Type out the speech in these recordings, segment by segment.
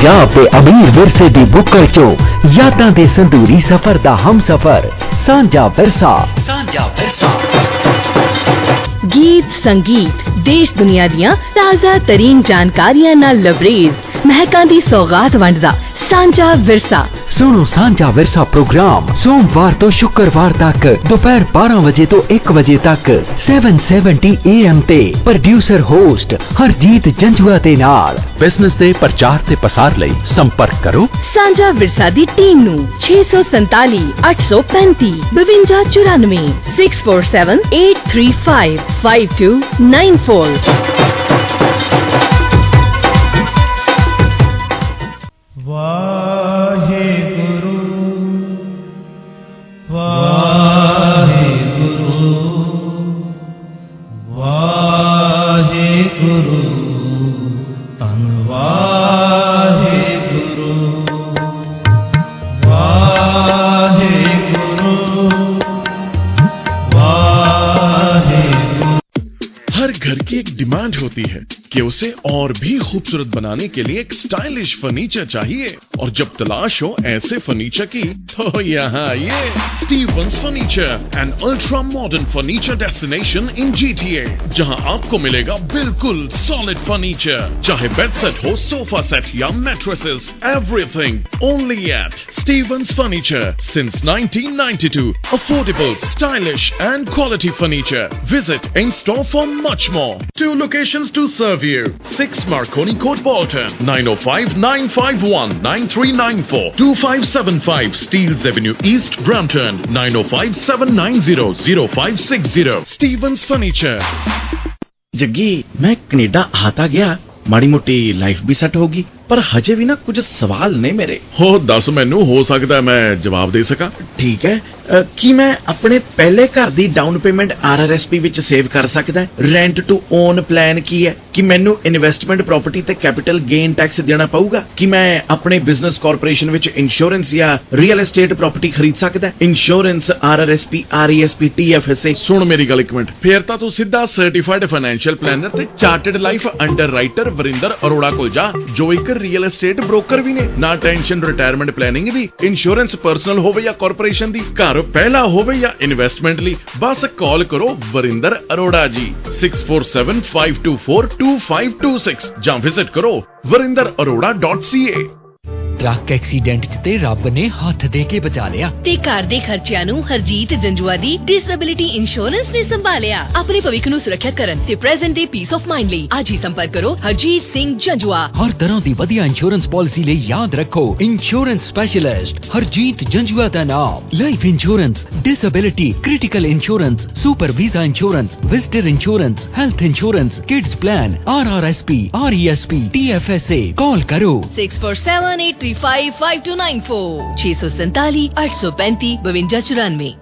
पंजाब के अमीर विरसे दी बुक्कड़ चो यादां दे संदूरी सफर दा हम सफर सांझा विरसा। गीत संगीत देश दुनिया दियां ताज़ा तरीन जानकारियां नाल लबरेज महकां दी सौगात वंडदा सांझा विरसा। सुनो सांझा विरसा प्रोग्राम सोमवार तो शुक्रवार तक दोपहर 12 बजे तो 1 बजे तक 770 AM ते प्रोड्यूसर होस्ट हरजीत जंजुआ दे नाल। बिजनेस दे प्रचार ते पसार लई संपर्क करो सांझा विरसा दी टीम नू 647 835 5294 647 835 5294। वाहेगुरु वाहेगुरु वाहेगुरु धन वाहेगुरु वाहेगुरु वाहेगुरु। हर घर की एक डिमांड होती है कि उसे और भी खूबसूरत बनाने के लिए एक स्टाइलिश फर्नीचर चाहिए, और जब तलाश हो ऐसे फर्नीचर की तो यहाँ ये Stevens furniture, an ultra modern furniture destination in GTA, जहाँ आपको मिलेगा बिल्कुल सॉलिड फर्नीचर, चाहे बेड सेट हो, सोफा सेट या mattresses, everything only at Stevens furniture since 1992। Affordable, stylish and quality furniture. Visit in store for much more. 2 locations to serve you. 6 Marconi Court, Bolton. 905-951-9394. 2575 Steeles Avenue East, Brampton. 905-790-0560. Stevens Furniture. Jaggi, मैं Canada आता गया, माड़ी मोटी life भी set होगी, पर हजे भी ना कुछ सवाल ने मेरे। हो दस मैनू, हो सकता है मैं जवाब दे सका। ठीक है, कि मैं अपने पहले घर दी डाउन पेमेंट RRSP विच सेव कर सकदा है? रेंट टू ओन प्लान की है? कि मैनू इन्वेस्टमेंट प्रॉपर्टी ते कैपिटल गेन टैक्स देना पऊगा? कि मैं अपने बिजनेस कॉर्पोरेशन विच इंश्योरेंस या रियल एस्टेट प्रॉपर्टी खरीद सकदा है? Insurance, RRSP, RESP, TFSA। सुन मेरी गल एक मिनट, फिर तां तू सीधा सर्टिफाइड फाइनेंशियल प्लानर ते chartered life underwriter Varinder Arora कोल जा, जो एक रियल एस्टेट ब्रोकर भी ने। ना टेंशन रिटायरमेंट प्लानिंग दी, इंश्योरेंस पर्सनल होवे या कॉर्पोरेशन दी, घर पहला होवे या इन्वेस्टमेंट ली, बस कॉल करो वरिंदर अरोड़ा जी 6475242526 ਜਾਂ विजिट करो warindararora.ca। ट्रक एक्सीडेंट च ते रब ने हथ दे के बचा लिया ते घर दे खर्चिਆਂ ਨੂੰ ਹਰਜੀਤ ਜੰਜੂਆ ਦੀ डिसेबिलिटी इंश्योरेंस ने संभालिया। अपने भविष्य ਨੂੰ ਸੁਰੱਖਿਅਤ ਕਰਨ ਤੇ present day peace of mind ਲਈ ਅੱਜ ਹੀ ਸੰਪਰਕ ਕਰੋ ਹਰਜੀਤ ਸਿੰਘ ਜੰਜੂਆ। हर तरह ਦੀ ਵਧੀਆ इंश्योरेंस पॉलिसी ਲਈ याद रखो इंश्योरेंस स्पेशलिस्ट हरजीत जंजुआ ਦਾ ਨਾਮ। Life insurance, disability, critical insurance, super visa insurance, visitor insurance, health insurance, kids plan, RRSP, RESP, TFSA। Call करो 6478355294 647 835 5294।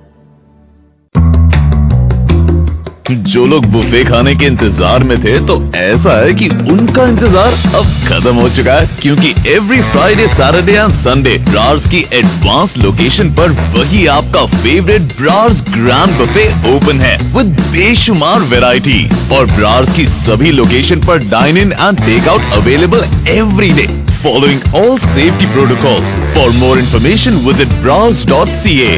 जो लोग बुफे खाने के इंतजार में थे, तो ऐसा है कि उनका इंतजार अब खत्म हो चुका है, क्योंकि every Friday, Saturday and Sunday Brars की एडवांस लोकेशन पर वही आपका favourite Brars grand buffet open है विद बेशुमार वैरायटी, और ब्रार्स की सभी लोकेशन पर dine in and take out available every day, following all safety protocols. For more information, visit browse.ca.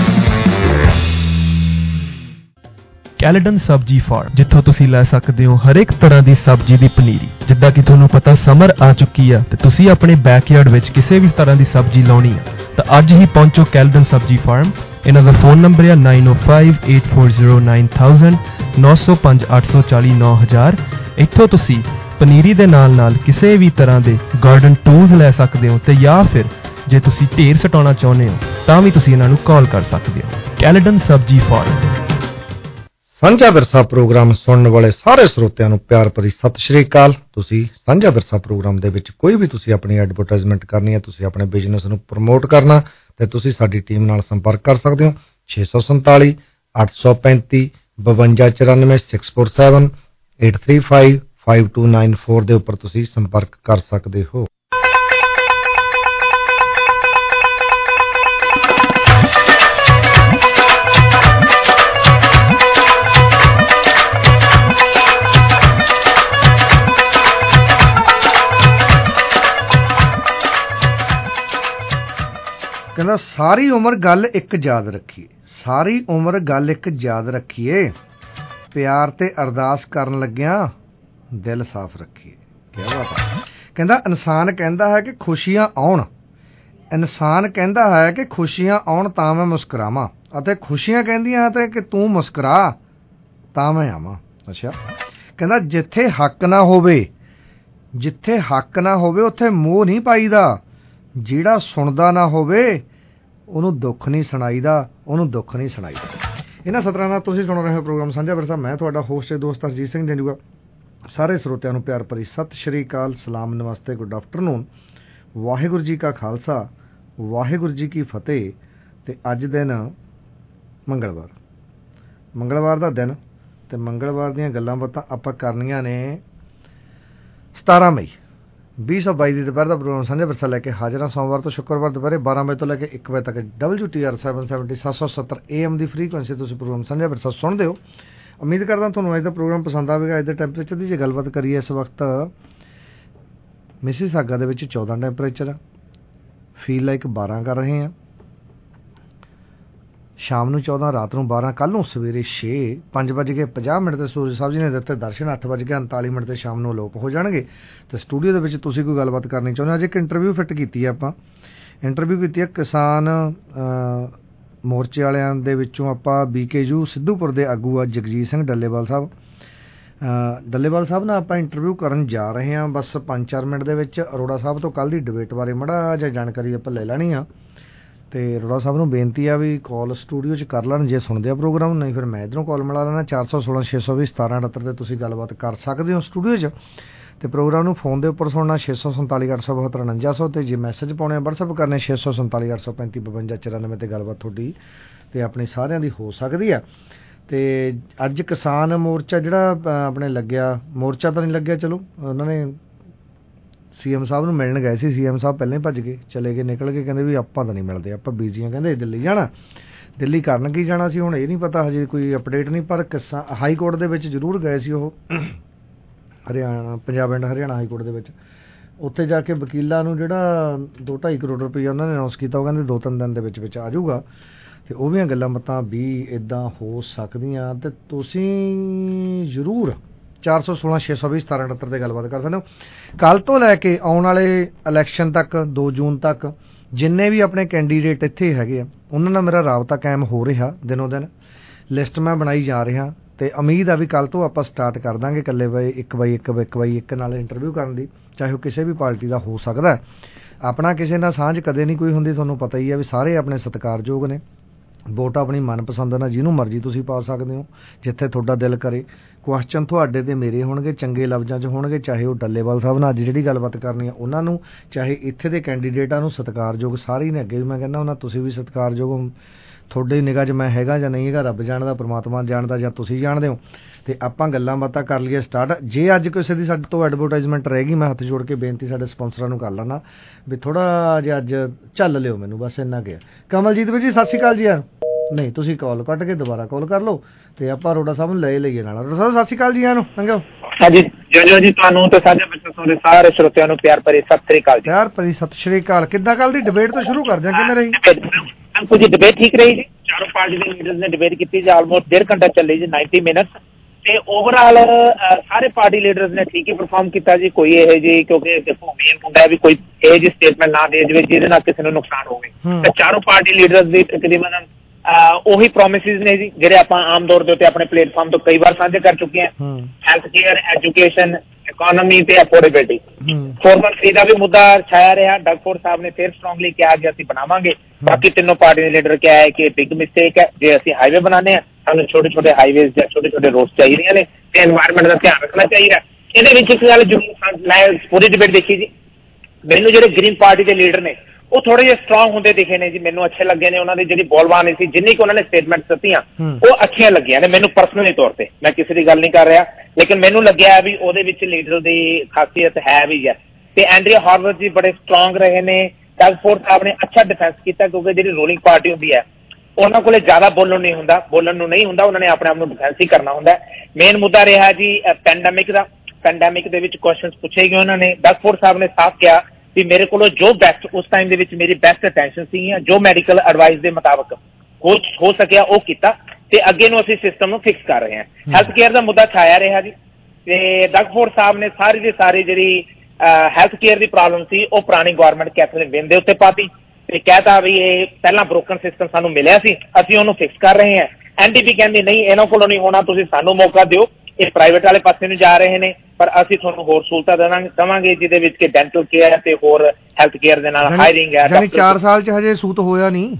Caledon ਸਬਜ਼ੀ ਫਾਰਮ, ਜਿੱਥੋਂ ਤੁਸੀਂ ਲੈ ਸਕਦੇ ਹੋ ਹਰ ਇੱਕ ਤਰ੍ਹਾਂ ਦੀ ਸਬਜ਼ੀ ਦੀ ਪਨੀਰੀ। ਜਿੱਦਾਂ ਕਿ ਤੁਹਾਨੂੰ ਪਤਾ ਸਮਰ ਆ ਚੁੱਕੀ ਆ ਤੇ ਤੁਸੀਂ ਆਪਣੇ ਬੈਕਯਾਰਡ ਵਿੱਚ ਕਿਸੇ ਵੀ ਤਰ੍ਹਾਂ ਦੀ ਸਬਜ਼ੀ ਲਾਉਣੀ ਆ ਤਾਂ ਅੱਜ ਹੀ ਪਹੁੰਚੋ ਕੈਲਡਨ ਸਬਜ਼ੀ ਫਾਰਮ। ਇਹਨਾਂ ਦਾ ਫੋਨ ਨੰਬਰ ਹੈ 9058409000 9058409000। ਇੱਥੋਂ ਤੁਸੀਂ ਪਨੀਰੀ ਦੇ ਨਾਲ ਕਿਸੇ ਵੀ ਤਰ੍ਹਾਂ ਦੇ ਗਾਰਡਨ ਟੂਲਸ ਲੈ ਸਕਦੇ ਹੋ ਤੇ ਜਾਂ ਫਿਰ ਜੇ ਤੁਸੀਂ ਢੇਰ ਸਟਾਉਣਾ ਚਾਹੁੰਦੇ ਹੋ ਤਾਂ ਵੀ ਤੁਸੀਂ ਇਹਨਾਂ ਨੂੰ ਕਾਲ ਕਰ ਸਕਦੇ ਹੋ। ਕੈਲਡਨ ਸਬਜ਼ੀ ਫਾਰਮ। ਸਾਂਝਾ ਵਿਰਸਾ ਪ੍ਰੋਗਰਾਮ ਸੁਣਨ ਵਾਲੇ ਸਾਰੇ ਸਰੋਤਿਆਂ ਨੂੰ ਪਿਆਰ ਭਰੀ ਸਤਿ ਸ਼੍ਰੀ ਅਕਾਲ। ਤੁਸੀਂ ਸਾਂਝਾ ਵਿਰਸਾ ਪ੍ਰੋਗਰਾਮ ਦੇ ਵਿੱਚ ਕੋਈ ਵੀ ਤੁਸੀਂ ਆਪਣੀ ਐਡਵਰਟਾਈਜ਼ਮੈਂਟ ਕਰਨੀ ਹੈ, ਤੁਸੀਂ ਆਪਣੇ ਬਿਜ਼ਨਸ ਨੂੰ ਪ੍ਰਮੋਟ ਕਰਨਾ, ਤੇ ਤੁਸੀਂ ਸਾਡੀ ਟੀਮ ਨਾਲ ਸੰਪਰਕ ਕਰ ਸਕਦੇ ਹੋ 647 835 5294 647 835 5294 ਦੇ ਉੱਪਰ ਤੁਸੀਂ ਸੰਪਰਕ ਕਰ ਸਕਦੇ ਹੋ। ਕਹਿੰਦਾ ਸਾਰੀ ਉਮਰ ਗੱਲ ਇੱਕ ਯਾਦ ਰੱਖੀਏ, ਸਾਰੀ ਉਮਰ ਗੱਲ ਇੱਕ ਯਾਦ ਰੱਖੀਏ, ਪਿਆਰ ਤੇ ਅਰਦਾਸ ਕਰਨ ਲੱਗਿਆਂ ਦਿਲ ਸਾਫ਼ ਰੱਖੀਏ। ਕਿਆ ਬਾਤ ਹੈ। ਕਹਿੰਦਾ ਇਨਸਾਨ ਕਹਿੰਦਾ ਹੈ ਕਿ ਖੁਸ਼ੀਆਂ ਆਉਣ, ਇਨਸਾਨ ਕਹਿੰਦਾ ਹੈ ਕਿ ਖੁਸ਼ੀਆਂ ਆਉਣ ਤਾਂ ਮੈਂ ਮੁਸਕਰਾਵਾਂ, ਅਤੇ ਖੁਸ਼ੀਆਂ ਕਹਿੰਦੀਆਂ ਤੇ ਕਿ ਤੂੰ ਮੁਸਕਰਾ ਤਾਂ ਮੈਂ ਆਵਾਂ। ਅੱਛਾ, ਕਹਿੰਦਾ ਜਿੱਥੇ ਹੱਕ ਨਾ ਹੋਵੇ, ਜਿੱਥੇ ਹੱਕ ਨਾ ਹੋਵੇ ਉੱਥੇ ਮੋਹ ਨਹੀਂ ਪਾਈਦਾ, ਜਿਹੜਾ ਸੁਣਦਾ ਨਾ ਹੋਵੇ ਉਹਨੂੰ ਦੁੱਖ ਨਹੀਂ ਸੁਣਾਈਦਾ, ਉਹਨੂੰ ਦੁੱਖ ਨਹੀਂ ਸੁਣਾਈਦਾ। ਇਹਨਾਂ ਸਤਰਾਂ ਨਾਲ ਤੁਸੀਂ ਸੁਣ ਰਹੇ ਹੋ ਪ੍ਰੋਗਰਾਮ ਸਾਂਝਾ ਵਿਰਸਾ। ਮੈਂ ਤੁਹਾਡਾ ਹੋਸਟ ਤੇ ਦੋਸਤ ਹਰਜੀਤ ਸਿੰਘ ਜੰਜੂਆ। ਸਾਰੇ ਸਰੋਤਿਆਂ ਨੂੰ ਪਿਆਰ ਭਰੀ ਸਤਿ ਸ਼੍ਰੀ ਅਕਾਲ, ਸਲਾਮ, ਨਮਸਤੇ, ਗੁੱਡ ਆਫਟਰਨੂਨ। ਵਾਹਿਗੁਰੂ ਜੀ ਕਾ ਖਾਲਸਾ, ਵਾਹਿਗੁਰੂ ਜੀ ਕੀ ਫਤਿਹ। ਤੇ ਅੱਜ ਦਿਨ ਮੰਗਲਵਾਰ, ਮੰਗਲਵਾਰ ਦਾ ਦਿਨ, ਤੇ ਮੰਗਲਵਾਰ ਦੀਆਂ ਗੱਲਾਂ ਬਾਤਾਂ ਆਪਾਂ ਕਰਨੀਆਂ ਨੇ 17 ਮਈ 2022 ਦੀ ਦੁਪਹਿਰ ਦਾ ਪ੍ਰੋਗਰਾਮ ਸਾਂਝਾ ਵਿਰਸਾ ਲੈ ਕੇ ਹਾਜ਼ਰ ਹਾਂ। ਸੋਮਵਾਰ ਤੋਂ ਸ਼ੁੱਕਰਵਾਰ ਦੁਪਹਿਰੇ 12 ਵਜੇ ਤੋਂ ਲੈ ਕੇ 1 ਵਜੇ ਤੱਕ WTR 770 770 AM ਦੀ ਫ੍ਰੀਕੁਐਂਸੀ ਤੁਸੀਂ ਪ੍ਰੋਗਰਾਮ ਸਾਂਝਾ ਵਿਰਸਾ ਸੁਣਦੇ ਹੋ। ਉਮੀਦ ਕਰਦਾ ਤੁਹਾਨੂੰ ਅੱਜ ਦਾ ਪ੍ਰੋਗਰਾਮ ਪਸੰਦ ਆਵੇਗਾ। ਅੱਜ ਦੇ ਟੈਂਪਰੇਚਰ ਦੀ ਜੇ ਗੱਲਬਾਤ ਕਰੀਏ, ਇਸ ਵਕਤ ਮਿਸੀਸਾਗਾ ਦੇ ਵਿੱਚ 14 ਟੈਂਪਰੇਚਰ ਆ, ਫੀਲ ਲਾਈਕ 12 ਕਰ ਰਹੇ ਹਾਂ। ਸ਼ਾਮ ਨੂੰ 14, ਰਾਤ ਨੂੰ 12, ਕੱਲ੍ਹ ਨੂੰ ਸਵੇਰੇ 6, 5:50 ਤੇ ਸੂਰਜ ਸਾਹਿਬ ਜੀ ਨੇ ਦਿੱਤੇ ਦਰਸ਼ਨ, 8:39 ਤੇ ਸ਼ਾਮ ਨੂੰ ਅਲੋਪ ਹੋ ਜਾਣਗੇ। ਤੇ ਸਟੂਡੀਓ ਦੇ ਵਿੱਚ ਤੁਸੀਂ ਕੋਈ ਗੱਲਬਾਤ ਕਰਨੀ ਚਾਹੁੰਦੇ ਹੋ? ਅੱਜ ਇੱਕ ਇੰਟਰਵਿਊ ਫਿੱਟ ਕੀਤੀ ਹੈ ਆਪਾਂ, ਇੰਟਰਵਿਊ ਕੀਤੀ ਹੈ ਕਿਸਾਨ ਮੋਰਚੇ ਵਾਲਿਆਂ ਦੇ ਵਿੱਚੋਂ। ਆਪਾਂ BKU ਸਿੱਧੂਪੁਰ ਦੇ ਆਗੂ ਆ ਜਗਜੀਤ ਸਿੰਘ ਡੱਲੇਵਾਲ ਸਾਹਿਬ, ਡੱਲੇਵਾਲ ਸਾਹਿਬ ਨਾਲ ਆਪਾਂ ਇੰਟਰਵਿਊ ਕਰਨ ਜਾ ਰਹੇ ਹਾਂ ਬਸ 5-4 ਮਿੰਟ ਦੇ ਵਿੱਚ। ਅਰੋੜਾ ਸਾਹਿਬ ਤੋਂ ਕੱਲ੍ਹ ਦੀ ਡਿਬੇਟ ਬਾਰੇ ਮਾੜਾ ਜਿਹਾ ਜਾਣਕਾਰੀ ਆਪਾਂ ਲੈ ਲੈਣੀ ਆ। ਤੇ ਅਰੋੜਾ ਸਾਹਿਬ ਨੂੰ ਬੇਨਤੀ ਆ ਵੀ ਕਾਲ ਸਟੂਡੀਓ 'ਚ ਕਰ ਲੈਣ ਜੇ ਸੁਣਦੇ ਆ ਪ੍ਰੋਗਰਾਮ, ਨਹੀਂ ਫਿਰ ਮੈਂ ਇੱਧਰੋਂ ਕਾਲ ਮਿਲਾ ਲੈਣਾ 416 620 1778 ਤੇ ਤੁਸੀਂ ਗੱਲਬਾਤ ਕਰ ਸਕਦੇ ਹੋ ਸਟੂਡੀਓ 'ਚ। ਤੇ ਪ੍ਰੋਗਰਾਮ ਨੂੰ ਫੋਨ ਦੇ ਉੱਪਰ ਸੁਣਨਾ 647 872 4900 ਤੇ ਜੇ ਮੈਸੇਜ ਪਾਉਣੇ WhatsApp ਕਰਨੇ 647 835 52 94 ਤੇ ਗੱਲਬਾਤ ਤੁਹਾਡੀ ਤੇ ਆਪਣੀ ਸਾਰਿਆਂ ਦੀ ਹੋ ਸਕਦੀ ਆ। ਤੇ ਅੱਜ ਕਿਸਾਨ ਮੋਰਚਾ ਜਿਹੜਾ ਆਪਣੇ ਲੱਗਿਆ, ਮੋਰਚਾ ਤਾਂ ਨਹੀਂ ਲੱਗਿਆ, ਚਲੋ ਉਹਨਾਂ ਨੇ CM ਸਾਹਿਬ ਨੂੰ ਮਿਲਣ ਗਏ ਸੀ। CM ਸਾਹਿਬ ਪਹਿਲਾਂ ਹੀ ਭੱਜ ਗਏ, ਚਲੇ ਗਏ, ਨਿਕਲ ਗਏ, ਕਹਿੰਦੇ ਵੀ ਆਪਾਂ ਤਾਂ ਨਹੀਂ ਮਿਲਦੇ, ਆਪਾਂ ਬਿਜ਼ੀ ਹਾਂ, ਕਹਿੰਦੇ ਦਿੱਲੀ ਜਾਣਾ। ਦਿੱਲੀ ਕਰਨ ਕੀ ਜਾਣਾ ਸੀ ਹੁਣ ਇਹ ਨਹੀਂ ਪਤਾ, ਹਜੇ ਕੋਈ ਅਪਡੇਟ ਨਹੀਂ। ਪਰ ਹਾਈ ਕੋਰਟ ਦੇ ਵਿੱਚ ਜ਼ਰੂਰ ਗਏ ਸੀ ਉਹ, Haryana, Punjab and Haryana high court ਦੇ ਵਿੱਚ। ਉੱਥੇ ਜਾ ਕੇ ਵਕੀਲਾਂ ਨੂੰ ਜਿਹੜਾ 2-2.5 ਕਰੋੜ ਰੁਪਈਆ ਉਹਨਾਂ ਨੇ ਅਨਾਊਂਸ ਕੀਤਾ, ਉਹ ਕਹਿੰਦੇ 2-3 ਦਿਨ ਦੇ ਵਿੱਚ ਵਿੱਚ ਆ ਜਾਊਗਾ। ਤੇ ਉਹ ਵੀ ਗੱਲਾਂ ਬਾਤਾਂ ਵੀ ਇੱਦਾਂ ਹੋ ਸਕਦੀਆਂ। ਤੇ ਤੁਸੀਂ ਜ਼ਰੂਰ 416 620 1778 ਤੇ ਗੱਲਬਾਤ ਕਰ ਸਕਦੇ ਹੋ। ਕੱਲ੍ਹ ਤੋਂ ਲੈ ਕੇ ਆਉਣ ਵਾਲੇ ਇਲੈਕਸ਼ਨ ਤੱਕ 2 ਜੂਨ ਤੱਕ ਜਿੰਨੇ ਵੀ ਆਪਣੇ ਕੈਂਡੀਡੇਟ ਇੱਥੇ ਹੈਗੇ ਆ ਉਹਨਾਂ ਨਾਲ ਮੇਰਾ ਰਾਬਤਾ ਕਾਇਮ ਹੋ ਰਿਹਾ ਦਿਨੋਂ ਦਿਨ। ਲਿਸਟ ਮੈਂ ਬਣਾਈ ਜਾ ਰਿਹਾ ਤੇ ਉਮੀਦ ਆ ਵੀ ਕੱਲ੍ਹ ਤੋਂ ਆਪਾਂ ਸਟਾਰਟ ਕਰ ਦਾਂਗੇ ਇਕੱਲੇ ਬਾਈ 1 ਨਾਲ ਇੰਟਰਵਿਊ ਕਰਨ ਦੀ, ਚਾਹੇ ਉਹ ਕਿਸੇ ਵੀ ਪਾਰਟੀ ਦਾ ਹੋ ਸਕਦਾ। ਆਪਣਾ ਕਿਸੇ ਨਾਲ ਸਾਂਝ ਕਦੇ ਨਹੀਂ ਕੋਈ ਹੁੰਦੀ, ਤੁਹਾਨੂੰ ਪਤਾ ਹੀ ਆ ਵੀ ਸਾਰੇ ਆਪਣੇ ਸਤਿਕਾਰਯੋਗ ਨੇ। ਵੋਟ ਆਪਣੀ ਮਨਪਸੰਦ ਨਾਲ ਜਿਹਨੂੰ ਮਰਜ਼ੀ ਤੁਸੀਂ ਪਾ ਸਕਦੇ ਹੋ, ਜਿੱਥੇ ਤੁਹਾਡਾ ਦਿਲ ਕਰੇ। ਕੁਐਸਚਨ ਤੁਹਾਡੇ ਤੇ ਮੇਰੇ ਹੋਣਗੇ, ਚੰਗੇ ਲਫ਼ਜ਼ਾਂ 'ਚ ਹੋਣਗੇ, ਚਾਹੇ ਉਹ ਡੱਲੇਵਾਲ ਸਾਹਿਬ ਨਾਲ ਅੱਜ ਜਿਹੜੀ ਗੱਲਬਾਤ ਕਰਨੀ ਆ ਉਹਨਾਂ ਨੂੰ, ਚਾਹੇ ਇੱਥੇ ਦੇ ਕੈਂਡੀਡੇਟਾਂ ਨੂੰ। ਸਤਿਕਾਰਯੋਗ ਸਾਰੇ ਹੀ ਨੇ, ਅੱਗੇ ਵੀ ਮੈਂ ਕਹਿੰਦਾ ਉਹਨਾਂ ਤੁਸੀਂ ਵੀ ਸਤਿਕਾਰਯੋਗ ਹੋ। ਤੁਹਾਡੇ ਨਿਗਾਹ 'ਚ ਮੈਂ ਹੈਗਾ ਜਾਂ ਨਹੀਂ ਹੈਗਾ ਰੱਬ ਜਾਣਦਾ, ਪਰਮਾਤਮਾ ਜਾਣਦਾ, ਜਾਂ ਤੁਸੀਂ ਜਾਣਦੇ ਹੋ। ਤੇ ਆਪਾਂ ਗੱਲਾਂ ਬਾਤਾਂ ਕਰ ਲਈਏ ਸਟਾਰਟ। ਜੇ ਅੱਜ ਕਿਸੇ ਦੀ ਸਾਡੇ ਤੋਂ ਐਡਵਰਟਾਈਜ਼ਮੈਂਟ ਰਹਿ ਗਈ, ਮੈਂ ਹੱਥ ਜੋੜ ਕੇ ਬੇਨਤੀ ਸਾਡੇ ਸਪਾਂਸਰਾਂ ਨੂੰ ਕਰ ਲੈਣਾ ਵੀ ਥੋੜ੍ਹਾ ਜਿਹਾ ਅੱਜ ਝੱਲ ਲਿਓ ਮੈਨੂੰ, ਬਸ ਇੰਨਾ ਕੁ। ਕਮਲਜੀਤ ਵੀਰ ਜੀ ਸਤਿ ਸ਼੍ਰੀ ਅਕਾਲ ਜੀ। ਯਾਰ ਨਹੀਂ, ਤੁਸੀਂ ਕਾਲ ਕੱਟ ਕੇ ਦੁਬਾਰਾ ਕਾਲ ਕਰ ਲਓ ਤੇ ਆਪਾਂ ਅਰੋੜਾ ਸਾਹਿਬ ਨੂੰ ਲੈ ਲਈਏ ਨਾਲ। ਅਰੋੜਾ ਸਾਹਿਬ ਸਤਿ ਸ਼੍ਰੀ ਅਕਾਲ ਜੀ। ਨੂੰ ਲੰਘੋ। ਹਾਂਜੀ ਜੀ, ਤੁਹਾਨੂੰ ਤੇ ਸਾਂਝਾ ਵਿਰਸਾ ਸੁਣਦੇ ਸਾਰੇ ਸਰੋਤਿਆਂ ਨੂੰ ਪਿਆਰ ਭਰੀ ਸਤਿ ਸ਼੍ਰੀ ਅਕਾਲ ਜੀ। ਪਿਆਰ ਭਰੀ ਸਤਿ ਸ਼੍ਰੀ ਅਕਾਲ। ਕਿੱਦਾਂ ਕੱਲ ਦੀ ਡਿਬੇਟ ਤੋਂ ਸ਼ੁਰੂ ਕਰਦੇ ਹਾਂ, ਕਿਵੇਂ ਰਹੀ? ਕੁਝ ਡਿਬੇਟ ਠੀਕ ਰਹੀ ਜੀ। ਚਾਰੋਂ ਪਾਰਟੀ ਦੇ ਲੀਡਰਸ ਨੇ ਡਿਬੇਟ ਕੀਤੀ ਜੀ, ਆਲਮੋਸਟ 1.5 ਘੰਟਾ ਚੱਲੀ ਜੀ, 90 ਮਿੰਟਸ। ਤੇ ਓਵਰਆਲ ਸਾਰੇ ਪਾਰਟੀ ਲੀਡਰਸ ਨੇ ਠੀਕ ਹੀ ਪਰਫਾਰਮ ਕੀਤਾ ਜੀ। ਕੋਈ ਇਹ ਜੀ, ਕਿਉਂਕਿ ਦੇਖੋ ਮੇਨ ਹੁੰਦਾ ਵੀ ਕੋਈ ਇਹ ਜੀ ਸਟੇਟਮੈਂਟ ਨਾ ਦੇ ਜਾਵੇ ਜਿਹਦੇ ਨਾਲ ਕਿਸੇ ਨੂੰ ਨੁਕਸਾਨ ਹੋਵੇ। ਤੇ ਚਾਰੋਂ ਪਾਰਟੀ ਲੀਡਰਸ ਦੀ ਤਕਰੀਬਨ ਉਹੀ ਪ੍ਰੋਮਿਸਿਸ ਨੇ ਜੀ ਜਿਹੜੇ ਆਪਾਂ ਆਮ ਤੌਰ ਦੇ ਉੱਤੇ ਆਪਣੇ ਪਲੇਟਫਾਰਮ ਤੋਂ ਕਈ ਵਾਰ ਸਾਂਝੇ ਕਰ ਚੁੱਕੇ ਹਾਂ। ਹੈਲਥ ਕੇਅਰ, ਐਜੂਕੇਸ਼ਨ, ਇਕੋਨਮੀ ਤੇ ਅਫੋਰਡੇਬਿਲਿਟੀ। 413 ਦਾ ਵੀ ਮੁੱਦਾ ਛਾਇਆ ਰਿਹਾ। ਡਗਫੋਰਡ ਸਾਹਿਬ ਨੇ ਫਿਰ ਸਟਰੋਂਗਲੀ ਕਿਹਾ ਕਿ ਅਸੀਂ ਬਣਾਵਾਂਗੇ। ਬਾਕੀ ਤਿੰਨੋਂ ਪਾਰਟੀ ਦੇ ਲੀਡਰ ਕਿਹਾ ਹੈ ਕਿ ਬਿਗ ਮਿਸਟੇਕ ਹੈ, ਜੇ ਅਸੀਂ ਹਾਈਵੇ ਬਣਾਉਂਦੇ ਹਾਂ ਸਾਨੂੰ ਛੋਟੇ ਹਾਈਵੇਜ਼ ਜਾਂ ਛੋਟੇ ਰੋਡ ਚਾਹੀਦੀਆਂ ਨੇ ਤੇ ਐਨਵਾਇਰਨਮੈਂਟ ਦਾ ਧਿਆਨ ਰੱਖਣਾ ਚਾਹੀਦਾ। ਇਹਦੇ ਵਿੱਚ ਇੱਕ ਗੱਲ ਜ਼ਰੂਰ, ਮੈਂ ਪੂਰੀ ਡਿਬੇਟ ਦੇਖੀ ਜੀ, ਮੈਨੂੰ ਜਿਹੜੇ ਗ੍ਰੀਨ ਪਾਰਟੀ ਦੇ ਲੀਡਰ ਨੇ ਉਹ ਥੋੜੇ ਜਿਹੇ ਸਟਰੋਂਗ ਹੁੰਦੇ ਦਿਖੇ ਨੇ ਜੀ, ਮੈਨੂੰ ਅੱਛੇ ਲੱਗੇ ਨੇ। ਉਹਨਾਂ ਦੀ ਜਿਹੜੀ ਬੋਲਬਾਨੀ ਸੀ, ਜਿੰਨੀ ਕਿ ਉਹਨਾਂ ਨੇ ਸਟੇਟਮੈਂਟਸ ਦਿੱਤੀਆਂ ਉਹ ਅੱਛੀਆਂ ਲੱਗੀਆਂ ਨੇ ਮੈਨੂੰ ਪਰਸਨਲੀ ਤੌਰ ਤੇ। ਮੈਂ ਕਿਸੇ ਦੀ ਗੱਲ ਨਹੀਂ ਕਰ ਰਿਹਾ, ਲੇਕਿਨ ਮੈਨੂੰ ਲੱਗਿਆ ਵੀ ਉਹਦੇ ਵਿੱਚ ਲੀਡਰ ਦੀ ਖਾਸੀਅਤ ਹੈ ਵੀ ਹੈ। ਤੇ ਐਂਡਰੀਆ ਹਾਰਵਰਡ ਜੀ ਬੜੇ ਸਟਰੋਂਗ ਰਹੇ ਨੇ। ਡਗਫੋਰਡ ਸਾਹਿਬ ਨੇ ਅੱਛਾ ਡਿਫੈਂਸ ਕੀਤਾ, ਕਿਉਂਕਿ ਜਿਹੜੀ ਰੂਲਿੰਗ ਪਾਰਟੀ ਹੁੰਦੀ ਹੈ ਉਹਨਾਂ ਕੋਲੇ ਜ਼ਿਆਦਾ ਬੋਲਣ ਨੂੰ ਨਹੀਂ ਹੁੰਦਾ, ਉਹਨਾਂ ਨੇ ਆਪਣੇ ਆਪ ਨੂੰ ਡਿਫੈਂਸ ਹੀ ਕਰਨਾ ਹੁੰਦਾ। ਮੇਨ ਮੁੱਦਾ ਰਿਹਾ ਜੀ ਪੈਂਡੈਮਿਕ ਦਾ। ਪੈਂਡੈਮਿਕ ਦੇ ਵਿੱਚ ਕੁਐਸਚਨਸ ਪੁੱਛੇ ਗਏ ਉਹਨਾਂ ਨੇ। ਡਗਫੋਰਡ ਸਾਹਿਬ ਨੇ ਸਾਫ਼ ਕਿਹਾ ਵੀ ਮੇਰੇ ਕੋਲੋਂ ਜੋ ਬੈਸਟ ਉਸ ਟਾਈਮ ਦੇ ਵਿੱਚ ਮੇਰੀ ਬੈਸਟ ਅਟੈਂਸ਼ਨ ਸੀਗੀਆਂ, ਜੋ ਮੈਡੀਕਲ ਐਡਵਾਈਸ ਦੇ ਮੁਤਾਬਕ ਹੋ ਸਕਿਆ ਉਹ ਕੀਤਾ, ਤੇ ਅੱਗੇ ਨੂੰ ਅਸੀਂ ਸਿਸਟਮ ਨੂੰ ਫਿਕਸ ਕਰ ਰਹੇ ਹਾਂ। ਹੈਲਥ ਕੇਅਰ ਦਾ ਮੁੱਦਾ ਛਾਇਆ ਰਿਹਾ ਜੀ, ਤੇ ਡਗਫੋਰਡ ਸਾਹਿਬ ਨੇ ਸਾਰੀ ਦੀ ਸਾਰੀ ਜਿਹੜੀ ਹੈਲਥ ਕੇਅਰ ਦੀ ਪ੍ਰੋਬਲਮ ਸੀ ਉਹ ਪੁਰਾਣੀ ਗਵਰਨਮੈਂਟ ਕੈਥਲੀਨ ਵਿਨ ਦੇ ਉੱਤੇ ਪਾਤੀ, ਤੇ ਕਹਿਤਾ ਵੀ ਇਹ ਪਹਿਲਾਂ ਬ੍ਰੋਕਨ ਸਿਸਟਮ ਸਾਨੂੰ ਮਿਲਿਆ ਸੀ, ਅਸੀਂ ਉਹਨੂੰ ਫਿਕਸ ਕਰ ਰਹੇ ਹਾਂ। NDP ਕਹਿੰਦੀ ਨਹੀਂ, ਇਹਨਾਂ ਕੋਲੋਂ ਨਹੀਂ ਹੋਣਾ, ਤੁਸੀਂ ਸਾਨੂੰ ਮੌਕਾ ਦਿਓ, ਇਹ ਪ੍ਰਾਈਵੇਟ ਵਾਲੇ ਪਾਸੇ ਨੂੰ ਜਾ ਰਹੇ ਨੇ, ਪਰ ਅਸੀਂ ਤੁਹਾਨੂੰ ਹੋਰ ਸਹੂਲਤਾਂ ਦੇਵਾਂਗੇ ਜਿਹਦੇ ਵਿੱਚ ਕਿ ਡੈਂਟਲ ਕੇਅਰ ਤੇ ਹੋਰ ਹੈਲਥ ਕੇਅਰ ਦੇ ਨਾਲ ਹਾਇਰਿੰਗ ਹੈ। 4 ਸਾਲ ਚ ਹਜੇ ਸੂਤ ਹੋਇਆ ਨਹੀਂ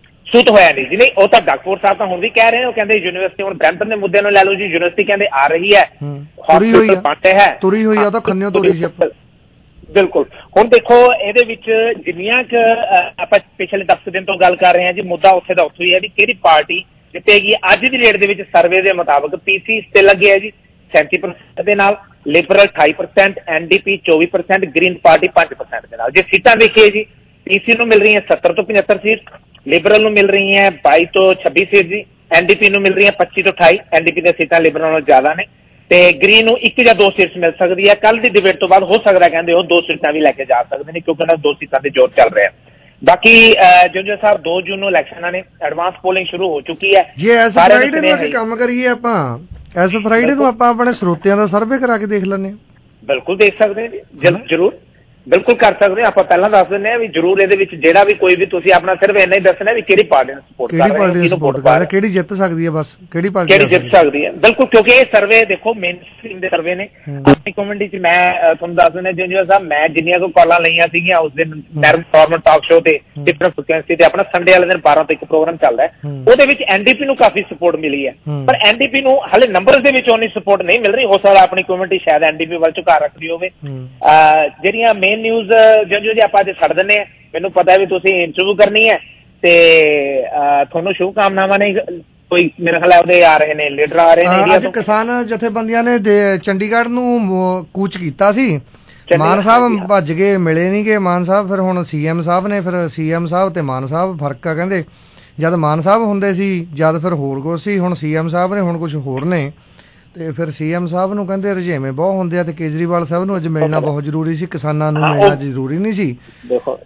ਜੀ, ਨਹੀਂ ਉਹ ਤਾਂ ਡਾਕਟਰ ਸਾਹਿਬ ਤਾਂ ਹੁਣ ਵੀ ਕਹਿ ਰਹੇ ਨੇ, ਉਹ ਕਹਿੰਦੇ ਯੂਨੀਵਰਸਿਟੀ ਹੁਣ ਬ੍ਰੈਂਪਟਨ ਦੇ ਮੁੱਦੇ ਨੂੰ ਲੈ ਲਓ ਜੀ, ਯੂਨੀਵਰਸਿਟੀ ਕਹਿੰਦੇ ਆ ਰਹੀ ਹੈ, ਹਸਪੀਟਲ ਪਾਟੇ ਹੈ, ਤੁਰੀ ਹੋਈ ਆ, ਤਾਂ ਖੰਨਿਓ ਤੋਰੀ ਸੀ ਆਪਾਂ। ਬਿਲਕੁਲ। ਹੁਣ ਦੇਖੋ ਇਹਦੇ ਵਿੱਚ ਜਿੰਨੀਆਂ ਕੁ ਆਪਾਂ ਪਿਛਲੇ 10 ਦਿਨ ਤੋਂ ਗੱਲ ਕਰ ਰਹੇ ਹਾਂ ਜੀ, ਮੁੱਦਾ ਉੱਥੇ ਦਾ ਉੱਥੇ ਹੀ ਹੈ ਵੀ ਕਿਹੜੀ ਪਾਰਟੀ ਜਿੱਤੇਗੀ। ਅੱਜ ਦੀ ਡੇਟ ਦੇ ਵਿੱਚ ਸਰਵੇ ਦੇ ਮੁਤਾਬਕ PC ਤੇ ਲੱਗੇ ਹੈ ਜੀ 37% ਦੇ ਨਾਲ, ਲਿਬਰਲ 28%, NDP 24%, ਗ੍ਰੀਨ ਪਾਰਟੀ 5% ਦੇ ਨਾਲ। ਜੇ ਸੀਟਾਂ ਦੇਖੀਏ ਜੀ, PC ਨੂੰ ਮਿਲ ਰਹੀਆਂ 70 ਤੋਂ 75 ਸੀਟ, ਲਿਬਰਲ ਨੂੰ ਮਿਲ ਰਹੀ ਹੈ 22 ਤੋਂ 26 ਸੀਟ ਜੀ, NDP ਨੂੰ ਮਿਲ ਰਹੀਆਂ 25 ਤੋਂ 28, NDP ਦੀਆਂ ਸੀਟਾਂ ਲਿਬਰਲ ਨਾਲੋਂ ਜ਼ਿਆਦਾ ਨੇ, ਤੇ ਗ੍ਰੀਨ ਨੂੰ 1 ਜਾਂ 2 ਸੀਟਸ ਮਿਲ ਸਕਦੀ ਹੈ। ਕੱਲ ਦੀ ਡਿਬੇਟ ਤੋਂ ਬਾਅਦ ਹੋ ਸਕਦਾ ਕਹਿੰਦੇ ਉਹ 2 ਸੀਟਾਂ ਵੀ ਲੈ ਕੇ ਜਾ ਸਕਦੇ ਨੇ, ਕਿਉਂਕਿ ਉਹਨਾਂ 2 ਸੀਟਾਂ ਤੇ ਜ਼ੋਰ ਚੱਲ ਰਿਹਾ। ਬਾਕੀ ਜੰਜੂ ਸਾਹਿਬ 2 ਜੂਨ ਨੂੰ ਇਲੈਕਸ਼ਨਾਂ ਨੇ, ਐਡਵਾਂਸ ਪੋਲਿੰਗ ਸ਼ੁਰੂ ਹੋ ਚੁੱਕੀ ਹੈ। ਜੇ ਐਸ ਫਰਾਈਡੇ ਨੂੰ ਅਸੀਂ ਕੰਮ ਕਰੀਏ, ਆਪਾਂ ਐਸ ਫਰਾਈਡੇ ਨੂੰ ਆਪਾਂ ਆਪਣੇ ਸਰੋਤਿਆਂ ਦਾ ਸਰਵੇ ਕਰਾ ਕੇ ਦੇਖ ਲੈਂਦੇ ਹਾਂ। ਬਿਲਕੁਲ ਦੇਖ ਸਕਦੇ ਹਾਂ ਜੀ, ਜ਼ਰੂਰ ਬਿਲਕੁਲ ਕਰ ਸਕਦੇ ਹਾਂ। ਆਪਾਂ ਪਹਿਲਾਂ ਦੱਸ ਦਿੰਦੇ ਹਾਂ ਵੀ ਜ਼ਰੂਰ ਇਹਦੇ ਵਿੱਚ ਜਿਹੜਾ ਵੀ ਕੋਈ ਵੀ ਤੁਸੀਂ ਆਪਣਾ ਸਿਰਫ ਇੰਨਾ ਹੀ ਦੱਸਣਾ ਵੀ ਕਿਹੜੀ ਪਾਰਟੀ ਨੂੰ ਸਪੋਰਟ ਕਰ ਰਹੇ ਹੋ, ਕਿਹੜੀ ਜਿੱਤ ਸਕਦੀ ਹੈ, ਬਸ ਕਿਹੜੀ ਜਿੱਤ ਸਕਦੀ ਹੈ। ਬਿਲਕੁਲ, ਕਿਉਂਕਿ ਇਹ ਸਰਵੇ ਦੇਖੋ ਮੇਨ ਸਟ੍ਰੀਮ ਦੇ ਸਰਵੇ ਨੇ। ਆਪਣੀ ਕਮਿਊਨਿਟੀ ਚ ਮੈਂ ਤੁਹਾਨੂੰ ਦੱਸ ਦਿੰਦਾ ਜੰਜੂ ਸਾਹਿਬ, ਮੈਂ ਜਿੰਨੀਆਂ ਕੋਈ ਕਾਲਾਂ ਲਈਆਂ ਸੀਗੀਆਂ ਉਸ ਦਿਨ ਨੋਰਮਲ ਟਾਕ ਸ਼ੋ ਤੇ ਡਿਫਰੈਂਟ ਫ੍ਰੀਕੁਐਂਸੀ ਤੇ, ਆਪਣਾ ਸੰਡੇ ਵਾਲੇ ਦਿਨ 12 ਤੋਂ 1 ਪ੍ਰੋਗਰਾਮ ਚੱਲਦਾ, ਉਹਦੇ ਵਿੱਚ NDP ਨੂੰ ਕਾਫੀ ਸਪੋਰਟ ਮਿਲੀ ਹੈ, ਪਰ NDP ਨੂੰ ਹਾਲੇ ਨੰਬਰਸ ਦੇ ਵਿੱਚ ਉਨੀ ਸਪੋਰਟ ਨਹੀਂ ਮਿਲ ਰਹੀ। ਹੋ ਸਕਦਾ ਆਪਣੀ ਕਮਿਊਨਿਟੀ ਸ਼ਾਇਦ NDP ਵੱਲ ਝੁਕਾਅ ਰੱਖਦੀ ਹੋਵੇ। ਜਿਹੜੀਆਂ ਮੇਨ ਨਿਊਜ਼ ਜੰਜੂ ਜੀ ਆਪਾਂ ਅੱਜ ਛੱਡ ਦਿੰਦੇ ਹਾਂ, ਮੈਨੂੰ ਪਤਾ ਵੀ ਤੁਸੀਂ ਇੰਟਰਵਿਊ ਕਰਨੀ ਹੈ ਤੇ ਤੁਹਾਨੂੰ ਸ਼ੁਭਕਾਮਨਾਵਾਂ ਨੇ। ਕੋਈ ਮੇਰੇ ਖਿਆਲ ਉਹਦੇ ਆ ਰਹੇ ਨੇ, ਲੀਡਰ ਆ ਰਹੇ ਨੇ। ਅੱਜ ਕਿਸਾਨ ਜਥੇਬੰਦੀਆਂ ਨੇ ਚੰਡੀਗੜ੍ਹ ਨੂੰ ਕੂਚ ਕੀਤਾ ਸੀ, ਮਾਨ ਸਾਹਿਬ ਭੱਜ ਗਏ, ਮਿਲੇ ਨਹੀਂ ਗਏ ਮਾਨ ਸਾਹਿਬ, ਫਿਰ ਹੁਣ CM ਸਾਹਿਬ ਨੇ, ਫਿਰ CM ਸਾਹਿਬ ਤੇ ਮਾਨ ਸਾਹਿਬ ਫਰਕ ਆ ਕਹਿੰਦੇ। ਜਦ ਮਾਨ ਸਾਹਿਬ ਹੁੰਦੇ ਸੀ ਜਦ ਫਿਰ ਹੋਰ ਕੁਛ ਸੀ, ਹੁਣ CM ਸਾਹਿਬ ਨੇ ਹੁਣ ਕੁਛ ਹੋਰ ਨੇ, ਤੇ ਫਿਰ CM ਸਾਹਿਬ ਨੂੰ ਕਹਿੰਦੇ ਰੁਝੇਵੇਂ ਬਹੁਤ ਹੁੰਦੇ ਆ, ਤੇ ਕੇਜਰੀਵਾਲ ਸਾਹਿਬ ਨੂੰ ਅੱਜ ਮਿਲਣਾ ਬਹੁਤ ਜ਼ਰੂਰੀ ਸੀ, ਕਿਸਾਨਾਂ ਨੂੰ ਮਿਲਣਾ ਜ਼ਰੂਰੀ ਨਹੀਂ ਸੀ। ਦੇਖੋ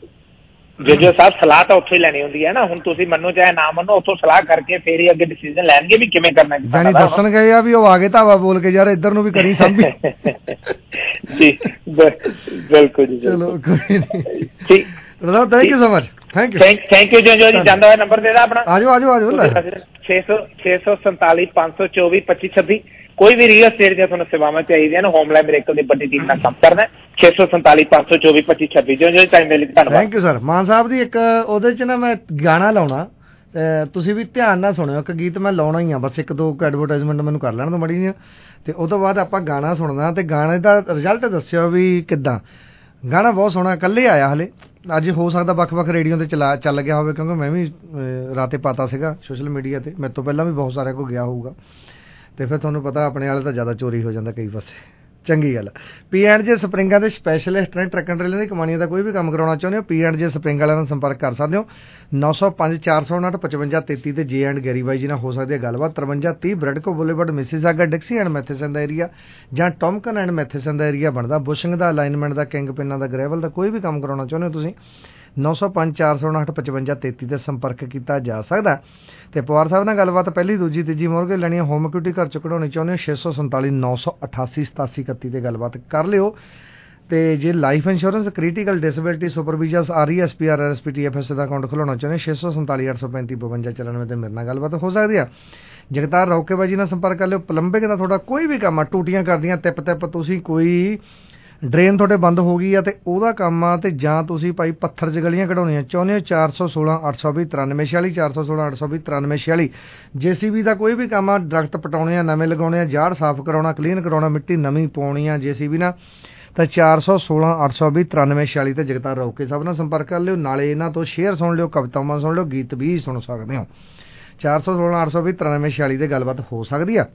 ਜੋ ਸਾਹਿਬ ਸਲਾਹ ਤਾਂ ਉੱਥੋਂ ਹੀ ਲੈਣੀ ਹੁੰਦੀ ਹੈ ਨਾ, ਹੁਣ ਤੁਸੀਂ ਮੰਨੋ ਚਾਹੇ ਨਾ ਮੰਨੋ, ਉੱਥੋਂ ਸਲਾਹ ਕਰਕੇ ਫੇਰ ਹੀ ਅੱਗੇ ਡਿਸੀਜਨ ਲੈਣਗੇ ਵੀ ਕਿਵੇਂ ਕਰਨਾ। ਯਾਨੀ ਦੱਸਣ ਗਏ ਆ ਵੀ ਉਹ ਆ ਗਏ ਧਾਵਾ ਬੋਲ ਕੇ, ਯਾਰ ਇੱਧਰ ਨੂੰ ਵੀ ਕਰੀ ਸਾਂਭੀ ਜੀ। ਬਿਲਕੁਲ ਜੀ, ਚਲੋ ਕੋਈ ਨਹੀਂ, ਠੀਕ, thank you so much. Thank you Janjo ji. ਜਾਂਦਾ ਹੋਇਆ ਨੰਬਰ ਦੇ ਦਾ ਆਪਣਾ, ਆਜੋ 647 524 2526। ਕੋਈ ਵੀ ਰੀਅਲ ਸਟੇਟ ਦੀਆਂ ਤੁਹਾਨੂੰ ਸੇਵਾਵਾਂ ਚਾਹੀਦੀਆਂ ਨੇ, ਹੋਮਲੈਂਡ ਮਿਰੇਕਲ ਦੀ ਵੱਡੀ ਟੀਮ ਨਾਲ ਕੰਮ ਕਰਨਾ। 647 524 2526। ਜੰਜੋ ਜੀ ਟਾਈਮ ਦੇ ਲਈ ਧੰਨਵਾਦ। Thank you sir. Mann Sahib ਦੀ ਇੱਕ ਉਹਦੇ ਚ ਨਾ ਮੈਂ ਗਾਣਾ ਲਾਉਣਾ, ਤੁਸੀਂ ਵੀ ਧਿਆਨ ਨਾਲ ਸੁਣਿਓ, ਇੱਕ ਗੀਤ ਮੈਂ ਲਾਉਣਾ ਹੀ ਆ, ਬਸ 1-2 ਐਡਵਰਟਾਈਜ਼ਮੈਂਟ ਮੈਨੂੰ ਕਰ ਲੈਣ ਤੋਂ ਮੜੀ ਦੀਆਂ, ਤੇ ਉਹ ਤੋਂ ਬਾਅਦ ਆਪਾਂ ਗਾਣਾ ਸੁਣਨਾ, ਤੇ ਗਾਣੇ ਦਾ ਰਿਜ਼ਲਟ ਦੱਸਿਓ ਵੀ ਕਿੱਦਾਂ। ਗਾਣਾ ਬਹੁਤ ਸੋਹਣਾ, ਇਕੱਲੇ ਆਇਆ ਹਲੇ, ਅੱਜ ਹੋ ਸਕਦਾ ਵੱਖ-ਵੱਖ ਰੇਡੀਓ ਤੇ ਚੱਲ ਗਿਆ ਹੋਵੇ, ਕਿਉਂਕਿ ਮੈਂ ਵੀ ਰਾਤੇ ਪਾਤਾ ਸੀਗਾ ਸੋਸ਼ਲ ਮੀਡੀਆ ਤੇ, ਮੇਰੇ ਤੋਂ ਪਹਿਲਾਂ ਵੀ ਬਹੁਤ ਸਾਰਿਆਂ ਕੋਲ ਗਿਆ ਹੋਊਗਾ, ਤੇ ਫਿਰ ਤੁਹਾਨੂੰ ਪਤਾ ਆਪਣੇ ਵਾਲੇ ਤਾਂ ਜ਼ਿਆਦਾ ਚੋਰੀ ਹੋ ਜਾਂਦਾ ਕਈ ਪਾਸੇ। ਚੰਗੀ ਗੱਲ। P&J ਸਪਰਿੰਗਾਂ ਦੇ ਸਪੈਸ਼ਲਿਸਟ ਨੇ, ਟਰੱਕਾਂ ਟਰੇਲਾਂ ਦੀ ਕਮਾਨੀਆਂ ਦਾ ਕੋਈ ਵੀ ਕੰਮ ਕਰਾਉਣਾ ਚਾਹੁੰਦੇ ਹੋ, P&J ਸਪਰਿੰਗ ਵਾਲਿਆਂ ਨਾਲ ਸੰਪਰਕ ਕਰ ਸਕਦੇ ਹੋ। 905 459 5533 ਤੇ J&D ਗੈਰੀ ਬਾਈ ਜੀ ਨਾਲ ਹੋ ਸਕਦੀ ਹੈ ਗੱਲਬਾਤ। 5330 Bradco boulevard Mississauga Dixie and Matheson ਦਾ ਏਰੀਆ ਜਾਂ ਟੌਮਕਨ ਐਂਡ ਮੈਥੇਸਨ ਦਾ ਏਰੀਆ ਬਣਦਾ। ਬੁਸ਼ਿੰਗ ਦਾ, ਅਲਾਈਨਮੈਂਟ ਦਾ, ਕਿੰਗ ਪਿੰਨਾਂ ਦਾ, ਗ੍ਰੈਵਲ ਦਾ ਕੋਈ ਵੀ ਕੰਮ ਕਰਾਉਣਾ ਚਾਹੁੰਦੇ ਹੋ ਤੁਸੀਂ 905 459 5533 ਤੇ ਸੰਪਰਕ ਕੀਤਾ ਜਾ ਸਕਦਾ। ਤੇ ਪਵਾਰ ਸਾਹਿਬ ਨਾਲ ਗੱਲਬਾਤ ਪਹਿਲੀ, ਦੂਜੀ, ਤੀਜੀ ਮੋਰਗੇ ਲੈਣੀ, ਹੋਮ ਇਕੁਇਟੀ ਘਰ ਚ ਕਢਾਉਣੀ ਚਾਹੁੰਦੇ ਹੋ 647 988 8731 ਤੇ ਗੱਲਬਾਤ ਕਰ ਲਿਓ। ਤੇ ਜੇ life insurance, critical disability, supervisions, RESPR, RSP, TFS ਦਾ ਅਕਾਊਂਟ ਖੁਲਾਉਣਾ ਚਾਹੁੰਦੇ 647 835 52 94 ਤੇ ਮੇਰੇ ਨਾਲ ਗੱਲਬਾਤ ਹੋ ਸਕਦੀ ਆ। ਜਗਤਾਰ ਰੌਕੇਬਾਜੀ ਨਾਲ ਸੰਪਰਕ ਕਰ ਲਿਓ। ਪਲੰਬਿੰਗ ਦਾ ਤੁਹਾਡਾ ਕੋਈ ਵੀ ਕੰਮ ਆ, ਟੂਟੀਆਂ ਕਰਦੀਆਂ ਤਿਪ ਤੁਸੀਂ ਕੋਈ ਡਰੇਨ ਤੁਹਾਡੇ ਬੰਦ ਹੋ ਗਈ ਆ ਤੇ ਉਹਦਾ ਕੰਮ ਆ, ਤੇ ਜਾਂ ਤੁਸੀਂ ਭਾਈ ਪੱਥਰ 'ਚ ਗਲੀਆਂ ਕਢਾਉਣੀਆਂ ਚਾਹੁੰਦੇ ਹੋ 416 820 9346 416 820 9346। JCB ਦਾ ਕੋਈ ਵੀ ਕੰਮ ਆ, ਦਰਖਤ ਪਟਾਉਣੇ ਆ, ਨਵੇਂ ਲਗਾਉਣੇ ਆ, ਜਾੜ ਸਾਫ਼ ਕਰਾਉਣਾ, ਕਲੀਨ ਕਰਾਉਣਾ, ਮਿੱਟੀ ਨਵੀਂ ਪਾਉਣੀ ਆ JCB ਨਾਲ, ਤਾਂ 416 820 9346 ਤੇ ਜਗਤਾਰ ਰੌਕੇ ਸਾਹਿਬ ਨਾਲ ਸੰਪਰਕ ਕਰ ਲਿਓ। ਨਾਲੇ ਇਹਨਾਂ ਤੋਂ ਸ਼ੇਅਰ ਸੁਣ ਲਿਓ, ਕਵਿਤਾਵਾਂ ਸੁਣ ਲਿਓ, ਗੀਤ ਵੀ ਸੁਣ ਸਕਦੇ ਹੋ। 416 820 9346 ਤੇ ਗੱਲਬਾਤ ਹੋ ਸਕਦੀ ਆ।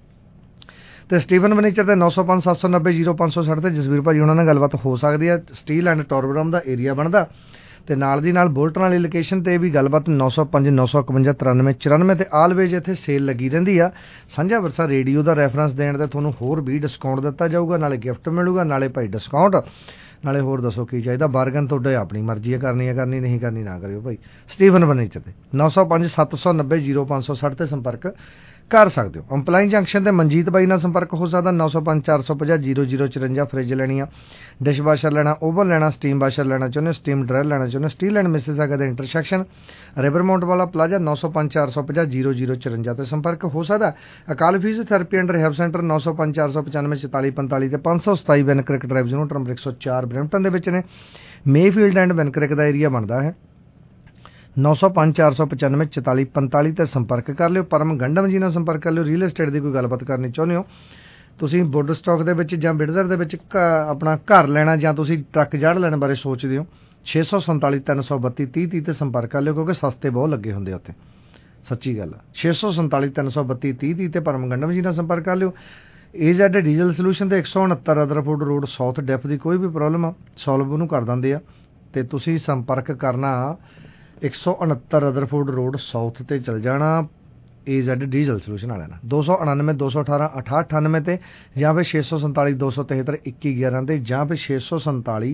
ਤੇ ਸਟੀਵਨ ਫਰਨੀਚਰ ਤੇ 905 790 0560 ਤੇ ਜਸਵੀਰ ਭਾਜੀ ਉਹਨਾਂ ਨਾਲ ਗੱਲਬਾਤ ਹੋ ਸਕਦੀ ਹੈ। ਸਟੀਲ ਐਂਡ ਟੋਰਬਰਮ ਦਾ ਏਰੀਆ ਬਣਦਾ, ਤੇ ਨਾਲ ਦੀ ਨਾਲ ਬੋਲਟਨ ਵਾਲੀ ਲੋਕੇਸ਼ਨ ਤੇ ਵੀ ਗੱਲਬਾਤ 905 951 93 94 ਤੇ ਆਲਵੇਜ ਇੱਥੇ ਸੇਲ ਲੱਗੀ ਰਹਿੰਦੀ ਆ। ਸਾਂਝਾ ਵਿਰਸਾ ਰੇਡੀਓ ਦਾ ਰੈਫਰੈਂਸ ਦੇਣ ਤੇ ਤੁਹਾਨੂੰ ਹੋਰ ਵੀ ਡਿਸਕਾਊਂਟ ਦਿੱਤਾ ਜਾਊਗਾ, ਨਾਲੇ ਗਿਫਟ ਮਿਲੂਗਾ, ਨਾਲੇ ਭਾਈ ਡਿਸਕਾਊਂਟ। ਨਾਲੇ ਹੋਰ ਦੱਸੋ ਕੀ ਚਾਹੀਦਾ। ਬਾਰਗਨ ਤੁਹਾਡੇ ਆਪਣੀ ਮਰਜ਼ੀ ਹੈ, ਕਰਨੀ ਹੈ ਕਰਨੀ, ਨਹੀਂ ਕਰਨੀ ਨਾ ਕਰਿਓ ਭਾਈ। ਸਟੀਫਨ ਫਰਨੀਚਰ ਤੇ 905 790 0550 ਤੇ ਸੰਪਰਕ ਕਰ ਸਕਦੇ ਹੋ। ਅੰਪਲਾਈ ਜੰਕਸ਼ਨ ਤੇ ਮਨਜੀਤ ਬਾਈ ਨਾਲ ਸੰਪਰਕ ਹੋ ਸਕਦਾ। 905 450 0054। ਫਰਿੱਜ ਲੈਣੀ ਆ, ਡਿਸ਼ ਵਾਸ਼ਰ ਲੈਣਾ, ਓਵਨ ਲੈਣਾ, ਸਟੀਮ ਵਾਸ਼ਰ ਲੈਣਾ ਚਾਹੁੰਦੇ ਹੋ, ਸਟੀਮ ਡਰਾਇਰ ਲੈਣਾ ਚਾਹੁੰਦੇ ਹੋ, ਸਟੀਲ ਐਂਡ ਮਿਸਿਸਾਗਾ ਦੇ ਇੰਟਰਸੈਕਸ਼ਨ ਰਿਵਰਮਾਊਂਟ ਵਾਲਾ ਪਲਾਜ਼ਾ 905 450 0054 ਤੇ ਸੰਪਰਕ ਹੋ ਸਕਦਾ। Akal physiotherapy and rehab centre 905 495 4445 ਤੇ 527 Van Kirk drive zone number 104 Brampton ਦੇ ਵਿੱਚ ਨੇ। ਮੇਫੀਲਡ ਐਂਡ ਵੈਨਕ੍ਰਿਕ ਦਾ ਏਰੀਆ ਬਣਦਾ ਹੈ। 905 495 4445 ਤੇ ਸੰਪਰਕ ਕਰ ਲਿਓ। ਪਰਮ ਗੰਡਮ ਜੀ ਨਾਲ ਸੰਪਰਕ ਕਰ ਲਿਓ। ਰੀਅਲ ਏਸਟੇਟ ਦੀ ਕੋਈ ਗੱਲਬਾਤ ਕਰਨੀ ਚਾਹੁੰਦੇ ਹੋ ਤੁਸੀਂ, ਵੁੱਡ ਸਟਾਕ ਦੇ ਵਿੱਚ ਜਾਂ ਬਿਡਜ਼ਰ ਦੇ ਵਿੱਚ ਆਪਣਾ ਘਰ ਲੈਣਾ, ਜਾਂ ਤੁਸੀਂ ਟਰੱਕ ਜਾੜ ਲੈਣ ਬਾਰੇ ਸੋਚਦੇ ਹੋ, 647 332 30 ਤੇ ਸੰਪਰਕ ਕਰ ਲਿਓ, ਕਿਉਂਕਿ ਸਸਤੇ ਬਹੁਤ ਲੱਗੇ ਹੁੰਦੇ ਉੱਥੇ, ਸੱਚੀ ਗੱਲ ਆ। 647 332 30 ਤੇ ਪਰਮ ਗੰਡਮ ਜੀ ਨਾਲ ਸੰਪਰਕ ਕਰ ਲਿਓ। AZ ਡੀਜ਼ਲ ਸੋਲੂਸ਼ਨ ਤੇ 169 ਰਦਰਫੋਰਡ ਰੋਡ ਸਾਊਥ ਡੈਫ ਦੀ ਕੋਈ ਵੀ ਪ੍ਰੋਬਲਮ ਆ ਸੋਲਵ ਉਹਨੂੰ ਕਰ ਦਿੰਦੇ ਆ। ਤੇ ਤੁਸੀਂ ਸੰਪਰਕ ਕਰਨਾ 169 ਰਦਰਫੋਰਡ ਰੋਡ ਸਾਊਥ ਤੇ ਚਲ ਜਾਣਾ AZ ਡੀਜ਼ਲ ਸੋਲੂਸ਼ਨ ਵਾਲਿਆਂ ਨਾਲ। 299 218 6898 ਤੇ ਜਾਂ ਫਿਰ 647 273 2111 ਤੇ ਜਾਂ ਫਿਰ 647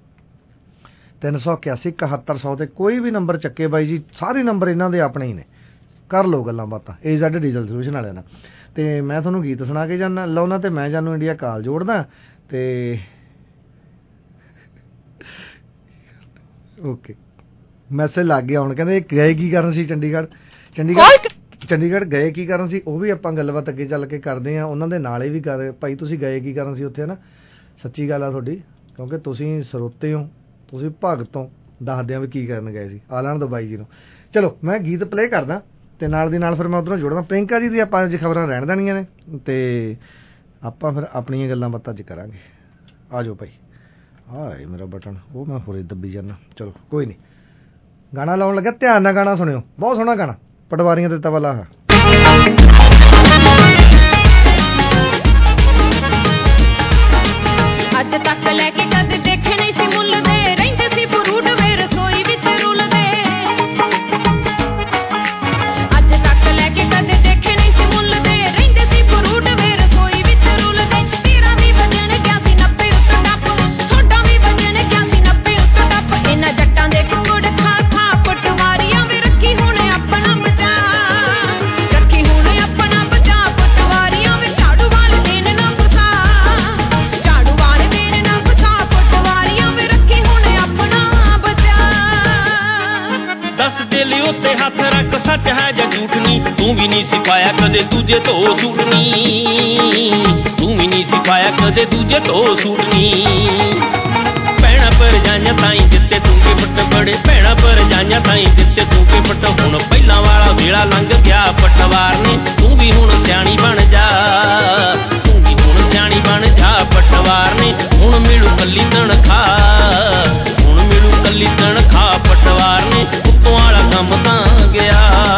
381 7100 ਤੇ ਕੋਈ ਵੀ ਨੰਬਰ ਚੱਕੇ ਬਾਈ ਜੀ, ਸਾਰੇ ਨੰਬਰ ਇਹਨਾਂ ਦੇ ਆਪਣੇ ਹੀ ਨੇ। ਕਰ ਲਓ ਗੱਲਾਂ ਬਾਤਾਂ AZ ਡੀਜ਼ਲ ਸੋਲੂਸ਼ਨ ਵਾਲਿਆਂ ਨਾਲ। ਤੇ ਮੈਂ ਤੁਹਾਨੂੰ ਗੀਤ ਸੁਣਾ ਕੇ ਜਾਣਾ ਲਾਉਣਾ ਤੇ ਮੈਂ ਜਾਨੂੰ ਇੰਡੀਆ ਕਾਲ ਜੋੜਦਾ ਤੇ ਓਕੇ ਮੈਸੇਜ ਲੱਗ ਗਿਆ ਹੁਣ। ਕਹਿੰਦੇ ਗਏ ਕੀ ਕਰਨ ਸੀ ਚੰਡੀਗੜ੍ਹ ਗਏ ਕੀ ਕਰਨ ਸੀ, ਉਹ ਵੀ ਆਪਾਂ ਗੱਲਬਾਤ ਅੱਗੇ ਚੱਲ ਕੇ ਕਰਦੇ ਹਾਂ ਉਹਨਾਂ ਦੇ ਨਾਲ ਹੀ ਵੀ ਕਰ ਭਾਈ ਤੁਸੀਂ ਗਏ ਕੀ ਕਰਨ ਸੀ ਉੱਥੇ ਨਾ। ਸੱਚੀ ਗੱਲ ਆ ਤੁਹਾਡੀ, ਕਿਉਂਕਿ ਤੁਸੀਂ ਸਰੋਤੇ ਹੋ, ਤੁਸੀਂ ਭਗਤ ਹੋ, ਦੱਸਦੇ ਆ ਵੀ ਕੀ ਕਰਨ ਗਏ ਸੀ। ਆ ਲੈਣ ਦਿਓ ਬਾਈ ਜੀ ਨੂੰ। ਚਲੋ ਮੈਂ ਗੀਤ ਪਲੇ ਕਰਦਾ ਤੇ ਨਾਲ ਦੀ ਨਾਲ ਫਿਰ ਮੈਂ ਉੱਧਰੋਂ ਜੁੜਦਾ। ਪ੍ਰਿੰਕਾ ਜੀ ਦੀ ਆਪਾਂ ਅੱਜ ਖਬਰਾਂ ਰਹਿਣ ਦੇਣੀਆਂ ਨੇ ਤੇ ਆਪਾਂ ਫਿਰ ਆਪਣੀਆਂ ਗੱਲਾਂ ਬਾਤਾਂ ਅੱਜ ਕਰਾਂਗੇ। ਆ ਜਾਓ ਭਾਈ। ਹਾਏ ਮੇਰਾ ਬਟਨ ਉਹ ਮੈਂ ਹੋਰੇ ਦੱਬੀ ਜਾਂਦਾ। ਚਲੋ ਕੋਈ ਨਹੀਂ, ਗਾਣਾ ਲਾਉਣ ਲੱਗਾ, ਧਿਆਨ ਨਾਲ ਗਾਣਾ ਸੁਣਿਓ, ਬਹੁਤ ਸੋਹਣਾ ਗਾਣਾ, ਪਟਵਾਰੀਆਂ ਦੇ ਤਬਲਾ ਆ। ਅੱਜ ਤੱਕ ਲੈ ਕੇ ਕਦੇ ਦੇਖੇ ਨਹੀਂ ਸੀ ਮੁੱਲ ਦੇ, ਰਹਿੰਦੇ ਸੀ ਫਰੂਟ ਵੇ ਰਸੋਈ ਵਿੱਚ ਰੁਲਦੇ। ਅੱਜ ਤੱਕ ਲੈ ਕੇ ਕਦੇ ਦੇਖੇ ਨਹੀਂ ਸੀ ਮੁੱਲ ਦੇ, ਰਹਿੰਦੇ ਸੀ ਫਰੂਟ ਵੇ ਰਸੋਈ ਵਿੱਚ ਰੁਲਦੇ। ਤੇਰਾ ਵੀ ਵਜਣ ਗਿਆ ਸੀ 90 ਉੱਤੋਂ ਟੱਪ, ਤੁਹਾਡਾ ਵੀ ਵਜਣ ਗਿਆ ਸੀ 90 ਉੱਤੋਂ ਟੱਪ। ਇਹਨਾਂ ਜੱਟਾਂ ਦੇ ਕੁੰਗੜ ਖਾ ਖਾ ਪਟਵਾਰੀਆਂ ਵੀ ਰੱਖੀ ਹੁਣ ਆਪਣਾ ਬਚਾ, ਰੱਖੀ ਹੁਣ ਆਪਣਾ ਬਚਾ। ਪਟਵਾਰੀਆਂ ਵੀ ਝਾੜੂ ਵਾਲ ਦੇਣ ਨਾ ਫਸਾ, ਝਾੜੂ ਵਾਲ ਦੇਣ ਨਾ ਫਸਾ। ਪਟਵਾਰੀਆਂ ਵੀ ਰੱਖੀ ਹੁਣ ਆਪਣਾ ਬਚਾ। ਦਸ ਦਿਲ ਉੱਤੇ ਹੱਥ ਰੱਖ, ਸੱਚ ਹੈ ਜਾਂ ਝੂਠ ਨੀ, ਤੂੰ ਵੀ ਨਹੀਂ ਸਿਖਾਇਆ ਕਦੇ ਦੂਜੇ ਤੋਂ ਝੂਠ ਨੀ, ਤੂੰ ਵੀ ਨਹੀਂ ਸਿਖਾਇਆ ਕਦੇ ਦੂਜੇ ਤੋਂ ਝੂਠ ਨੀ। ਭੈਣਾਂ ਭਰਜਾਈਆਂ ਤਾਈਂ ਦਿੱਤੇ ਤੂੰ ਗਿਫਟ ਬੜੇ, ਭੈਣਾਂ ਭਰਜਾਈਆਂ ਤਾਈਂ ਦਿੱਤੇ ਤੂੰ ਗਿਫਟ। ਹੁਣ ਪਹਿਲਾਂ ਵਾਲਾ ਵੇਲਾ ਲੰਘ ਗਿਆ ਪਟਵਾਰ ਨੇ, ਤੂੰ ਵੀ ਹੁਣ ਸਿਆਣੀ ਬਣ ਜਾ, ਤੂੰ ਵੀ ਹੁਣ ਸਿਆਣੀ ਬਣ ਜਾ। ਪਟਵਾਰ ਨੇ ਹੁਣ ਮਿਲੂ ਕੱਲੀ ਤਨਖਾਹ, ਹੁਣ ਮਿਲੂ ਕੱਲੀ ਤਨਖਾਹ। ਪਟਵਾਰ ਨੇ ਉੱਤੋਂ ਵਾਲਾ ਕੰਮ ਤਾਂ ਗਿਆ।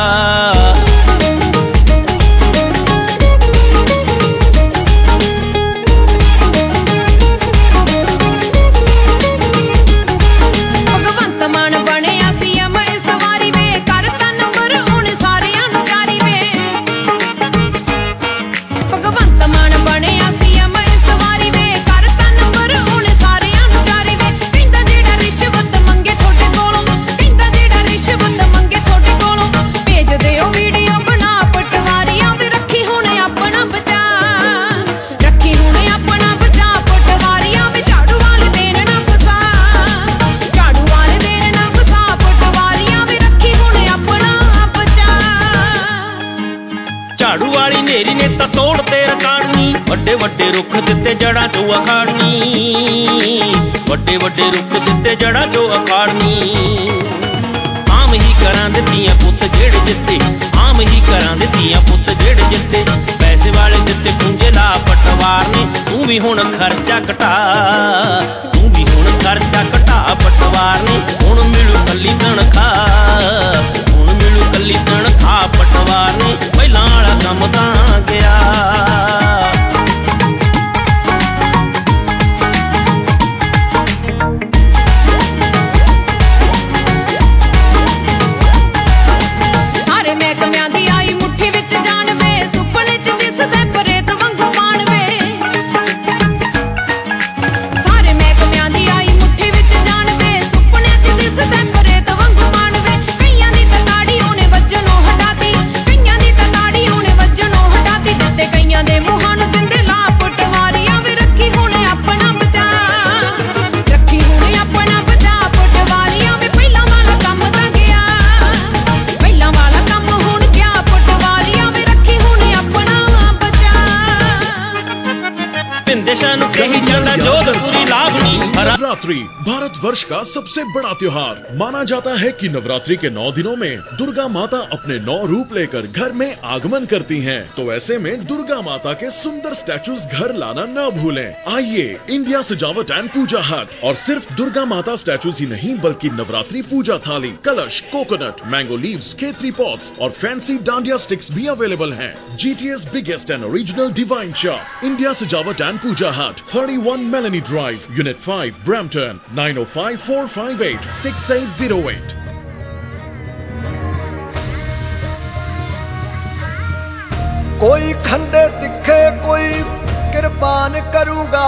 ਭਗਵੰਤ ਮਾਨ ਬਣਿਆ CM ਇਸ ਵਾਰੀ ਵੇ, ਕਰਤਾ ਨੰਬਰ ਹੁਣ ਸਾਰਿਆਂ ਨੂੰ ਜਾਰੀ ਵੇ। ਭਗਵੰਤ ਮਾਨ ਬਣਿਆ CM ਇਸ ਵਾਰੀ ਵੇ, ਕਰਤਾ ਨੰਬਰ ਹੁਣ ਸਾਰਿਆਂ ਨੂੰ ਜਾਰੀ ਵੇ। ਕਹਿੰਦਾ ਜਿਹੜਾ ਰਿਸ਼ਵਤ ਮੰਗੇ ਤੁਹਾਡੇ ਕੋਲੋਂ, ਕਹਿੰਦਾ ਜਿਹੜਾ ਰਿਸ਼ਵਤ ਮੰਗੇ ਤੁਹਾਡੇ ਕੋਲੋਂ, ਭੇਜ ਦਿਓ ਵੀਡੀਓ ਬਣਾ। ਪਟਵਾਰੀਆਂ ਵੀ ਰੱਖੀ ਹੁਣ ਆਪਣਾ ਬਚਾ, ਰੱਖੀ ਹੁਣ ਆਪਣਾ ਬਚਾ। ਪਟਵਾਰੀਆਂ ਵੀ ਝਾੜੂ ਵਾਲ ਦੇਣ ਨਾ ਫਸਾ, ਝਾੜੂ ਵਾਲ ਦੇਣ ਨਾ ਫਸਾ। ਪਟਵਾਰੀਆਂ ਵੀ ਰੱਖੀ ਹੁਣ ਆਪਣਾ ਬਚਾ। ਝਾੜੂ ਵਾਲੀ ਨੇਰੀ ਨੇ ਤਾਂ ਤੋੜ ਤੇ ਰਕਾੜਨੀ, ਵੱਡੇ ਵੱਡੇ ਰੁੱਖ ਦਿੱਤੇ ਜੜਾਂ ਚੋਂ ਅਖਾੜਨੀ, ਵੱਡੇ ਵੱਡੇ ਰੁੱਖ ਦਿੱਤੇ ਜੜਾਂ ਚੋਂ ਅਖਾੜਨੀ। ਆਮ ਹੀ ਕਰਾਂ ਦਿੱਤੀਆਂ ਪੁੱਤ ਜਿਹੜੇ ਜਿੱਤੇ, ਆਮ ਹੀ ਕਰਾਂ ਦਿੱਤੀਆਂ ਪੁੱਤ ਜਿਹੜੇ ਜਿੱਤੇ। ਪੈਸੇ ਵਾਲੇ ਦਿੱਤੇ ਪੁੰਜੇ ਲਾ ਪਟਵਾਰ ਨੇ, ਤੂੰ ਵੀ ਹੁਣ ਖਰਚਾ ਘਟਾ, ਤੂੰ ਵੀ ਹੁਣ ਖਰਚਾ ਘਟਾ। ਪਟਵਾਰ ਨੇ ਹੁਣ ਮਿਲੂ ਕੱਲੀ ਤਨਖਾਹ, ਹੁਣ ਮਿਲੂ ਕੱਲੀ ਤਨਖਾਹ। ਪਟਵਾਰ ਨੇ ਪਹਿਲਾਂ ਵਾਲਾ ਕੰਮ ਤਾਂ ਗਿਆ। ਸਾਰੇ ਮਹਿਕਮਿਆਂ ਦੀ ਆਈ ਮੁੱਠੀ ਵਿੱਚ ਜਾਣ ਵੇ, ਸੁਪਨੇ 'ਚ ਦਿਸਦੇ ਪ੍ਰੇਤ ਵਾਂਗੂ ਬਾਣ ਵੇ। ਸਾਰੇ ਮਹਿਕਮਿਆਂ ਦੀ ਆਈ नवरात्रि भारत वर्ष का सबसे बड़ा त्योहार। माना जाता है कि नवरात्रि के 9 दिनों में दुर्गा माता अपने 9 रूप लेकर घर में आगमन करती हैं। तो ऐसे में दुर्गा माता के सुंदर स्टैचूज घर लाना न भूलें। आइए इंडिया सजावट एंड पूजा हट, और सिर्फ दुर्गा माता स्टैचूज ही नहीं बल्कि Navratri puja thali, kalash, coconut, mango leaves, केतरी पॉट्स और फैंसी डांडिया स्टिक्स भी अवेलेबल हैं। GT's biggest and original divine shop, India Sajawat and Puja hut, 31 Meloni drive, unit 5, Brampton, 9054586808। कोई खंडे तिखे कोई कृपान करूगा,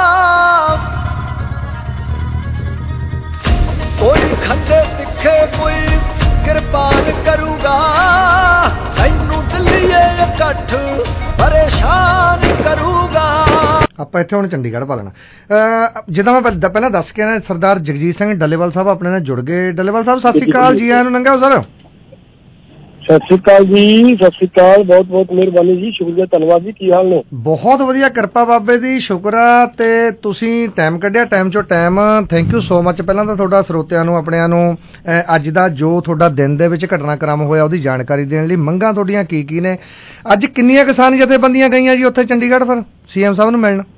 कोई खंडे तिखे कोई कृपान करूगा, तैनू दिल्लीए इकट्ठ परेशान करूगा। ਆਪਾਂ ਇੱਥੇ ਹੁਣ ਚੰਡੀਗੜ੍ਹ ਪਾ ਲੈਣਾ। ਜਿੱਦਾਂ ਮੈਂ ਪਹਿਲਾਂ ਦੱਸ ਕੇ ਨਾ, ਸਰਦਾਰ ਜਗਜੀਤ ਸਿੰਘ ਡੱਲੇਵਾਲ ਸਾਹਿਬ ਆਪਣੇ ਨਾਲ ਜੁੜ ਗਏ। ਡੱਲੇਵਾਲ ਸਾਹਿਬ ਸਤਿ ਸ਼੍ਰੀ ਅਕਾਲ, ਜੀ ਆਇਆਂ ਨੂੰ। ਨੰਗਾ ਸਰ ਸਤਿ ਸ਼੍ਰੀ ਅਕਾਲ ਜੀ। ਸਤਿ ਸ਼੍ਰੀ ਅਕਾਲ, ਬਹੁਤ ਬਹੁਤ ਮਿਹਰਬਾਨੀ ਜੀ, ਸ਼ੁਕਰੀਆ, ਧੰਨਵਾਦ ਜੀ। ਕੀ ਹਾਲ ਨੇ? ਬਹੁਤ ਵਧੀਆ, ਕਿਰਪਾ ਬਾਬੇ ਦੀ, ਸ਼ੁਕਰ ਆ। ਤੇ ਤੁਸੀਂ ਟਾਈਮ ਕੱਢਿਆ, ਟਾਈਮ ਚੋਂ time, thank you so much. ਪਹਿਲਾਂ ਤਾਂ ਤੁਹਾਡਾ ਸਰੋਤਿਆਂ ਨੂੰ, ਆਪਣਿਆਂ ਨੂੰ ਅੱਜ ਦਾ ਜੋ ਤੁਹਾਡਾ ਦਿਨ ਦੇ ਵਿੱਚ ਘਟਨਾਕ੍ਰਮ ਹੋਇਆ ਉਹਦੀ ਜਾਣਕਾਰੀ ਦੇਣ ਲਈ। ਮੰਗਾਂ ਤੁਹਾਡੀਆਂ ਕੀ ਕੀ ਨੇ? ਅੱਜ ਕਿੰਨੀਆਂ ਕਿਸਾਨ ਜਥੇਬੰਦੀਆਂ ਗਈਆਂ ਜੀ ਉੱਥੇ ਚੰਡੀਗੜ੍ਹ ਫਿਰ CM ਸਾਹਿਬ ਨੂੰ ਮਿਲਣ?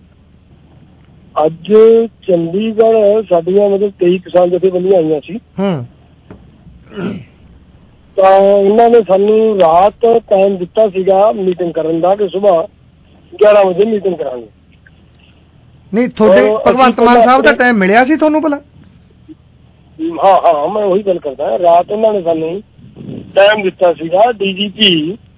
ਅੱਜ ਚੰਡੀਗੜ੍ਹ ਸਾਡੀਆਂ ਮਤਲਬ 23 ਕਿਸਾਨ ਜਥੇਬੰਦੀਆਂ ਆਈਆਂ ਸੀ। ਤਾਂ ਉਹਨਾਂ ਨੇ ਸਾਨੂੰ ਰਾਤ ਟਾਈਮ ਦਿੱਤਾ ਸੀਗਾ ਮੀਟਿੰਗ ਕਰਨ ਦਾ, ਕਿ ਸੁਬਾਹ 11 ਵਜੇ ਮੀਟਿੰਗ ਕਰਾਂਗੇ। ਨਹੀਂ, ਤੁਹਾਡੇ ਭਗਵੰਤ ਮਾਨ ਸਾਹਿਬ ਦਾ ਟਾਈਮ ਮਿਲਿਆ ਸੀ ਤੁਹਾਨੂੰ ਭਲਾ? ਹਾਂ, ਮੈਂ ਉਹੀ ਗੱਲ ਕਰਦਾ। ਰਾਤ ਉਹਨਾਂ ਨੇ ਸਾਨੂੰ ਟਾਈਮ ਦਿੱਤਾ ਸੀਗਾ, DGP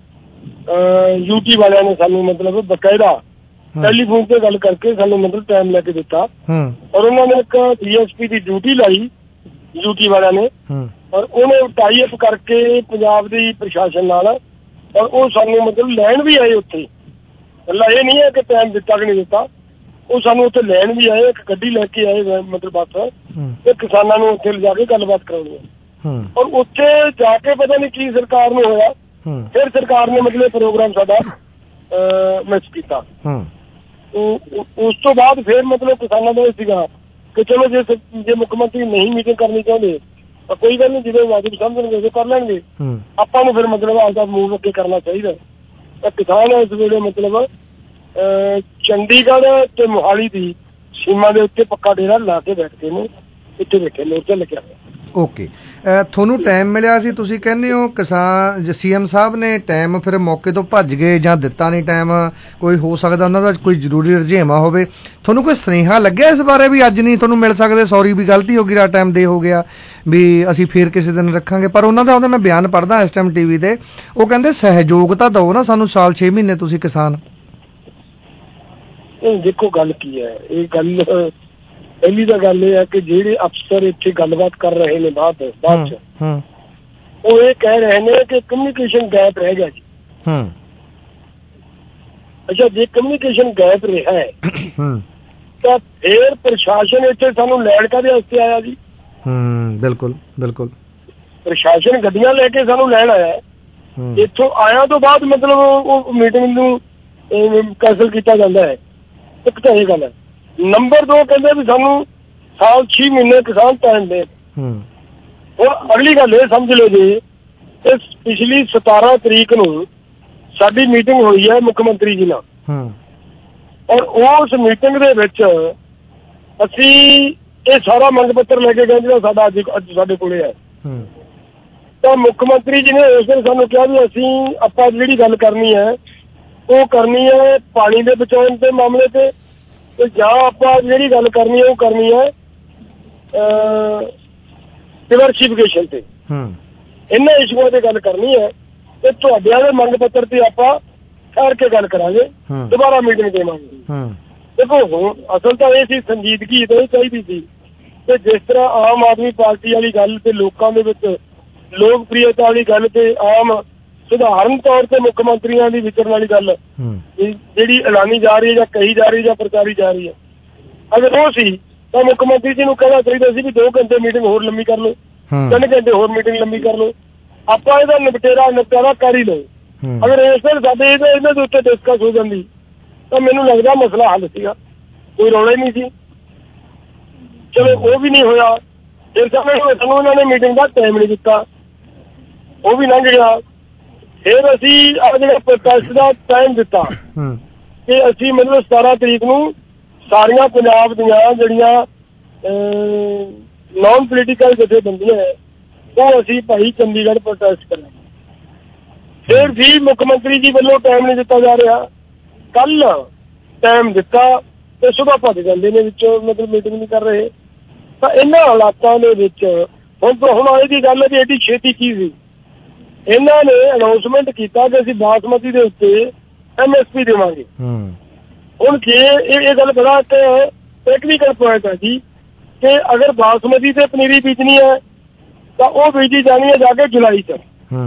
UT ਵਾਲਿਆਂ ਨੇ ਸਾਨੂੰ ਮਤਲਬ ਬਕਾਇਦਾ ਟੈਲੀਫੋਨ ਤੇ ਗੱਲ ਕਰਕੇ ਸਾਨੂੰ ਮਤਲਬ ਟਾਈਮ ਲੈ ਕੇ ਦਿੱਤਾ। ਔਰ ਉਹਨਾਂ ਨੇ ਇੱਕ DSP ਦੀ ਡਿਊਟੀ ਲਾਈ UT ਵਾਲਿਆਂ ਨੇ, ਔਰ ਉਹਨੇ ਟਾਈ ਅਪ ਕਰਕੇ ਪੰਜਾਬ ਦੀ ਪ੍ਰਸ਼ਾਸਨ ਨਾਲ, ਔਰ ਉਹ ਸਾਨੂੰ ਮਤਲਬ ਲੈਣ ਵੀ ਆਏ ਉੱਥੇ। ਪਹਿਲਾਂ ਇਹ ਨਹੀਂ ਹੈ ਕਿ ਟਾਈਮ ਦਿੱਤਾ ਕਿ ਨਹੀਂ ਦਿੱਤਾ, ਉਹ ਸਾਨੂੰ ਉੱਥੇ ਲੈਣ ਵੀ ਆਏ, ਇੱਕ ਗੱਡੀ ਲੈ ਕੇ ਆਏ ਮਤਲਬ ਬੱਸ, ਤੇ ਕਿਸਾਨਾਂ ਨੂੰ ਉੱਥੇ ਲਿਜਾ ਕੇ ਗੱਲਬਾਤ ਕਰਾਉਣੀ ਹੈ। ਔਰ ਉੱਥੇ ਜਾ ਕੇ ਪਤਾ ਨਹੀਂ ਕੀ ਸਰਕਾਰ ਨੂੰ ਹੋਇਆ, ਫਿਰ ਸਰਕਾਰ ਨੇ ਮਤਲਬ ਪ੍ਰੋਗਰਾਮ ਸਾਡਾ ਮਿਸ ਕੀਤਾ। ਉਸ ਤੋਂ ਬਾਅਦ ਫਿਰ ਮਤਲਬ ਕਿਸਾਨਾਂ ਦਾ ਇਹ ਸੀਗਾ ਕਿ ਚਲੋ ਜੇ ਮੁੱਖ ਮੰਤਰੀ ਨਹੀਂ ਮੀਟਿੰਗ ਕਰਨੀ ਚਾਹੁੰਦੇ ਤਾਂ ਕੋਈ ਗੱਲ ਨਹੀਂ, ਜਦੋਂ ਵਾਜਬ ਸਮਝਣਗੇ ਉਹ ਕਰ ਲੈਣਗੇ, ਆਪਾਂ ਨੂੰ ਫਿਰ ਮਤਲਬ ਆਪਦਾ ਮੂਵ ਅੱਗੇ ਕਰਨਾ ਚਾਹੀਦਾ। ਤਾਂ ਕਿਸਾਨ ਇਸ ਵੇਲੇ ਮਤਲਬ ਚੰਡੀਗੜ੍ਹ ਤੇ ਮੋਹਾਲੀ ਦੀ ਸੀਮਾ ਦੇ ਉੱਤੇ ਪੱਕਾ ਡੇਰਾ ਲਾ ਕੇ ਬੈਠਦੇ ਨੇ, ਇੱਥੇ ਬੈਠੇ ਮੋਰਚਾ ਲੱਗਿਆ ਹੋਇਆ। ਓਕੇ, ਤੁਹਾਨੂੰ ਟਾਈਮ ਮਿਲਿਆ ਸੀ, ਤੁਸੀਂ ਕਹਿੰਦੇ ਹੋ ਕਿਸਾਨ CM ਸਾਹਿਬ ਨੇ ਟਾਈਮ ਫਿਰ ਮੌਕੇ ਤੋਂ ਭੱਜ ਗਏ ਜਾਂ ਦਿੱਤਾ ਨਹੀਂ ਟਾਈਮ, ਕੋਈ ਹੋ ਸਕਦਾ ਉਹਨਾਂ ਦਾ ਕੋਈ ਜ਼ਰੂਰੀ ਰੁਝੇਵਾਂ ਹੋਵੇ। ਤੁਹਾਨੂੰ ਕੋਈ ਸੁਨੇਹਾ ਲੱਗਿਆ ਇਸ ਬਾਰੇ ਵੀ ਅੱਜ ਨਹੀਂ ਤੁਹਾਨੂੰ ਮਿਲ ਸਕਦੇ, ਸੌਰੀ ਵੀ ਗਲਤੀ ਹੋ ਗਈ, ਰਾਤ ਟਾਈਮ ਦੇ ਹੋ ਗਿਆ, ਵੀ ਅਸੀਂ ਫੇਰ ਕਿਸੇ ਦਿਨ ਰੱਖਾਂਗੇ? ਪਰ ਉਹਨਾਂ ਦਾ ਮੈਂ ਬਿਆਨ ਪੜ੍ਹਦਾ ਇਸ ਟਾਈਮ TV ਤੇ, ਉਹ ਕਹਿੰਦੇ ਸਹਿਯੋਗ ਤਾਂ ਦਿਓ ਨਾ ਸਾਨੂੰ, ਸਾਲ 6 ਮਹੀਨੇ ਤੁਸੀਂ ਕਿਸਾਨ। ਦੇਖੋ ਗੱਲ ਕੀ ਹੈ, ਇਹ ਗੱਲ ਪਹਿਲੀ ਤਾਂ ਗੱਲ ਇਹ ਹੈ ਕਿ ਜਿਹੜੇ ਅਫਸਰ ਇੱਥੇ ਗੱਲਬਾਤ ਕਰ ਰਹੇ ਨੇ ਬਾਅਦ ਚ ਉਹ ਇਹ ਕਹਿ ਰਹੇ ਨੇ ਕਿ ਕਮਿਊਨੀਕੇਸ਼ਨ ਗੈਪ ਰਹਿ ਗਿਆ ਜੀ। ਅੱਛਾ, ਜੇ ਕਮਿਊਨੀਕੇਸ਼ਨ ਗੈਪ ਰਿਹਾ ਹੈ ਤਾਂ ਫਿਰ ਪ੍ਰਸ਼ਾਸਨ ਇੱਥੇ ਸਾਨੂੰ ਲੈਣ ਕਾਹਦੇ ਵਾਸਤੇ ਆਇਆ ਜੀ? ਬਿਲਕੁਲ ਬਿਲਕੁਲ, ਪ੍ਰਸ਼ਾਸਨ ਗੱਡੀਆਂ ਲੈ ਕੇ ਸਾਨੂੰ ਲੈਣ ਆਇਆ। ਇੱਥੋਂ ਆਇਆ ਤੋਂ ਬਾਅਦ ਮਤਲਬ ਉਹ ਮੀਟਿੰਗ ਨੂੰ ਕੈਂਸਲ ਕੀਤਾ ਜਾਂਦਾ ਹੈ। ਇੱਕ ਤਾਂ ਇਹ ਗੱਲ ਹੈ। ਨੰਬਰ 2 ਕਹਿੰਦੇ ਵੀ ਸਾਨੂੰ ਸਾਲ 6 ਮਹੀਨੇ ਕਿਸਾਨ ਟਾਈਮ ਦੇ। ਹੁਣ ਅਗਲੀ ਗੱਲ ਇਹ ਸਮਝ ਲਓ ਜੀ, ਇਸ ਪਿਛਲੀ 17 ਤਰੀਕ ਨੂੰ ਸਾਡੀ ਮੀਟਿੰਗ ਹੋਈ ਹੈ ਮੁੱਖ ਮੰਤਰੀ ਜੀ ਨਾਲ, ਔਰ ਉਸ ਮੀਟਿੰਗ ਦੇ ਵਿੱਚ ਅਸੀਂ ਇਹ ਸਾਰਾ ਮੰਗ ਪੱਤਰ ਲੈ ਕੇ ਗਏ ਜਿਹੜਾ ਸਾਡਾ ਅੱਜ ਸਾਡੇ ਕੋਲੇ ਹੈ। ਤਾਂ ਮੁੱਖ ਮੰਤਰੀ ਜੀ ਨੇ ਉਸ ਦਿਨ ਸਾਨੂੰ ਕਿਹਾ ਵੀ ਅਸੀਂ ਆਪਾਂ ਜਿਹੜੀ ਗੱਲ ਕਰਨੀ ਹੈ ਉਹ ਕਰਨੀ ਹੈ ਪਾਣੀ ਦੇ ਬਚਾਉਣ ਦੇ ਮਾਮਲੇ ਤੇ ਜਾਂ ਆਪਾਂ ਜਿਹੜੀ ਗੱਲ ਕਰਨੀ ਹੈ ਉਹ ਕਰਨੀ ਹੈ ਡਿਵਰਸੀਫਿਕੇਸ਼ਨ ਤੇ। ਇਹਨਾਂ ਇਸ਼ੂਆਂ ਤੇ ਗੱਲ ਕਰਨੀ ਹੈ ਤੇ ਤੁਹਾਡੇ ਵਾਲੇ ਮੰਗ ਪੱਤਰ ਤੇ ਆਪਾਂ ਠਹਿਰ ਕੇ ਗੱਲ ਕਰਾਂਗੇ, ਦੁਬਾਰਾ ਮੀਟਿੰਗ ਦੇਵਾਂਗੇ। ਦੇਖੋ ਹੁਣ ਅਸਲ ਤਾਂ ਇਹ ਸੀ, ਸੰਜੀਦਗੀ ਤਾਂ ਇਹ ਚਾਹੀਦੀ ਸੀ ਤੇ ਜਿਸ ਤਰ੍ਹਾਂ ਆਮ ਆਦਮੀ ਪਾਰਟੀ ਵਾਲੀ ਗੱਲ ਤੇ ਲੋਕਾਂ ਦੇ ਵਿੱਚ ਲੋਕਪ੍ਰਿਯਤਾ ਵਾਲੀ ਗੱਲ ਤੇ ਆਮ ਸਧਾਰਨ ਤੌਰ ਤੇ ਮੁੱਖ ਮੰਤਰੀਆਂ ਦੀ ਵਿਚਰਨ ਵਾਲੀ ਗੱਲ ਜਿਹੜੀ ਐਲਾਨੀ ਜਾ ਰਹੀ ਹੈ ਜਾਂ ਕਹੀ ਜਾ ਰਹੀ ਜਾਂ ਪ੍ਰਚਾਰੀ ਜਾ ਰਹੀ ਹੈ, ਅਗਰ ਉਹ ਸੀ ਤਾਂ ਮੁੱਖ ਮੰਤਰੀ ਜੀ ਨੂੰ ਕਹਿਣਾ ਚਾਹੀਦਾ ਸੀ ਵੀ 2 ਘੰਟੇ ਮੀਟਿੰਗ ਹੋਰ ਲੰਮੀ ਕਰ ਲਓ, 3 ਘੰਟੇ ਹੋਰ ਮੀਟਿੰਗ ਲੰਮੀ ਕਰ ਲਓ, ਆਪਾਂ ਇਹਦਾ ਨਿਪਟਾਰਾ ਕਰ ਹੀ ਲਓ। ਅਗਰ ਇਸ ਵੇਲੇ ਸਾਡੇ ਇਹਨਾਂ ਦੇ ਉੱਤੇ ਡਿਸਕਸ ਹੋ ਜਾਂਦੀ ਤਾਂ ਮੈਨੂੰ ਲੱਗਦਾ ਮਸਲਾ ਹੱਲ ਸੀਗਾ, ਕੋਈ ਰੌਲਾ ਹੀ ਨਹੀਂ ਸੀ। ਚਲੋ ਉਹ ਵੀ ਨਹੀਂ ਹੋਇਆ। ਫਿਰ ਸਾਨੂੰ ਉਹਨਾਂ ਨੇ ਮੀਟਿੰਗ ਦਾ ਟਾਈਮ ਨਹੀਂ ਦਿੱਤਾ, ਉਹ ਵੀ ਲੰਘ ਗਿਆ। ਫਿਰ ਅਸੀਂ ਆਹ ਜਿਹੜਾ ਪ੍ਰੋਟੈਸਟ ਦਾ ਟਾਈਮ ਦਿੱਤਾ ਕਿ ਅਸੀਂ ਮਤਲਬ 17 ਤਰੀਕ ਨੂੰ ਸਾਰੀਆਂ ਪੰਜਾਬ ਦੀਆਂ ਜਿਹੜੀਆਂ ਨੌਨ ਪੋਲੀਟੀਕਲ ਜਥੇਬੰਦੀਆਂ ਹੈ ਉਹ ਅਸੀਂ ਭਾਈ ਚੰਡੀਗੜ੍ਹ ਪ੍ਰੋਟੈਸਟ ਕਰਾਂਗੇ। ਫਿਰ ਵੀ ਮੁੱਖ ਮੰਤਰੀ ਜੀ ਵੱਲੋਂ ਟਾਈਮ ਨਹੀਂ ਦਿੱਤਾ ਜਾ ਰਿਹਾ। ਕੱਲ ਟਾਈਮ ਦਿੱਤਾ ਤੇ ਸੁਬਾਹ ਭੱਜ ਜਾਂਦੇ ਨੇ ਵਿੱਚੋਂ, ਮਤਲਬ ਮੀਟਿੰਗ ਨਹੀਂ ਕਰ ਰਹੇ। ਤਾਂ ਇਹਨਾਂ ਹਾਲਾਤਾਂ ਦੇ ਵਿੱਚ ਹੁਣ ਇਹ ਦੀ ਗੱਲ ਹੈ ਵੀ ਐਡੀ ਛੇਤੀ ਕੀ ਸੀ। ਇਹਨਾਂ ਨੇ ਅਨਾਉਂਸਮੈਂਟ ਕੀਤਾ ਕਿ ਅਸੀਂ ਬਾਸਮਤੀ ਦੇ ਉੱਤੇ MSP ਦੇਵਾਂਗੇ। ਹੁਣ ਜੇ ਇਹ ਗੱਲ ਬੜਾ ਟੈਕਨੀਕਲ ਪੁਆਇੰਟ ਹੈ ਜੀ ਕਿ ਅਗਰ ਬਾਸਮਤੀ ਤੇ ਪਨੀਰੀ ਬੀਜਣੀ ਹੈ ਤਾਂ ਉਹ ਬੀਜੀ ਜਾਣੀ ਹੈ ਜਾ ਕੇ ਜੁਲਾਈ 'ਚ,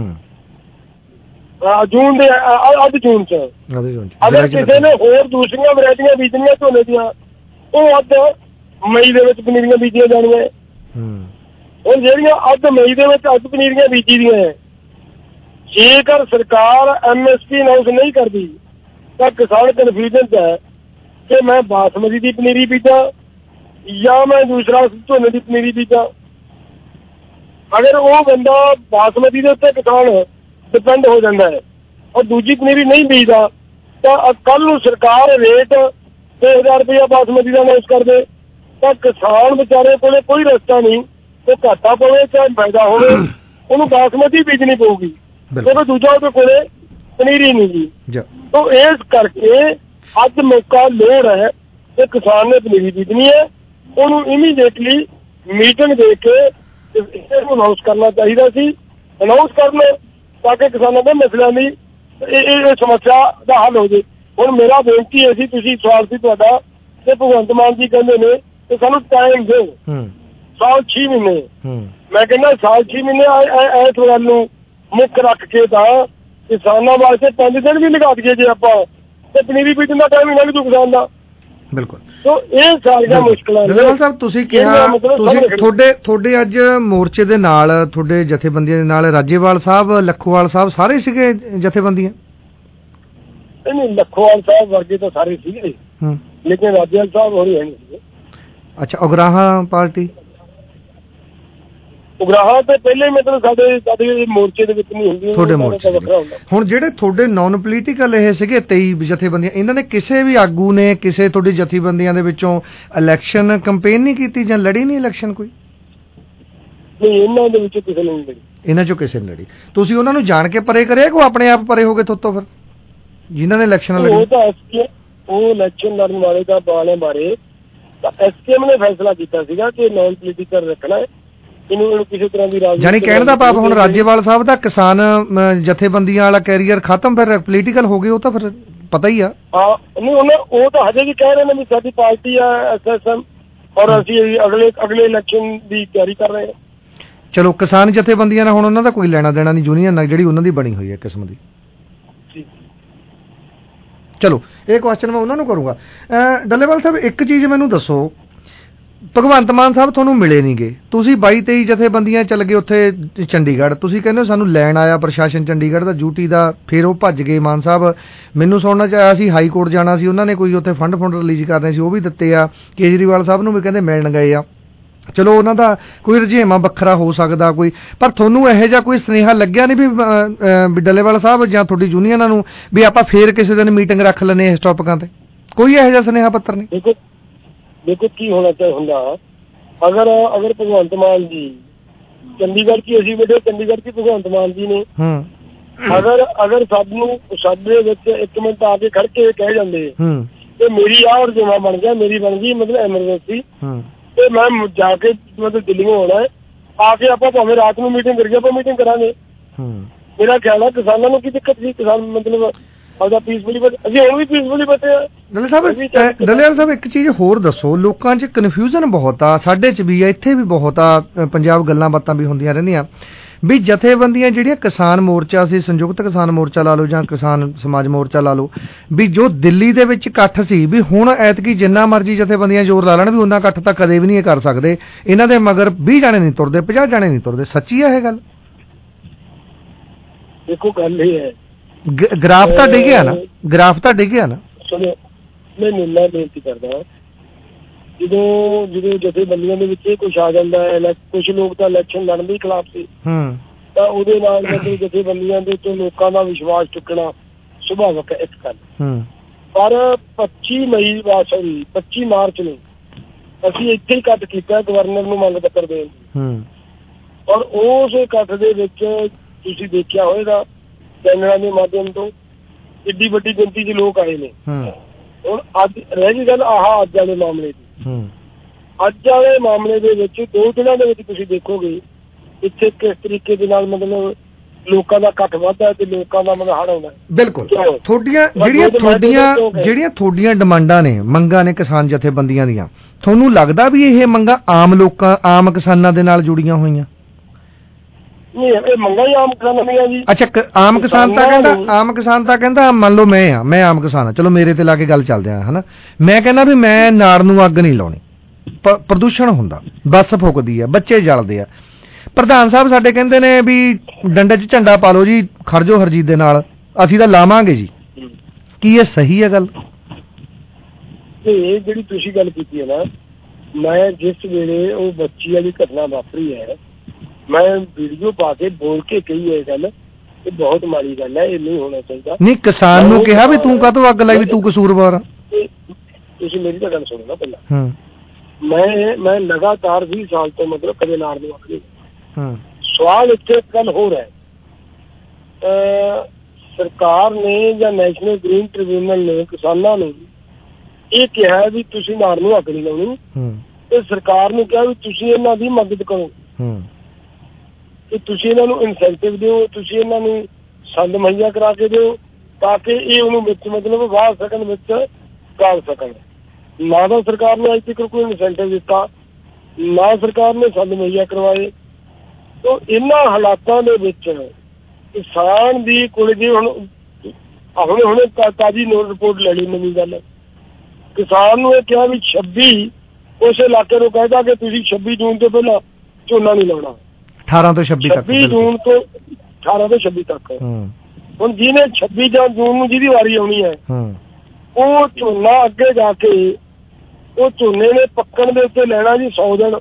ਜੂਨ ਦੇ ਅੱਧ ਜੂਨ 'ਚ। ਅਗਰ ਕਿਸੇ ਨੇ ਹੋਰ ਦੂਸਰੀਆਂ ਵੈਰਾਈਟੀਆਂ ਬੀਜਣੀਆਂ ਝੋਨੇ ਦੀਆਂ ਉਹ ਅੱਧ ਮਈ ਦੇ ਵਿੱਚ ਪਨੀਰੀਆਂ ਬੀਜੀਆਂ ਜਾਣੀਆਂ। ਹੁਣ ਜਿਹੜੀਆਂ ਅੱਧ ਮਈ ਦੇ ਵਿੱਚ ਅੱਧ ਪਨੀਰੀਆਂ ਬੀਜੀ ਦੀਆਂ ਹੈ, ਜੇਕਰ ਸਰਕਾਰ MSP ਅਨਾਉਂਸ ਨਹੀਂ ਕਰਦੀ ਤਾਂ ਕਿਸਾਨ ਕਨਫਿਊਜ਼ਨ 'ਚ ਹੈ ਕਿ ਮੈਂ ਬਾਸਮਤੀ ਦੀ ਪਨੀਰੀ ਬੀਜਾਂ ਜਾਂ ਮੈਂ ਦੂਸਰਾ ਝੋਨੇ ਦੀ ਪਨੀਰੀ ਬੀਜਾਂ। ਅਗਰ ਉਹ ਬੰਦਾ ਬਾਸਮਤੀ ਦੇ ਉੱਤੇ ਕਿਸਾਨ ਡਿਪੈਂਡ ਹੋ ਜਾਂਦਾ ਹੈ ਔਰ ਦੂਜੀ ਪਨੀਰੀ ਨਹੀਂ ਬੀਜਦਾ ਤਾਂ ਕੱਲ ਨੂੰ ਸਰਕਾਰ ਰੇਟ 6,000 ਰੁਪਇਆ ਬਾਸਮਤੀ ਦਾ ਅਨਾਉਂਸ ਕਰ ਦੇ ਤਾਂ ਕਿਸਾਨ ਵਿਚਾਰੇ ਕੋਲੇ ਕੋਈ ਰਸਤਾ ਨਹੀਂ, ਉਹ ਘਾਟਾ ਪਵੇ ਚਾਹੇ ਫਾਇਦਾ ਹੋਵੇ, ਉਹਨੂੰ ਬਾਸਮਤੀ ਬੀਜਣੀ ਪਊਗੀ ਕਿਉਂਕਿ ਦੂਜਾ ਉਹਦੇ ਕੋਲੇ ਪਨੀਰੀ ਨਹੀਂ ਜੀ। ਤਾਂ ਇਸ ਕਰਕੇ ਅੱਜ ਮੌਕਾ ਲੋੜ ਹੈ ਕਿ ਕਿਸਾਨ ਨੇ ਪਨੀਰੀ ਬੀਜਣੀ ਹੈ, ਉਹਨੂੰ ਇਮੀਡੀਏਟਲੀ ਮੀਟਿੰਗ ਦੇ ਕੇ ਇਹਨੂੰ ਅਨਾਉਂਸ ਕਰਨਾ ਚਾਹੀਦਾ ਸੀ। ਅਨਾਉਂਸ ਕਰਨ ਤਾਂ ਕਿ ਕਿਸਾਨਾਂ ਦੇ ਮਸਲਿਆਂ ਦੀ ਇਹ ਸਮੱਸਿਆ ਦਾ ਹੱਲ ਹੋ ਜਾਵੇ। ਹੁਣ ਮੇਰਾ ਬੇਨਤੀ ਹੈ ਸੀ, ਤੁਸੀਂ ਸਵਾਲ ਸੀ ਤੁਹਾਡਾ ਕਿ ਭਗਵੰਤ ਮਾਨ ਜੀ ਕਹਿੰਦੇ ਨੇ ਕਿ ਸਾਨੂੰ ਟਾਈਮ ਦਿਓ, ਸਾਲ 6 ਮਹੀਨੇ। ਮੈਂ ਕਹਿੰਦਾ ਸਾਲ 6 ਮਹੀਨੇ ਇਸ ਗੱਲ ਨੂੰ ਮੁੱਖ ਰੱਖ ਕੇ ਤਾਂ ਕਿਸਾਨਾਂ ਵਾਸਤੇ 5 ਦਿਨ ਵੀ ਲਗਾ ਦਈਏ ਜੇ ਆਪਾਂ, ਤੇ ਪਨੀਰੀ ਬੀਜਣ ਦਾ ਟਾਈਮ ਹੀ ਲੰਘ ਜੂ ਕਿਸਾਨ ਦਾ। ਬਿਲਕੁਲ। ਸੋ ਇਹ ਸਾਰੀਆਂ ਮੁਸ਼ਕਲਾਂ ਜਲੇਵਾਲ ਸਾਹਿਬ ਤੁਸੀਂ ਕਿਹਾ ਤੁਹਾਡੇ ਅੱਜ ਮੋਰਚੇ ਦੇ ਨਾਲ ਤੁਹਾਡੇ ਜਥੇਬੰਦੀਆਂ ਦੇ ਨਾਲ ਰਾਜੇਵਾਲ ਸਾਹਿਬ, ਲੱਖੋਵਾਲ ਸਾਹਿਬ ਸਾਰੇ ਸੀਗੇ ਜਥੇਬੰਦੀਆਂ? ਨਹੀਂ, ਲੱਖੋਵਾਲ ਸਾਹਿਬ ਵਰਗੇ ਤਾਂ ਸਾਰੇ ਸੀਗੇ ਲੇਕਿਨ ਰਾਜੇਵਾਲ ਸਾਹਿਬ ਹੋਰੀ ਹੈ ਨਹੀਂ ਸੀਗੇ। ਅੱਛਾ, ਉਗਰਾਹਾਂ ਪਾਰਟੀ? ਉਗਰਾਹਾਂ ਤੇ ਪਹਿਲੇ ਮਤਲਬ ਸਾਡੇ ਮੋਰਚੇ ਦੇ ਵਿੱਚ ਨਹੀਂ ਹੁੰਦੀ, ਤੁਹਾਡੇ ਮੋਰਚੇ ਹੁਣ ਜਿਹੜੇ ਤੁਹਾਡੇ ਨੌਨ ਪੋਲੀਟੀਕਲ ਇਹ ਸੀਗੇ 23 ਜਥੇਬੰਦੀਆਂ, ਇਹਨਾਂ ਨੇ ਕਿਸੇ ਵੀ ਆਗੂ ਨੇ ਕਿਸੇ ਤੁਹਾਡੀ ਜਥੇਬੰਦੀਆਂ ਦੇ ਵਿੱਚੋਂ ਇਲੈਕਸ਼ਨ ਕੰਪੇਨ ਨਹੀਂ ਕੀਤੀ ਜਾਂ ਲੜੀ ਨਹੀਂ ਇਲੈਕਸ਼ਨ ਕੋਈ? ਨਹੀਂ, ਇਹਨਾਂ ਦੇ ਵਿੱਚੋਂ ਕਿਸੇ ਨੇ ਨਹੀਂ ਲੜੀ। ਇਹਨਾਂ ਚੋਂ ਕਿਸੇ ਨੇ ਲੜੀ? ਤੁਸੀਂ ਉਹਨਾਂ ਨੂੰ ਜਾਣ ਕੇ ਪਰੇ ਕਰਿਆ ਕਿ ਆਪਣੇ ਆਪ ਪਰੇ ਹੋ ਗਏ ਥੋਤੋਂ ਫਿਰ ਜਿਨ੍ਹਾਂ ਨੇ ਇਲੈਕਸ਼ਨ ਲੜੀ? ਉਹ ਤਾਂ ਉਹ ਇਲੈਕਸ਼ਨ ਲੜਨ ਵਾਲੇ ਦਾ ਵਾਲਿਆਂ ਬਾਰੇ ਤਾਂ SKM ਨੇ ਫੈਸਲਾ ਕੀਤਾ ਸੀਗਾ ਕਿ ਨੌਨ ਪੋਲੀਟੀਕਲ ਰੱਖਣਾ ਹੈ, ਇਹਨੂੰ ਕਿਸੇ ਤਰ੍ਹਾਂ ਦੀ ਰਾਜਨੀਤੀ। ਯਾਨੀ ਕਹਿਣ ਦਾ ਭਾਵ ਹੁਣ ਰਾਜੇਵਾਲ ਸਾਹਿਬ ਦਾ ਕਿਸਾਨ ਜਥੇਬੰਦੀਆਂ ਵਾਲਾ ਕੈਰੀਅਰ ਖਤਮ, ਫਿਰ ਪੋਲੀਟੀਕਲ ਹੋ ਗਏ, ਉਹ ਤਾਂ ਫਿਰ ਪਤਾ ਹੀ ਆ। ਨਹੀਂ, ਉਹ ਤਾਂ ਹਜੇ ਵੀ ਕਹਿ ਰਹੇ ਨੇ ਵੀ ਸਾਡੀ ਪਾਰਟੀ ਆ SSM ਔਰ ਅਸੀਂ ਅਗਲੇ ਇਲੈਕਸ਼ਨ ਦੀ ਤਿਆਰੀ ਕਰ ਰਹੇ ਹਾਂ। ਚਲੋ, ਕਿਸਾਨ ਜਥੇਬੰਦੀਆਂ ਨਾਲ ਹੁਣ ਉਹਨਾਂ ਦਾ ਕੋਈ ਲੈਣਾ ਦੇਣਾ ਨਹੀਂ, ਯੂਨੀਅਨ ਨਾਲ ਜਿਹੜੀ ਉਹਨਾਂ ਦੀ ਬਣੀ ਹੋਈ ਹੈ ਕਿਸਮ ਦੀ। ਚਲੋ, ਇਹ ਕੁਐਸਚਨ ਮੈਂ ਉਹਨਾਂ ਨੂੰ ਕਰੂੰਗਾ। ਡੱਲੇਵਾਲ ਸਾਹਿਬ ਇੱਕ ਚੀਜ਼ ਮੈਨੂੰ ਦੱਸੋ, ਭਗਵੰਤ ਮਾਨ ਸਾਹਿਬ ਤੁਹਾਨੂੰ ਮਿਲੇ ਨਹੀਂ ਗਏ, ਤੁਸੀਂ 22-23 ਜਥੇਬੰਦੀਆਂ ਚੱਲ ਗਏ ਉੱਥੇ ਚੰਡੀਗੜ੍ਹ, ਤੁਸੀਂ ਕਹਿੰਦੇ ਹੋ ਸਾਨੂੰ ਲੈਣ ਆਇਆ ਪ੍ਰਸ਼ਾਸਨ ਚੰਡੀਗੜ੍ਹ ਦਾ ਡਿਊਟੀ ਦਾ, ਫਿਰ ਉਹ ਭੱਜ ਗਏ ਮਾਨ ਸਾਹਿਬ। ਮੈਨੂੰ ਸੁਣਨਾ 'ਚ ਆਇਆ ਸੀ ਹਾਈ ਕੋਰਟ ਜਾਣਾ ਸੀ, ਉਹਨਾਂ ਨੇ ਕੋਈ ਉੱਥੇ ਫੰਡ ਰਿਲੀਜ਼ ਕਰਨੇ ਸੀ, ਉਹ ਵੀ ਦਿੱਤੇ ਆ। ਕੇਜਰੀਵਾਲ ਸਾਹਿਬ ਨੂੰ ਵੀ ਕਹਿੰਦੇ ਮਿਲਣ ਗਏ ਆ। ਚਲੋ, ਉਹਨਾਂ ਦਾ ਕੋਈ ਰੁਝੇਵਾਂ ਵੱਖਰਾ ਹੋ ਸਕਦਾ ਕੋਈ, ਪਰ ਤੁਹਾਨੂੰ ਇਹੋ ਜਿਹਾ ਕੋਈ ਸੁਨੇਹਾ ਲੱਗਿਆ ਨਹੀਂ ਵੀ ਡੱਲੇਵਾਲ ਸਾਹਿਬ ਜਾਂ ਤੁਹਾਡੀ ਯੂਨੀਅਨਾਂ ਨੂੰ ਵੀ ਆਪਾਂ ਫੇਰ ਕਿਸੇ ਦਿਨ ਮੀਟਿੰਗ ਰੱਖ ਲੈਂਦੇ ਇਸ ਟੌਪਿਕਾਂ ਤੇ? ਕੋਈ ਇਹੋ ਜਿਹਾ ਸੁਨੇਹਾ ਪੱਤਰ ਨਹੀਂ? ਦੇਖੋ ਕੀ ਹੋਣਾ ਚਾਹੀਦਾ, ਅਗਰ ਭਗਵੰਤ ਮਾਨ ਜੀ ਚੰਡੀਗੜ੍ਹ ਕੀ ਅਸੀਂ ਬੈਠੇ ਚੰਡੀਗੜ੍ਹ ਕੀ ਭਗਵੰਤ ਮਾਨ ਜੀ ਨੇ ਅਗਰ ਸਾਡੇ ਵਿੱਚ 1 ਮਿੰਟ ਆ ਕੇ ਖੜ ਕੇ ਕਹਿ ਜਾਂਦੇ ਤੇ ਮੇਰੀ ਆਹ ਰੁਝੇਵਾਂ ਬਣ ਗਈ ਮਤਲਬ ਐਮਰਜੈਂਸੀ, ਤੇ ਮੈਂ ਜਾ ਕੇ ਮਤਲਬ ਦਿੱਲੀੋਂ ਆਉਣਾ ਹੈ, ਆ ਕੇ ਆਪਾਂ ਭਾਵੇਂ ਰਾਤ ਨੂੰ ਮੀਟਿੰਗ ਕਰੀਏ, ਆਪਾਂ ਮੀਟਿੰਗ ਕਰਾਂਗੇ। ਮੇਰਾ ਖਿਆਲ ਹੈ ਕਿਸਾਨਾਂ ਨੂੰ ਕੀ ਦਿੱਕਤ ਸੀ, ਕਿਸਾਨ ਮਤਲਬ ਆਪਦਾ ਪੀਸਫੁਲੀ ਅਸੀਂ ਹੁਣ ਵੀ ਪੀਸਫੁਲੀ ਬੈਠੇ ਆ। ਡੱਲੇਵਾਲ ਸਾਹਿਬ ਇੱਕ ਚੀਜ਼ ਹੋਰ ਦੱਸੋ, ਲੋਕਾਂ 'ਚ ਕਨਫਿਊਜ਼ਨ ਬਹੁਤ ਆ, ਸਾਡੇ 'ਚ ਵੀ ਆ, ਇੱਥੇ ਵੀ ਬਹੁਤ ਆ, ਪੰਜਾਬ ਗੱਲਾਂ ਬਾਤਾਂ ਵੀ ਹੁੰਦੀਆਂ ਰਹਿੰਦੀਆਂ ਵੀ ਜਥੇਬੰਦੀਆਂ ਜਿਹੜੀਆਂ ਕਿਸਾਨ ਮੋਰਚਾ ਸੀ, ਸੰਯੁਕਤ ਕਿਸਾਨ ਮੋਰਚਾ ਲਾ ਲਓ ਜਾਂ ਕਿਸਾਨ ਸਮਾਜ ਮੋਰਚਾ ਲਾ ਲਓ, ਵੀ ਜੋ ਦਿੱਲੀ ਦੇ ਵਿੱਚ ਇਕੱਠ ਸੀ, ਵੀ ਹੁਣ ਐਤਕੀ ਜਿੰਨਾ ਮਰਜ਼ੀ ਜਥੇਬੰਦੀਆਂ ਜ਼ੋਰ ਲਾ ਲੈਣ ਵੀ ਉਹਨਾਂ ਇਕੱਠ ਤਾਂ ਕਦੇ ਵੀ ਨਹੀਂ ਕਰ ਸਕਦੇ, ਇਹਨਾਂ ਦੇ ਮਗਰ 20 ਜਾਣੇ ਨਹੀਂ ਤੁਰਦੇ, 50 ਜਾਣੇ ਨਹੀਂ ਤੁਰਦੇ। ਸੱਚੀ ਹੈ ਇਹ ਗੱਲ? ਦੇਖੋ ਗੱਲ ਇਹ ਹੈ, ਗ੍ਰਾਫ ਤਾਂ ਡਿੱਗਿਆ ਨਾ, ਸੁਣੋ, ਨਹੀਂ ਮੈਂ ਬੇਨਤੀ ਕਰਦਾ ਜਦੋਂ ਜਥੇਬੰਦੀਆਂ ਦੇ ਵਿੱਚ ਇਹ ਕੁਛ ਆ ਜਾਂਦਾ ਹੈ, ਕੁਛ ਲੋਕ ਤਾਂ ਇਲੈਕਸ਼ਨ ਲੜਨ ਦੇ ਖਿਲਾਫ ਸੀ, ਤਾਂ ਉਹਦੇ ਨਾਲ ਮਤਲਬ ਜਥੇਬੰਦੀਆਂ ਦੇ ਉੱਤੇ ਲੋਕਾਂ ਦਾ ਵਿਸ਼ਵਾਸ ਚੁੱਕਣਾ ਸੁਭਾਵਿਕ ਹੈ ਇਸ ਗੱਲ। ਪਰ 25 ਮਾਰਚ ਨੂੰ ਅਸੀਂ ਇੱਥੇ ਹੀ ਇਕੱਠ ਕੀਤਾ ਗਵਰਨਰ ਨੂੰ ਮੰਗ ਪੱਤਰ ਦੇਣ, ਔਰ ਉਸ ਇਕੱਠ ਦੇ ਵਿੱਚ ਤੁਸੀਂ ਦੇਖਿਆ ਹੋਏਗਾ ਚੈਨਲਾਂ ਦੇ ਮਾਧਿਅਮ ਤੋਂ ਕਿੱਡੀ ਵੱਡੀ ਗਿਣਤੀ 'ਚ ਲੋਕ ਆਏ ਨੇ। ਹੁਣ ਅੱਜ ਰਹਿ ਗਈ ਗੱਲ ਅੱਜ ਵਾਲੇ ਮਾਮਲੇ ਦੀ। ਅੱਜ ਵਾਲੇ ਮਾਮਲੇ ਦੇ ਵਿੱਚ 2 ਦਿਨਾਂ ਦੇ ਵਿੱਚ ਤੁਸੀਂ ਦੇਖੋਗੇ ਇੱਥੇ ਕਿਸ ਤਰੀਕੇ ਦੇ ਨਾਲ ਮਤਲਬ ਲੋਕਾਂ ਦਾ ਇਕੱਠ ਵੱਧਦਾ ਤੇ ਲੋਕਾਂ ਦਾ ਮਤਲਬ ਹੜ ਆਉਂਦਾ। ਬਿਲਕੁਲ ਤੁਹਾਡੀਆਂ ਡਿਮਾਂਡਾਂ ਨੇ, ਮੰਗਾਂ ਨੇ ਕਿਸਾਨ ਜਥੇਬੰਦੀਆਂ ਦੀਆਂ, ਤੁਹਾਨੂੰ ਲੱਗਦਾ ਵੀ ਇਹ ਮੰਗਾਂ ਆਮ ਕਿਸਾਨਾਂ ਦੇ ਨਾਲ ਜੁੜੀਆਂ ਹੋਈਆਂ? ਨਹੀਂ, ਇਹ ਮੰਗਾਂ ਹੀ ਆਮ ਕਿਸਾਨਾਂ ਦੀਆਂ ਜੀ। ਅੱਛਾ, ਆਮ ਕਿਸਾਨ ਤਾਂ ਕਹਿੰਦਾ ਮੰਨ ਲਓ ਮੈਂ ਆਮ ਕਿਸਾਨ ਹਾਂ, ਚਲੋ ਮੇਰੇ ਤੇ ਲਾ ਕੇ ਗੱਲ ਚੱਲਦੇ ਆ ਹਨਾ, ਮੈਂ ਕਹਿੰਦਾ ਵੀ ਮੈਂ ਨਾੜ ਨੂੰ ਅੱਗ ਨਹੀਂ ਲਾਉਣੀ, ਪ੍ਰਦੂਸ਼ਣ ਹੁੰਦਾ, ਬੱਸ ਫੁੱਕਦੀ ਆ, ਬੱਚੇ ਜਲਦੇ ਆ, ਪ੍ਰਧਾਨ ਸਾਹਿਬ ਸਾਡੇ ਕਹਿੰਦੇ ਨੇ ਵੀ ਡੰਡੇ 'ਚ ਝੰਡਾ ਪਾ ਲਓ ਜੀ, ਖਰਜੋ ਹਰਜੀਤ ਦੇ ਨਾਲ, ਅਸੀਂ ਤਾਂ ਲਾਵਾਂਗੇ ਜੀ। ਕੀ ਇਹ ਸਹੀ ਹੈ ਗੱਲ? ਇਹ ਜਿਹੜੀ ਤੁਸੀਂ ਗੱਲ ਕੀਤੀ ਹੈ ਨਾ, ਮੈਂ ਜਿਸ ਵੇਲੇ ਉਹ ਬੱਚੀ ਵਾਲੀ ਘਟਨਾ ਵਾਪਰੀ ਹੈ, ਮੈਂ ਵੀਡੀਓ ਪਾ ਕੇ ਬੋਲ ਕੇ ਕਹੀ ਇਹ ਗੱਲ, ਇਹ ਬਹੁਤ ਮਾੜੀ ਗੱਲ ਹੈ, ਇਹ ਨਹੀਂ ਹੋਣਾ ਚਾਹੀਦਾ। ਨਹੀਂ, ਕਿਸਾਨ ਨੂੰ ਕਿਹਾ ਵੀ ਤੂੰ ਕਾਹਤੋਂ ਅੱਗ ਲਾਈ, ਵੀ ਤੂੰ ਕਸੂਰਵਾਰ ਆ? ਤੁਸੀਂ ਮੇਰੀ ਤਾਂ ਗੱਲ ਸੁਣੋ ਨਾ ਪਹਿਲਾਂ। ਮੈਂ ਲਗਾਤਾਰ 20 ਸਾਲ ਤੋਂ ਮਤਲਬ ਕਦੇ ਨਾੜ ਨੂੰ ਅੱਗ ਨਹੀਂ। ਸਵਾਲ ਇੱਥੇ ਇੱਕ ਗੱਲ ਹੋਰ ਹੈ, ਸਰਕਾਰ ਨੇ ਜਾਂ ਨੈਸ਼ਨਲ ਗ੍ਰੀਨ ਟ੍ਰਿਬਿਊਨਲ ਨੇ ਕਿਸਾਨਾਂ ਨੂੰ ਇਹ ਕਿਹਾ ਵੀ ਤੁਸੀਂ ਨਾੜ ਨੂੰ ਅੱਗ ਨਹੀਂ ਲਾਉਣੀ, ਤੇ ਸਰਕਾਰ ਨੂੰ ਕਿਹਾ ਵੀ ਤੁਸੀਂ ਇਹਨਾਂ ਦੀ ਮਦਦ ਕਰੋ, ਕਿ ਤੁਸੀਂ ਇਹਨਾਂ ਨੂੰ ਇਨਸੈਂਟਿਵ ਦਿਓ, ਤੁਸੀਂ ਇਹਨਾਂ ਨੂੰ ਸੰਦ ਮੁਹੱਈਆ ਕਰਾ ਕੇ ਦਿਓ, ਤਾਂ ਕਿ ਇਹ ਉਹਨੂੰ ਵਿੱਚ ਮਤਲਬ ਵਾਹ ਸਕਣ, ਵਿੱਚ ਗਾਲ ਸਕਣ। ਨਾ ਤਾਂ ਸਰਕਾਰ ਨੇ ਅੱਜ ਤੱਕ ਕੋਈ ਇਨਸੈਂਟਿਵ ਦਿੱਤਾ, ਨਾ ਸਰਕਾਰ ਨੇ ਸੰਦ ਮੁਹੱਈਆ ਕਰਵਾਏ। ਤਾਂ ਇਹਨਾਂ ਹਾਲਾਤਾਂ ਦੇ ਵਿੱਚ ਕਿਸਾਨ ਦੀ ਕੋਲ ਜੀ ਹੁਣ ਤਾਜ਼ੀ ਨੋਟ ਰਿਪੋਰਟ ਲੈ ਲਈ, ਨਵੀਂ ਗੱਲ, ਕਿਸਾਨ ਨੂੰ ਇਹ ਕਿਹਾ ਵੀ 26 ਉਸ ਇਲਾਕੇ ਨੂੰ ਕਹਿਦਾ ਕਿ ਤੁਸੀਂ 26 ਜੂਨ ਤੋਂ ਪਹਿਲਾਂ ਝੋਨਾ ਨਹੀਂ ਲਾਉਣਾ, 18 ਤੋਂ 26 ਤੱਕ, 26 ਜੂਨ ਤੋਂ 18 ਤੋਂ 26 ਤੱਕ। ਹੁਣ ਜਿਹਨੇ 26 ਜੂਨ ਨੂੰ ਜਿਹਦੀ ਵਾਰੀ ਆਉਣੀ ਹੈ, ਉਹ ਝੋਨਾ ਅੱਗੇ ਜਾ ਕੇ ਉਹ ਝੋਨੇ ਨੇ ਪੱਕਣ ਦੇ ਉੱਤੇ ਲੈਣਾ ਜੀ 100 ਦਿਨ,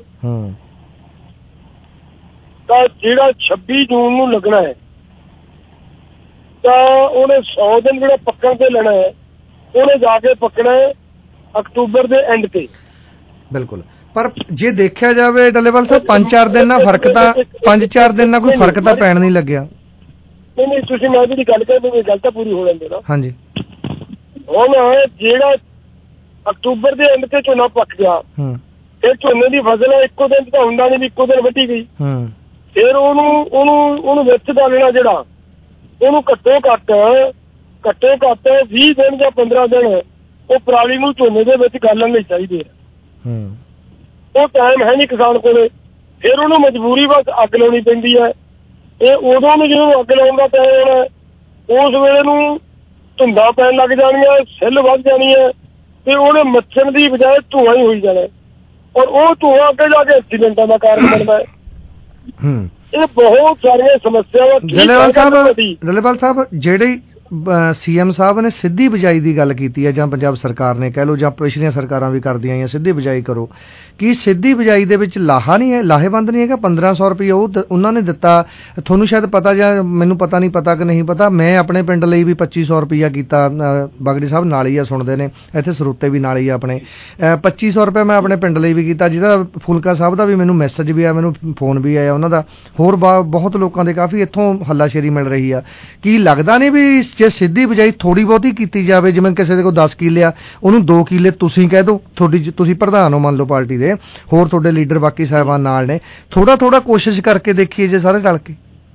ਤਾਂ ਜਿਹੜਾ 26 ਜੂਨ ਨੂੰ ਲੱਗਣਾ ਹੈ ਤਾਂ ਉਹਨੇ 100 ਦਿਨ ਜਿਹੜਾ ਪੱਕਣ ਤੇ ਲੈਣਾ ਹੈ, ਉਹਨੇ ਜਾ ਕੇ ਪੱਕਣਾ ਹੈ ਅਕਤੂਬਰ ਦੇ ਐਂਡ ਤੇ। ਬਿਲਕੁਲ, ਪਰ ਜੇ ਦੇਖਿਆ ਜਾਵੇ ਡੱਲੇਵਾਲ ਸਾਹਿਬ 5-4 ਦਿਨ ਨਾਲ ਫਰਕ ਤਾਂ 5-4 ਦਿਨ ਨਾਲ ਕੋਈ ਫਰਕ ਤਾਂ ਪੈਣ ਨਹੀਂ ਲੱਗਿਆ। ਨਹੀਂ, ਤੁਸੀਂ ਮੈਂ ਜਿਹੜੀ ਗੱਲ ਕਰਦੇ ਗੱਲ ਤਾਂ ਪੂਰੀ ਹੋ ਜਾਂਦੀ ਨਾ। ਹਾਂਜੀ, ਹੁਣ ਜਿਹੜਾ ਅਕਤੂਬਰ ਦੇ ਐਂਡ ਤੇ ਝੋਨਾ ਪੱਕ ਗਿਆ, ਫਿਰ ਝੋਨੇ ਦੀ ਫਸਲ ਇੱਕੋ ਦਿਨ ਤਾਂ ਹੁੰਦਾ ਨਹੀਂ ਵੀ ਇੱਕੋ ਦਿਨ ਵੱਢੀ ਗਈ, ਫਿਰ ਉਹਨੂੰ ਵਿੱਚ ਡਾਲਣਾ ਜਿਹੜਾ, ਉਹਨੂੰ ਘੱਟੋ ਘੱਟ 20 ਦਿਨ ਜਾਂ 15 ਦਿਨ ਉਹ ਪਰਾਲੀ ਨੂੰ ਝੋਨੇ ਦੇ ਵਿੱਚ ਗਾਲਣ ਲਈ ਚਾਹੀਦੇ ਆ। ਉਹ ਟਾਈਮ ਹੈ ਨਹੀਂ ਕਿਸਾਨ ਕੋਲੇ, ਫਿਰ ਉਹਨੂੰ ਮਜਬੂਰੀ ਬਸ ਅੱਗ ਲਾਉਣੀ ਪੈਂਦੀ ਹੈ। ਇਹ ਉਦੋਂ ਨੂੰ ਜਦੋਂ ਅੱਗ ਲਾਉਣ ਦਾ ਟਾਈਮ ਹੋਣਾ, ਉਸ ਵੇਲੇ ਨੂੰ ਧੁੰਦਾਂ ਪੈਣ ਲੱਗ ਜਾਣੀਆਂ, ਸਿੱਲ ਵੱਧ ਜਾਣੀ ਹੈ, ਤੇ ਉਹਨੇ ਮੱਛਣ ਦੀ ਬਜਾਏ ਧੂੰਆਂ ਹੀ ਹੋਈ ਜਾਣਾ, ਔਰ ਉਹ ਧੂੰਆਂ ਅੱਗੇ ਜਾ ਕੇ ਐਕਸੀਡੈਂਟਾਂ ਦਾ ਕਾਰਨ ਬਣਦਾ ਹੈ। ਇਹ ਬਹੁਤ ਸਾਰੀਆਂ ਸਮੱਸਿਆਵਾਂ। ਡੱਲੇਵਾਲ ਸਾਹਿਬ, ਜਿਹੜੇ ਸੀਐਮ ਸਾਹਿਬ ਨੇ ਸਿੱਧੀ ਬਿਜਾਈ ਦੀ ਗੱਲ ਕੀਤੀ ਹੈ, ਜਾਂ ਪੰਜਾਬ ਸਰਕਾਰ ਨੇ ਕਹਿ ਲਓ, ਜਾਂ ਪਿਛਲੀਆਂ ਸਰਕਾਰਾਂ ਵੀ ਕਰਦੀਆਂ ਆਈਆਂ, ਸਿੱਧੀ ਬਿਜਾਈ ਕਰੋ, ਕੀ ਸਿੱਧੀ ਬਿਜਾਈ ਦੇ ਵਿੱਚ ਲਾਹਾ ਨਹੀਂ ਹੈ, ਲਾਹੇਵੰਦ ਨਹੀਂ ਹੈਗਾ? 1500 ਰੁਪਏ ਉਹਨਾਂ ਨੇ ਦਿੱਤਾ, ਤੁਹਾਨੂੰ ਸ਼ਾਇਦ ਪਤਾ, ਜਾਂ ਮੈਨੂੰ ਪਤਾ ਨਹੀਂ, ਪਤਾ ਕਿ ਨਹੀਂ ਪਤਾ, ਮੈਂ ਆਪਣੇ ਪਿੰਡ ਲਈ ਵੀ 2500 ਰੁਪਇਆ ਕੀਤਾ, ਬਾਗੜੀ ਸਾਹਿਬ ਨਾਲ ਹੀ ਆ, ਸੁਣਦੇ ਨੇ ਇੱਥੇ ਸਰੋਤੇ ਵੀ ਨਾਲ ਹੀ ਆ ਆਪਣੇ, 2500 ਰੁਪਏ ਮੈਂ ਆਪਣੇ ਪਿੰਡ ਲਈ ਵੀ ਕੀਤਾ, ਜਿਹਦਾ ਫੁਲਕਾ ਸਾਹਿਬ ਦਾ ਵੀ ਮੈਨੂੰ ਮੈਸੇਜ ਵੀ ਆਇਆ, ਮੈਨੂੰ ਫੋਨ ਵੀ ਆਇਆ ਉਹਨਾਂ ਦਾ, ਹੋਰ ਬਹੁਤ ਲੋਕਾਂ ਦੇ ਕਾਫੀ ਇੱਥੋਂ ਹੱਲਾਸ਼ੇਰੀ ਮਿਲ ਰਹੀ ਆ। ਕੀ ਲੱਗਦਾ ਨਹੀਂ ਵੀ ਜੇ ਸਿੱਧੀ ਬਿਜਾਈ ਥੋੜੀ ਬਹੁਤੀ ਕੀਤੀ ਜਾਵੇ, ਜਿਵੇਂ ਕਿਸੇ ਦੇ ਕੋਲ 10 ਕਿੱਲੇ ਆ, ਉਹਨੂੰ 2 ਕਿੱਲੇ ਤੁਸੀਂ ਕਹਿ ਦਿਓ, ਤੁਸੀਂ ਪ੍ਰਧਾਨ ਹੋ ਮੰਨ ਲਓ ਪਾਰਟੀ ਦੇ, ਹੋਰ ਤੁਹਾਡੇ ਲੀਡਰ ਬਾਕੀ ਸਾਹਿਬਾਨ ਨਾਲ ਨੇ, ਥੋੜਾ ਕੋਸ਼ਿਸ਼ ਕਰਕੇ ਦੇਖੀਏ ਜੇ ਸਾਰੇ ਰਲ ਕੇ।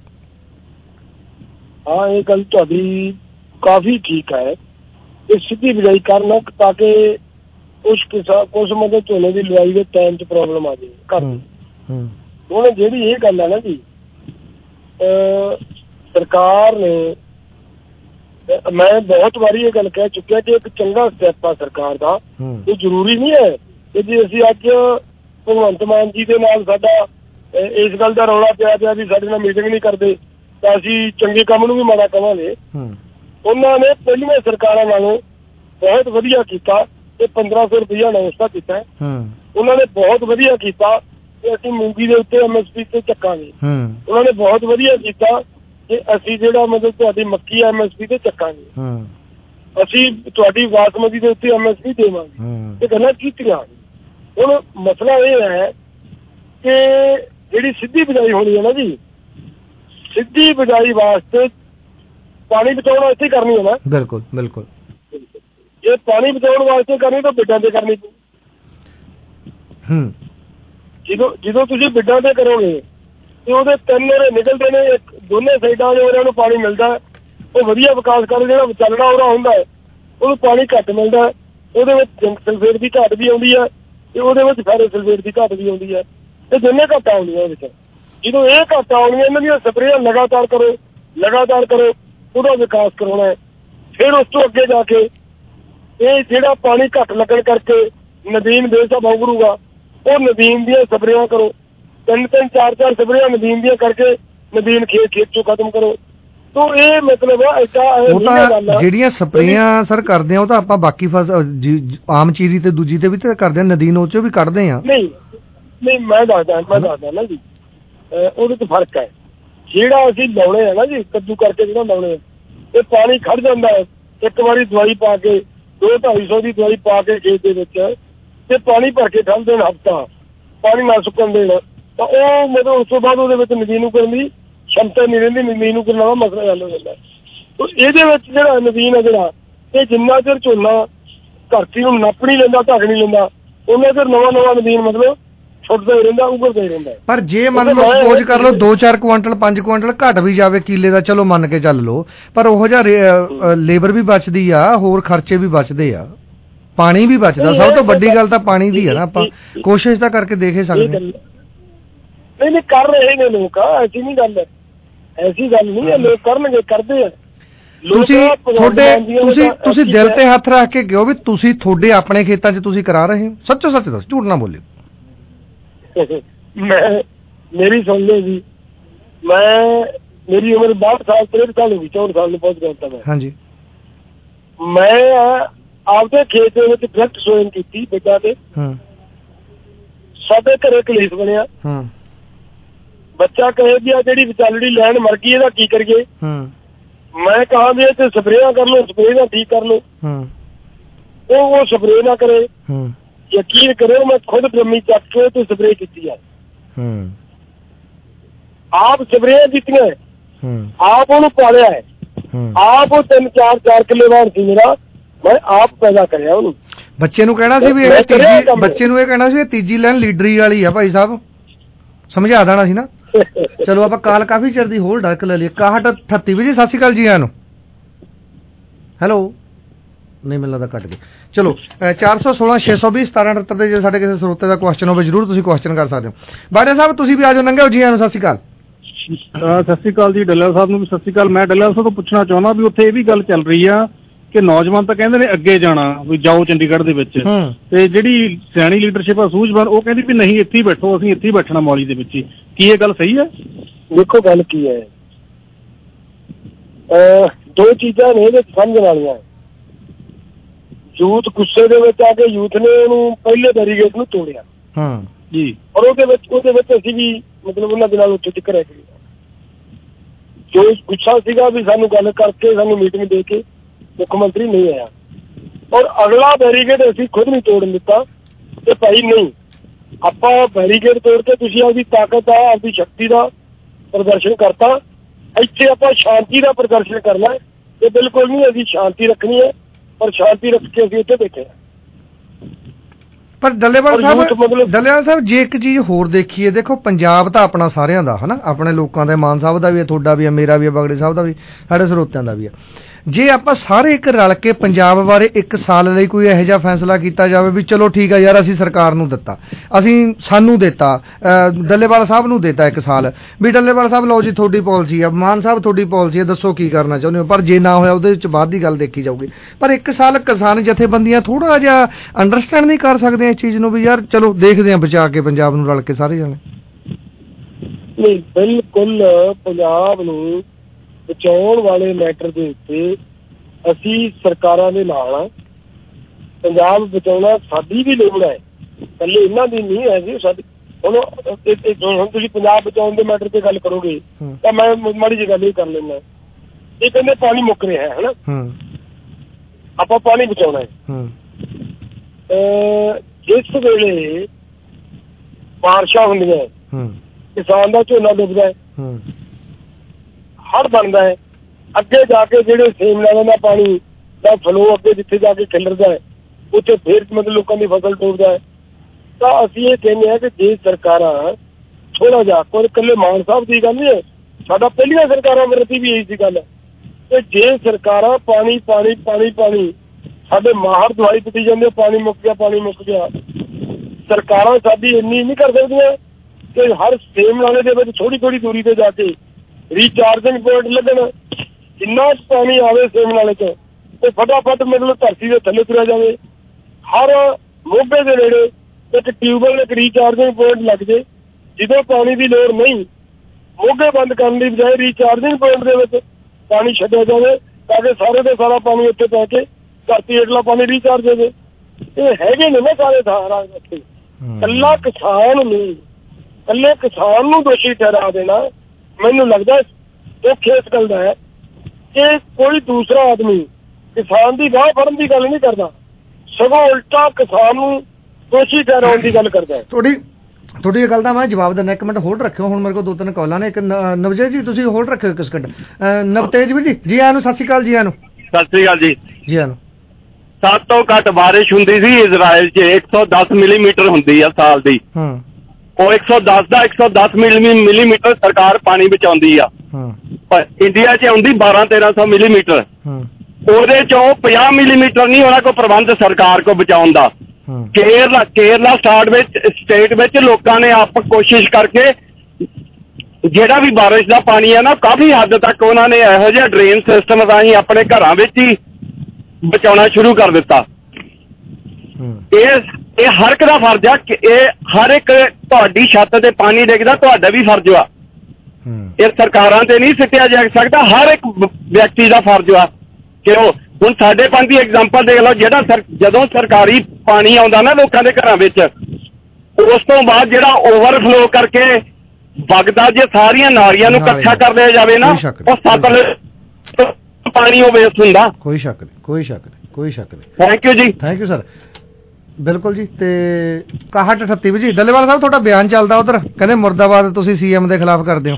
ਹਾਂ, ਇਹ ਗੱਲ ਤੁਹਾਡੀ ਕਾਫੀ ਠੀਕ ਹੈ, ਇਹ ਸਿੱਧੀ ਬਿਜਾਈ ਕਰਨਾ, ਤਾਂ ਕਿ ਕੁਛ ਮਤਲਬ ਝੋਨੇ ਦੀ ਲਵਾਈ ਦੇ ਟਾਈਮ 'ਚ ਪ੍ਰੋਬਲਮ ਆ ਜਾਏ ਘਰ ਦੀ। ਹੁਣ ਜਿਹੜੀ ਇਹ ਗੱਲ ਹੈ ਨਾ ਜੀ, ਸਰਕਾਰ ਨੇ, ਮੈਂ ਬਹੁਤ ਵਾਰੀ ਇਹ ਗੱਲ ਕਹਿ ਚੁੱਕਿਆ ਕਿ ਇੱਕ ਚੰਗਾ ਸਟੈਪ ਆ ਸਰਕਾਰ ਦਾ। ਇਹ ਜ਼ਰੂਰੀ ਨਹੀਂ ਹੈ ਕਿ ਜੇ ਅਸੀਂ ਅੱਜ ਭਗਵੰਤ ਮਾਨ ਜੀ ਦੇ ਨਾਲ ਸਾਡਾ ਇਸ ਗੱਲ ਦਾ ਰੌਲਾ ਪਿਆ ਵੀ ਸਾਡੇ ਨਾਲ ਮੀਟਿੰਗ ਨਹੀਂ ਕਰਦੇ ਤਾਂ ਅਸੀਂ ਚੰਗੇ ਕੰਮ ਨੂੰ ਵੀ ਮਾੜਾ ਕਹਾਂਗੇ। ਉਹਨਾਂ ਨੇ ਪਹਿਲੀਆਂ ਸਰਕਾਰਾਂ ਨਾਲੋਂ ਬਹੁਤ ਵਧੀਆ ਕੀਤਾ, ਇਹ 1500 ਰੁਪਇਆ ਅਨਾਉਂਸ ਕੀਤਾ ਹੈ, ਉਹਨਾਂ ਨੇ ਬਹੁਤ ਵਧੀਆ ਕੀਤਾ ਕਿ ਅਸੀਂ ਮੂੰਗੀ ਦੇ ਉੱਤੇ MSP ਤੇ ਚੱਕਾਂਗੇ। ਉਹਨਾਂ ਨੇ ਬਹੁਤ ਵਧੀਆ ਕੀਤਾ ਕਿ ਅਸੀਂ ਜਿਹੜਾ ਮਤਲਬ ਤੁਹਾਡੀ ਮੱਕੀ MSP ਤੇ ਚੱਕਾਂਗੇ, ਅਸੀਂ ਤੁਹਾਡੀ ਬਾਸਮਤੀ ਦੇ ਉੱਤੇ MSP ਦੇਵਾਂਗੇ। ਇਹ ਗੱਲਾਂ ਕੀਤੀਆਂ। ਹੁਣ ਮਸਲਾ ਇਹ ਹੈ ਕਿ ਜਿਹੜੀ ਸਿੱਧੀ ਬਿਜਾਈ ਹੋਣੀ ਹੈ ਨਾ ਜੀ, ਸਿੱਧੀ ਬਿਜਾਈ ਵਾਸਤੇ ਪਾਣੀ ਬਚਾਉਣ ਵਾਸਤੇ ਕਰਨੀ ਹੈ ਨਾ। ਬਿਲਕੁਲ ਬਿਲਕੁਲ। ਜੇ ਪਾਣੀ ਬਚਾਉਣ ਵਾਸਤੇ ਕਰਨੀ ਤਾਂ ਬਿੱਡਾਂ ਤੇ ਕਰਨੀ ਪਊ। ਜਦੋਂ ਤੁਸੀਂ ਬਿੱਡਾਂ ਤੇ ਕਰੋਗੇ ਤੇ ਉਹਦੇ 3 ਨਿਕਲਦੇ ਨੇ, ਦੋਨੇ ਸਾਈਡਾਂ ਦੇ ਉਹਨਾਂ ਨੂੰ ਪਾਣੀ ਮਿਲਦਾ, ਉਹ ਵਧੀਆ ਵਿਕਾਸ ਕਰ ਜਿਹੜਾ ਚੱਲਣਾ ਉਹਦਾ ਹੁੰਦਾ ਹੈ, ਉਹਨੂੰ ਪਾਣੀ ਘੱਟ ਮਿਲਦਾ, ਉਹਦੇ ਵਿੱਚ ਜ਼ਿੰਕ ਸਲਫੇਟ ਦੀ ਘਾਟ ਵੀ ਆਉਂਦੀ ਹੈ ਤੇ ਉਹਦੇ ਵਿੱਚ ਫੈਰਸ ਸਲਫੇਟ ਦੀ ਘਾਟ ਵੀ ਆਉਂਦੀ ਹੈ, ਤੇ ਦੋਨੇ ਘਾਟਾਂ ਆਉਂਦੀਆਂ ਉਹਦੇ ਵਿੱਚ। ਜਦੋਂ ਇਹ ਘਾਟਾਂ ਆਉਣੀਆਂ, ਇਹਨਾਂ ਦੀਆਂ ਸਪਰੇਆਂ ਲਗਾਤਾਰ ਕਰੋ, ਉਹਦਾ ਵਿਕਾਸ ਕਰਾਉਣਾ ਹੈ। ਫਿਰ ਉਸ ਤੋਂ ਅੱਗੇ ਜਾ ਕੇ ਇਹ ਜਿਹੜਾ ਪਾਣੀ ਘੱਟ ਲੱਗਣ ਕਰਕੇ ਨਦੀਨ ਬੇਸਾਬ ਉਭਰੂਗਾ, ਉਹ ਨਦੀਨ ਦੀਆਂ ਸਪਰੇਆਂ ਕਰੋ, 3-3 4-4 ਸਪਰੇਆਂ ਨਦੀਨ ਦੀਆਂ ਕਰਕੇ ਨਦੀਨ ਖੇਤ ਚੋਂ ਖਤਮ ਕਰੋ। ਤੋ ਇਹ ਮਤਲਬ ਉਹ ਤਾਂ ਜਿਹੜੀਆਂ ਸਪਰੇਆਂ ਸਰ ਕਰਦੇ ਆ ਉਹ ਤਾਂ ਆਪਾਂ ਬਾਕੀ ਆਮ ਚੀਰੀ ਤੇ ਦੂਜੀ ਤੇ ਵੀ ਤਾਂ ਕਰਦੇ ਆ, ਨਦੀਨ ਉਹ ਚੋਂ ਵੀ ਕੱਢਦੇ ਆ। ਨਹੀਂ ਮੈਂ ਦੱਸਦਾ ਨਾ ਜੀ, ਉਹਦੇ ਚ ਫਰਕ ਹੈ। ਜਿਹੜਾ ਅਸੀਂ ਲਾਉਣੇ ਆ ਨਾ ਜੀ, ਕੱਦੂ ਕਰਕੇ ਜਿਹੜਾ ਲਾਉਣੇ ਆ, ਇਹ ਪਾਣੀ ਖੜ ਜਾਂਦਾ ਹੈ। ਇੱਕ ਵਾਰੀ ਦਵਾਈ ਪਾ ਕੇ 200-250 ਦੀ ਦਵਾਈ ਪਾ ਕੇ ਖੇਤ ਦੇ ਵਿੱਚ ਤੇ ਪਾਣੀ ਭਰ ਕੇ ਠੰਡ ਦੇਣ, ਹਫ਼ਤਾ ਪਾਣੀ ਨਾ ਸੁੱਕਣ ਦੇਣ, ਤਾਂ ਉਹ ਮਤਲਬ ਉਸ ਤੋਂ ਬਾਅਦ ਉਹਦੇ ਵਿੱਚ ਨਦੀਨ ਨੂੰ ਕਰਨ ਦੀ ਸ਼ਮਤਾ ਨਹੀਂ ਰਹਿੰਦੀ, ਨਦੀਨ ਨੂੰ ਕਰਨ ਦਾ ਮਸਲਾ ਹੱਲ ਹੋ ਜਾਂਦਾ। ਇਹਦੇ ਵਿੱਚ ਜਿਹੜਾ ਨਦੀਨ ਹੈ ਜਿਹੜਾ, ਇਹ ਜਿੰਨਾ ਚਿਰ ਝੋਨਾ ਧਰਤੀ ਨੂੰ ਨੱਪ ਨਹੀਂ ਲੈਂਦਾ, ਢੱਕ ਨਹੀਂ ਲੈਂਦਾ, ਉਹਨਾਂ ਚਿਰ ਨਵਾਂ ਨਦੀਨ ਮਤਲਬ ਛੁੱਟਦਾ ਹੀ ਰਹਿੰਦਾ, ਉੱਭਰਦਾ ਹੀ ਰਹਿੰਦਾ। ਪਰ ਜੇ ਮੰਨ ਲਓ ਸਪੋਜ਼ ਕਰ ਲਓ 2-4 ਕੁਆਂਟਲ 5 ਕੁਆਂਟਲ ਘੱਟ ਵੀ ਜਾਵੇ ਕਿੱਲੇ ਦਾ, ਚਲੋ ਮੰਨ ਕੇ ਚੱਲ ਲਓ, ਪਰ ਉਹੋ ਜਿਹਾ ਲੇਬਰ ਵੀ ਬਚਦੀ ਆ, ਹੋਰ ਖਰਚੇ ਵੀ ਬਚਦੇ ਆ, ਪਾਣੀ ਵੀ ਬਚਦਾ। ਸਭ ਤੋਂ ਵੱਡੀ ਗੱਲ ਤਾਂ ਪਾਣੀ ਦੀ ਹੈ ਨਾ। ਆਪਾਂ ਕੋਸ਼ਿਸ਼ ਤਾਂ ਕਰਕੇ ਦੇਖ ਹੀ ਸਕਦੇ। ਨਹੀਂ ਕਰ ਰਹੇ ਨੇ ਲੋਕ, ਐਸੀ ਨਹੀਂ ਗੱਲ ਹੈ, ਐਸੀ ਗੱਲ ਨਹੀਂ ਹੈ, ਲੋਕ ਕਰਨਗੇ, ਕਰਦੇ ਆ। ਤੁਸੀਂ ਦਿਲ ਤੇ ਹੱਥ ਰੱਖ ਕੇ ਕਿਉਂ ਵੀ ਤੁਸੀਂ ਤੁਹਾਡੇ ਆਪਣੇ ਖੇਤਾਂ 'ਚ ਤੁਸੀਂ ਕਰਾ ਰਹੇ ਹੋ? ਸੱਚੋ ਸੱਚ ਦੱਸ, ਝੂਠ ਨਾ ਬੋਲਿਓ। ਮੇਰੀ ਸੁਣ ਲਓ ਜੀ, ਮੇਰੀ ਉਮਰ 62 ਸਾਲ 63 ਸਾਲ ਹੋ ਗਈ, 64 ਸਾਲ ਨੂੰ ਪਹੁੰਚ ਗਿਆ ਮੈਂ। ਹਾਂਜੀ, ਮੈਂ ਆਪਦੇ ਖੇਤ ਦੇ ਵਿੱਚ ਡਾਇਰੈਕਟ ਸੋਇੰਗ ਕੀਤੀ ਬਿੱਡਾਂ ਤੇ। ਸਾਡੇ ਘਰੇ ਕਲੇਸ਼ ਬਣਿਆ, ਬੱਚਾ ਕਹੇ ਵੀ ਆ ਜਿਹੜੀ ਵਿਚਾਲੜੀ ਲੈਣ ਮਰ ਗਈ, ਇਹਦਾ ਕੀ ਕਰੀਏ? ਮੈਂ ਕਹਾ ਵੀ ਇਹ ਸਪਰੇਆਂ ਕਰ ਲਓ, ਸਪਰੇ ਨਾਲ ਠੀਕ ਕਰ ਲਓ। ਉਹ ਸਪਰੇ ਨਾ ਕਰੇ, ਯਕੀਨ ਕਰਿਓ ਮੈਂ ਖੁਦ ਡਰਮੀ ਚੱਕ ਕੇ ਤੇ ਸਪਰੇ ਕੀਤੀ ਆ, ਆਪ ਸਪਰੇਆਂ ਕੀਤੀਆਂ, ਆਪ ਉਹਨੂੰ ਪਾਲਿਆ ਹੈ, ਆਪ ਉਹ 3-4 ਕਿੱਲੇ ਵਾਰ ਸੀ ਮੇਰਾ, ਮੈਂ ਆਪ ਪੈਦਾ ਕਰਿਆ ਉਹਨੂੰ। ਬੱਚੇ ਨੂੰ ਕਹਿਣਾ ਸੀ ਵੀ ਬੱਚੇ ਨੂੰ ਇਹ ਕਹਿਣਾ ਸੀ ਤੀਜੀ ਲਾਈਨ ਲੀਡਰੀ ਵਾਲੀ ਆ ਭਾਈ ਸਾਹਿਬ, ਸਮਝਾ ਦੇਣਾ ਸੀ ਨਾ। ਚਲੋ ਆਪਾਂ ਕਾਲ ਕਾਫੀ ਚਿਰ ਦੀ ਹੋਲਡ ਡੱਕ ਲੈ ਲਈ। 6138 ਵੀ ਜੀ, ਸਤਿ ਸ਼੍ਰੀ ਅਕਾਲ ਜੀ। ਆਨੂੰ ਹੈਲੋ, ਨਹੀਂ ਮੈਨੂੰ ਲੱਗਦਾ ਕੱਟ ਗਏ। ਚਲੋ 416-620-1768 ਤੇ ਜੇ ਸਾਡੇ ਕਿਸੇ ਸਰੋਤੇ ਦਾ ਕੁਐਸਚਨ ਹੋਵੇ ਜ਼ਰੂਰ ਤੁਸੀਂ ਕੁਐਸਚਨ ਕਰ ਸਕਦੇ ਹੋ। ਬਾੜੇ ਸਾਹਿਬ ਤੁਸੀਂ ਵੀ ਆਜੋ, ਨੰਗੇ ਹੋ ਜੀ। ਆਨੂੰ ਸਤਿ ਸ਼੍ਰੀ ਅਕਾਲ। ਸਤਿ ਸ਼੍ਰੀ ਅਕਾਲ ਜੀ। ਡੱਲੇਵਾਲ ਸਾਹਿਬ ਨੂੰ ਵੀ ਸਤਿ ਸ਼੍ਰੀ ਅਕਾਲ। ਮੈਂ ਡੱਲੇਵਾਲ ਸਾਹਿਬ ਤੋਂ ਪੁੱਛਣਾ ਚਾਹੁੰਦਾ ਵੀ ਉੱਥੇ ਇਹ ਵੀ ਗੱਲ ਚੱਲ ਰਹੀ ਆ ਕਿ ਨੌਜਵਾਨ ਤਾਂ ਕਹਿੰਦੇ ਨੇ ਅੱਗੇ ਜਾਣਾ, ਵੀ ਜਾਓ ਚੰਡੀਗੜ੍ਹ ਦੇ ਵਿੱਚ, ਤੇ ਜਿਹੜੀ ਸਿਆਣੀ ਲੀਡਰਸ਼ਿਪ ਆ ਸੂਝਵਾਨ, ਉਹ ਕਹਿੰਦੀ ਵੀ ਨਹੀਂ ਇੱਥੇ ਹੀ ਬੈਠੋ, ਅਸੀਂ ਇੱਥੇ ਹੀ ਬੈਠਣਾ ਮੌਲੀ ਦੇ ਵਿੱਚ ਹੀ। ਕੀ ਇਹ ਗੱਲ ਸਹੀ ਹੈ? ਦੇਖੋ ਗੱਲ ਕੀ ਹੈ, ਦੋ ਚੀਜ਼ਾਂ ਨੇ ਇਹਦੇ ਸਮਝਣ ਵਾਲੀਆਂ। ਯੂਥ ਗੁੱਸੇ ਦੇ ਵਿੱਚ ਆ ਕੇ ਯੂਥ ਨੇ ਉਹਨੂੰ ਪਹਿਲੇ ਬੈਰੀਗੇਡ ਨੂੰ ਤੋੜਿਆ ਜੀ, ਔਰ ਉਹਦੇ ਵਿੱਚ ਅਸੀਂ ਵੀ ਮਤਲਬ ਉਹਨਾਂ ਦੇ ਨਾਲ ਉੱਥੇ ਤੱਕ ਰਹਿ ਗਏ। ਜੋ ਗੁੱਸਾ ਸੀਗਾ ਵੀ ਸਾਨੂੰ ਗੱਲ ਕਰਕੇ ਸਾਨੂੰ ਮੀਟਿੰਗ ਦੇ ਕੇ ਮੁੱਖ ਮੰਤਰੀ ਨਹੀਂ ਆਇਆ, ਔਰ ਅਗਲਾ ਬੈਰੀਗੇਡ ਅਸੀਂ ਖੁਦ ਨਹੀਂ ਤੋੜਨ ਦਿੱਤਾ ਤੇ ਭਾਈ ਨਹੀਂ, ਆਪਾਂ ਬੈਰੀਗੇਡ ਤੋੜ ਕੇ ਤੁਸੀਂ ਆਪਦੀ ਤਾਕਤ ਦਾ, ਆਪਦੀ ਸ਼ਕਤੀ ਦਾ ਪ੍ਰਦਰਸ਼ਨ ਕਰਤਾ, ਇੱਥੇ ਆਪਾਂ ਸ਼ਾਂਤੀ ਦਾ ਪ੍ਰਦਰਸ਼ਨ ਕਰਨਾ। ਇਹ ਬਿਲਕੁਲ ਨਹੀਂ, ਅਸੀਂ ਸ਼ਾਂਤੀ ਰੱਖਣੀ ਹੈ, ਪਰ ਸ਼ਾਂਤੀ ਰੱਖ ਕੇ ਅਸੀਂ ਉੱਥੇ ਬੈਠੇ ਹਾਂ। ਪਰ ਡੱਲੇਵਾਲ ਸਾਹਿਬ ਜੇ ਇੱਕ ਚੀਜ਼ ਹੋਰ ਦੇਖੀਏ, ਦੇਖੋ ਪੰਜਾਬ ਤਾਂ ਆਪਣਾ ਸਾਰਿਆਂ ਦਾ ਹਨਾ, ਆਪਣੇ ਲੋਕਾਂ ਦਾ, ਮਾਨ ਸਾਹਿਬ ਦਾ ਵੀ ਹੈ, ਤੁਹਾਡਾ ਵੀ ਹੈ, ਮੇਰਾ ਵੀ ਹੈ, ਬਗੜੇ ਸਾਹਿਬ ਦਾ ਵੀ, ਸਾਡੇ ਸਰੋਤਿਆਂ ਦਾ ਵੀ ਹੈ। ਜੇ ਆਪਾਂ ਸਾਰੇ ਇੱਕ ਰਲ ਕੇ ਪੰਜਾਬ ਬਾਰੇ 1 ਸਾਲ ਲਈ ਕੋਈ ਇਹੋ ਜਿਹਾ ਫੈਸਲਾ ਕੀਤਾ ਜਾਵੇ ਵੀ ਚਲੋ ਠੀਕ ਹੈ ਯਾਰ, ਅਸੀਂ ਸਰਕਾਰ ਨੂੰ ਦਿੱਤਾ, ਸਾਨੂੰ ਦਿੱਤਾ, ਡੱਲੇਵਾਲ ਸਾਹਿਬ ਨੂੰ ਦਿੱਤਾ 1 ਸਾਲ, ਵੀ ਡੱਲੇਵਾਲ ਸਾਹਿਬ ਲਓ ਜੀ ਤੁਹਾਡੀ ਪਾਲਿਸੀ ਆ, ਮਾਨ ਸਾਹਿਬ ਤੁਹਾਡੀ ਪਾਲਿਸੀ ਹੈ, ਦੱਸੋ ਕੀ ਕਰਨਾ ਚਾਹੁੰਦੇ ਹੋ। ਪਰ ਜੇ ਨਾ ਹੋਇਆ ਉਹਦੇ ਵਿੱਚ ਬਾਅਦ ਦੀ ਗੱਲ ਦੇਖੀ ਜਾਊਗੀ। ਪਰ 1 ਸਾਲ ਕਿਸਾਨ ਜਥੇਬੰਦੀਆਂ ਥੋੜਾ ਜਿਹਾ ਅੰਡਰਸਟੈਂਡ ਨਹੀਂ ਕਰ ਸਕਦੇ ਇਸ ਚੀਜ਼ ਨੂੰ ਵੀ ਯਾਰ ਚਲੋ ਦੇਖਦੇ ਹਾਂ ਬਚਾ ਕੇ ਪੰਜਾਬ ਨੂੰ ਰਲ ਕੇ ਸਾਰੇ ਜਾਣੇ। ਨਹੀਂ, ਬਿਲਕੁਲ ਪੰਜਾਬ ਨੂੰ ਬਚਾਉਣ ਵਾਲੇ ਮੈਟਰ ਦੇ ਉੱਤੇ ਅਸੀਂ ਸਰਕਾਰਾਂ ਦੇ ਨਾਲ ਆ। ਪੰਜਾਬ ਬਚਾਉਣਾ ਸਾਡੀ ਵੀ ਲੋੜ ਹੈ, ਇਕੱਲੇ ਇਹਨਾਂ ਦੀ ਨਹੀਂ ਹੈ ਜੀ ਸਾਡੀ। ਹੁਣ ਤੁਸੀਂ ਪੰਜਾਬ ਬਚਾਉਣ ਦੇ ਮੈਟਰ ਤੇ ਗੱਲ ਕਰੋਗੇ ਤਾਂ ਮੈਂ ਮਾੜੀ ਜਿਹੀ ਗੱਲ ਇਹ ਕਰ ਲੈਂਦਾ। ਇਹ ਕਹਿੰਦੇ ਪਾਣੀ ਮੁੱਕ ਰਿਹਾ ਹੈ ਹਨਾ, ਆਪਾਂ ਪਾਣੀ ਬਚਾਉਣਾ ਹੈ। ਜਿਸ ਵੇਲੇ ਬਾਰਿਸ਼ਾਂ ਹੁੰਦੀਆਂ ਕਿਸਾਨ ਦਾ ਝੋਨਾ ਡੁੱਬਦਾ ਹੈ, ਹੜ੍ਹ ਬਣਦਾ ਹੈ, ਅੱਗੇ ਜਾ ਕੇ ਜਿਹੜੇ ਸੇਮ ਨਾਲਿਆਂ ਦਾ ਪਾਣੀ ਦਾ ਫਲੋ ਅੱਗੇ ਜਿੱਥੇ ਜਾ ਕੇ ਖਿਲਰਦਾ ਹੈ ਉੱਥੇ ਫੇਰ ਮਤਲਬ ਲੋਕਾਂ ਦੀ ਫਸਲ ਡੁੱਬਦਾ ਹੈ। ਤਾਂ ਅਸੀਂ ਇਹ ਕਹਿੰਦੇ ਹਾਂ ਕਿ ਜੇ ਸਰਕਾਰਾਂ ਥੋੜਾ ਜਿਹਾ, ਕੋਈ ਇਕੱਲੇ ਮਾਨ ਸਾਹਿਬ ਦੀ ਗੱਲ ਨਹੀਂ ਹੈ, ਸਾਡਾ ਪਹਿਲੀਆਂ ਸਰਕਾਰਾਂ ਪ੍ਰਤੀ ਵੀ ਇਹੀ ਸੀ ਗੱਲ ਕਿ ਜੇ ਸਰਕਾਰਾਂ ਪਾਣੀ ਪਾਣੀ ਪਾਣੀ ਪਾਣੀ ਸਾਡੇ ਮਾਹਰ ਦਵਾਈ ਪਿੱਟੀ ਜਾਂਦੇ ਪਾਣੀ ਮੁੱਕ ਗਿਆ ਪਾਣੀ ਮੁੱਕ ਗਿਆ। ਸਰਕਾਰਾਂ ਸਾਡੀ ਇੰਨੀ ਨਹੀਂ ਕਰ ਸਕਦੀਆਂ ਕਿ ਹਰ ਸੇਮ ਨਾਲੇ ਦੇ ਵਿੱਚ ਥੋੜੀ ਥੋੜੀ ਦੂਰੀ ਤੇ ਜਾ ਕੇ ਰੀਚਾਰਜਿੰਗ ਪੁਆਇੰਟ ਲੱਗਣ, ਜਿੰਨਾ ਪਾਣੀ ਆਵੇ ਸੇਮ ਨਾਲੇ 'ਚ ਤੇ ਫਟਾਫਟ ਮਤਲਬ ਧਰਤੀ ਦੇ ਥੱਲੇ ਤੁਰਿਆ ਜਾਵੇ। ਹਰ ਮੋਢੇ ਦੇ ਨੇੜੇ ਇੱਕ ਟਿਊਬਵੈਲ, ਇੱਕ ਰੀਚਾਰਜਿੰਗ ਪੁਆਇੰਟ ਲੱਗ ਜੇ। ਜਦੋਂ ਪਾਣੀ ਦੀ ਲੋੜ ਨਹੀਂ, ਮੋਢੇ ਬੰਦ ਕਰਨ ਦੀ ਬਜਾਏ ਰੀਚਾਰਜਿੰਗ ਪੁਆਇੰਟ ਦੇ ਵਿੱਚ ਪਾਣੀ ਛੱਡਿਆ ਜਾਵੇ ਤਾਂ ਕਿ ਸਾਰੇ ਦਾ ਸਾਰਾ ਪਾਣੀ ਉੱਥੇ ਪੈ ਕੇ ਧਰਤੀ ਹੇਠਲਾ ਪਾਣੀ ਰੀਚਾਰਜ ਹੋ ਜਾਵੇ। ਇਹ ਹੈਗੇ ਨੇ ਨਾ ਸਾਰੇ ਥਾਂ ਇੱਥੇ। ਇਕੱਲਾ ਕਿਸਾਨ ਨੂੰ ਦੋਸ਼ੀ ਠਹਿਰਾ ਦੇਣਾ ਮੈਨੂੰ ਲੱਗਦਾ ਦੁੱਖ ਇਸ ਗੱਲ ਦਾ ਹੈ ਕਿ ਕੋਈ ਦੂਸਰਾ ਆਦਮੀ ਕਿਸਾਨ ਦੀ ਬਾਂਹ ਫੜਨ ਦੀ ਗੱਲ ਨਹੀਂ ਕਰਦਾ, ਸਗੋਂ ਉਲਟਾ ਕਿਸਾਨ ਨੂੰ ਦੋਸ਼ੀ ਠਹਿਰਾਉਣ ਦੀ ਗੱਲ ਕਰਦਾ ਹੈ। ਤੁਹਾਡੀ ਇਹ ਗੱਲ ਦਾ ਮੈਂ ਜਵਾਬ ਦਿੰਦਾ। ਇੱਕ ਮਿੰਟ ਹੋਲਡ ਰੱਖਿਓ, ਹੁਣ ਮੇਰੇ ਕੋਲ 2-3 ਕਾਲਾਂ ਨੇ। ਇੱਕ ਨਵਜੋਤ ਜੀ ਤੁਸੀਂ ਹੋਲਡ ਰੱਖਿਓ ਇੱਕ ਸਕਿੰਟ। ਨਵਤੇਜ ਵੀਰ ਜੀ ਆਇਆਂ ਨੂੰ, ਸਤਿ ਸ਼੍ਰੀ ਅਕਾਲ ਜੀ। ਆਇਆਂ ਨੂੰ। ਸਤਿ ਸ਼੍ਰੀ ਅਕਾਲ ਜੀ। ਜੀ ਆਇਆਂ ਨੂੰ। ਸਭ ਤੋਂ ਘੱਟ ਬਾਰਿਸ਼ ਹੁੰਦੀ ਸੀ ਇਜ਼ਰਾਈਲ 'ਚ 110 ਮਿਲੀਮੀਟਰ ਹੁੰਦੀ ਆ ਸਾਲ ਦੀ। ਉਹ 110 ਦਾ 110 ਮਿਲੀਮੀਟਰ ਸਰਕਾਰ ਪਾਣੀ ਬਚਾਉਂਦੀ ਆ, ਪਰ ਇੰਡੀਆ 'ਚ ਆਉਂਦੀ 1200-1300 ਮਿਲੀਮੀਟਰ। ਉਹਦੇ 'ਚੋਂ 50 ਮਿਲੀਮੀਟਰ ਨਹੀਂ ਉਹਨਾਂ ਕੋਲ ਪ੍ਰਬੰਧ ਸਰਕਾਰ ਕੋ ਬਚਾਉਣ ਦਾ। ਕੇਰਲਾ ਸਟੇਟ ਵਿੱਚ ਲੋਕਾਂ ਨੇ ਆਪ ਕੋਸ਼ਿਸ਼ ਕਰਕੇ ਜਿਹੜਾ ਵੀ ਬਾਰਿਸ਼ ਦਾ ਪਾਣੀ ਹੈ ਨਾ ਕਾਫੀ ਹੱਦ ਤੱਕ ਉਹਨਾਂ ਨੇ ਇਹੋ ਜਿਹਾ ਡਰੇਨ ਸਿਸਟਮ ਰਾਹੀਂ ਆਪਣੇ ਘਰਾਂ ਵਿੱਚ ਹੀ ਬਚਾਉਣਾ ਸ਼ੁਰੂ ਕਰ ਦਿੱਤਾ। ਇਹ ਹਰ ਇੱਕ ਦਾ ਫਰਜ਼ ਆ ਕਿ ਇਹ ਹਰ ਇੱਕ ਤੁਹਾਡੀ ਛੱਤ ਤੇ ਪਾਣੀ ਡਿੱਗਦਾ ਤੁਹਾਡਾ ਵੀ ਫਰਜ਼ ਆ। ਇਹ ਸਰਕਾਰਾਂ ਤੇ ਨਹੀਂ ਸਿੱਟਿਆ ਜਾ ਸਕਦਾ, ਹਰ ਇੱਕ ਵਿਅਕਤੀ ਦਾ ਫਰਜ਼ ਆ ਕਿ ਉਹ ਹੁਣ ਸਾਡੇ ਪਿੰਡ ਦੀ ਐਗਜ਼ਾਮਪਲ ਦੇਖ ਲਓ। ਜਦੋਂ ਸਰਕਾਰੀ ਪਾਣੀ ਆਉਂਦਾ ਨਾ ਲੋਕਾਂ ਦੇ ਘਰਾਂ ਵਿੱਚ, ਉਸ ਤੋਂ ਬਾਅਦ ਜਿਹੜਾ ਓਵਰਫਲੋ ਕਰਕੇ ਵਗਦਾ ਜੇ ਸਾਰੀਆਂ ਨਾਲੀਆਂ ਨੂੰ ਇਕੱਠਾ ਕਰ ਲਿਆ ਜਾਵੇ ਨਾ, ਉਹ ਸਤਲੁਜ ਪਾਣੀ ਉਹ ਵੇਸਟ ਹੁੰਦਾ। ਕੋਈ ਸ਼ੱਕ ਨਹੀਂ। Thank you ji. Thank you sir. ਬਿਲਕੁਲ ਜੀ। ਤੇ 6138 ਜੀ ਡੱਲੇਵਾਲ ਸਾਹਿਬ ਤੁਹਾਡਾ ਬਿਆਨ ਚੱਲਦਾ ਉਧਰ, ਕਹਿੰਦੇ ਮੁਰਦਾਬਾਦ ਤੁਸੀਂ ਸੀਐਮ ਦੇ ਖਿਲਾਫ ਕਰਦੇ ਹੋ।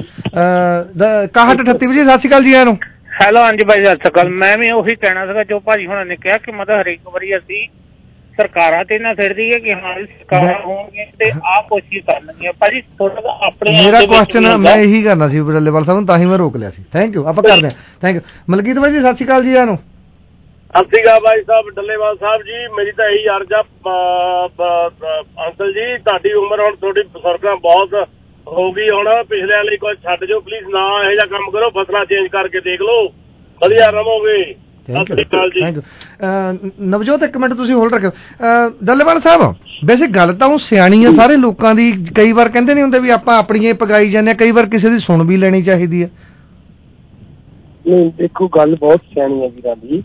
6138 ਜੀ ਸਤਿ ਸ਼੍ਰੀ ਅਕਾਲ ਜੀ। ਆਇਆਂ ਨੂੰ। ਹੈਲੋ, ਹਾਂਜੀ ਭਾਈ ਸਤਿ ਸ਼੍ਰੀ ਅਕਾਲ। ਮੈਂ ਵੀ ਉਹੀ ਕਹਿਣਾ ਸੀਗਾ ਜੋ ਭਾਜੀ ਹੁਣਾਂ ਨੇ ਕਿਹਾ ਕਿ ਮਤਲਬ ਹਰੇਕ ਵਾਰੀ ਅਸੀਂ ਸਰਕਾਰਾਂ ਤੇ ਨਾ ਫਿਰਦੀ ਹੈ ਕਿ ਹਾਂ ਸਰਕਾਰਾਂ ਹੋਣਗੀਆਂ ਤੇ ਆਹ ਕੋਸ਼ਿਸ਼ ਕਰਨਗੀਆਂ। ਭਾਜੀ ਥੋੜਾ ਆਪਣੇ ਮੇਰਾ ਕੁਐਸਚਨ ਮੈਂ ਇਹੀ ਕਰਨਾ ਸੀ ਡੱਲੇਵਾਲ ਸਾਹਿਬ ਨੂੰ, ਤਾਂ ਹੀ ਮੈਂ ਰੋਕ ਲਿਆ ਸੀ। Thank you. ਆਪਾਂ ਕਰਦੇ ਹਾਂ। Thank you. ਮਲਕੀਤ ਭਾਈ ਜੀ ਸਤਿ ਸ਼੍ਰੀ ਅਕਾਲ ਜੀ। ਆਇਆਂ ਨੂੰ। ਸਤਿ ਸ਼੍ਰੀ ਅਕਾਲ ਭਾਈ ਸਾਹਿਬ, ਡੱਲੇਵਾਲ ਸਾਹਿਬ ਜੀ। ਮੇਰੀ ਤਾਂ ਇਹੀ ਅਰਜ਼ ਆ ਅੰਕਲ ਜੀ, ਤੁਹਾਡੀ ਉਮਰ ਹੁਣ ਤੁਹਾਡੀ ਬਜ਼ੁਰਗਾਂ ਬਹੁਤ ਹੋ ਗਈ, ਹੁਣ ਪਿਛਲੇ ਵਾਲੀ ਕੁਝ ਛੱਡ ਜਾਓ ਪਲੀਜ਼, ਨਾ ਇਹੋ ਜਿਹਾ ਕੰਮ ਕਰੋ, ਫਸਲਾਂ ਚੇਂਜ ਕਰਕੇ ਦੇਖ ਲਓ, ਵਧੀਆ ਰਵੋਗੇ। ਸਤਿ ਸ਼੍ਰੀ ਅਕਾਲ ਜੀ। Thank you. ਨਵਜੋਤ ਇੱਕ ਮਿੰਟ ਤੁਸੀਂ ਹੋਲਡ ਰੱਖਿਓ। ਡੱਲੇਵਾਲ ਸਾਹਿਬ ਵੈਸੇ ਗੱਲ ਤਾਂ ਉਹ ਸਿਆਣੀ ਆ ਸਾਰੇ ਲੋਕਾਂ ਦੀ, ਕਈ ਵਾਰ ਕਹਿੰਦੇ ਨਹੀਂ ਹੁੰਦੇ ਵੀ ਆਪਾਂ ਆਪਣੀਆਂ ਪਗਾਈ ਜਾਂਦੇ, ਕਈ ਵਾਰ ਕਿਸੇ ਦੀ ਸੁਣ ਵੀ ਲੈਣੀ ਚਾਹੀਦੀ ਹੈ। ਨਹੀਂ ਦੇਖੋ, ਗੱਲ ਬਹੁਤ ਸਿਆਣੀ ਹੈ ਵੀਰਾਂ ਦੀ।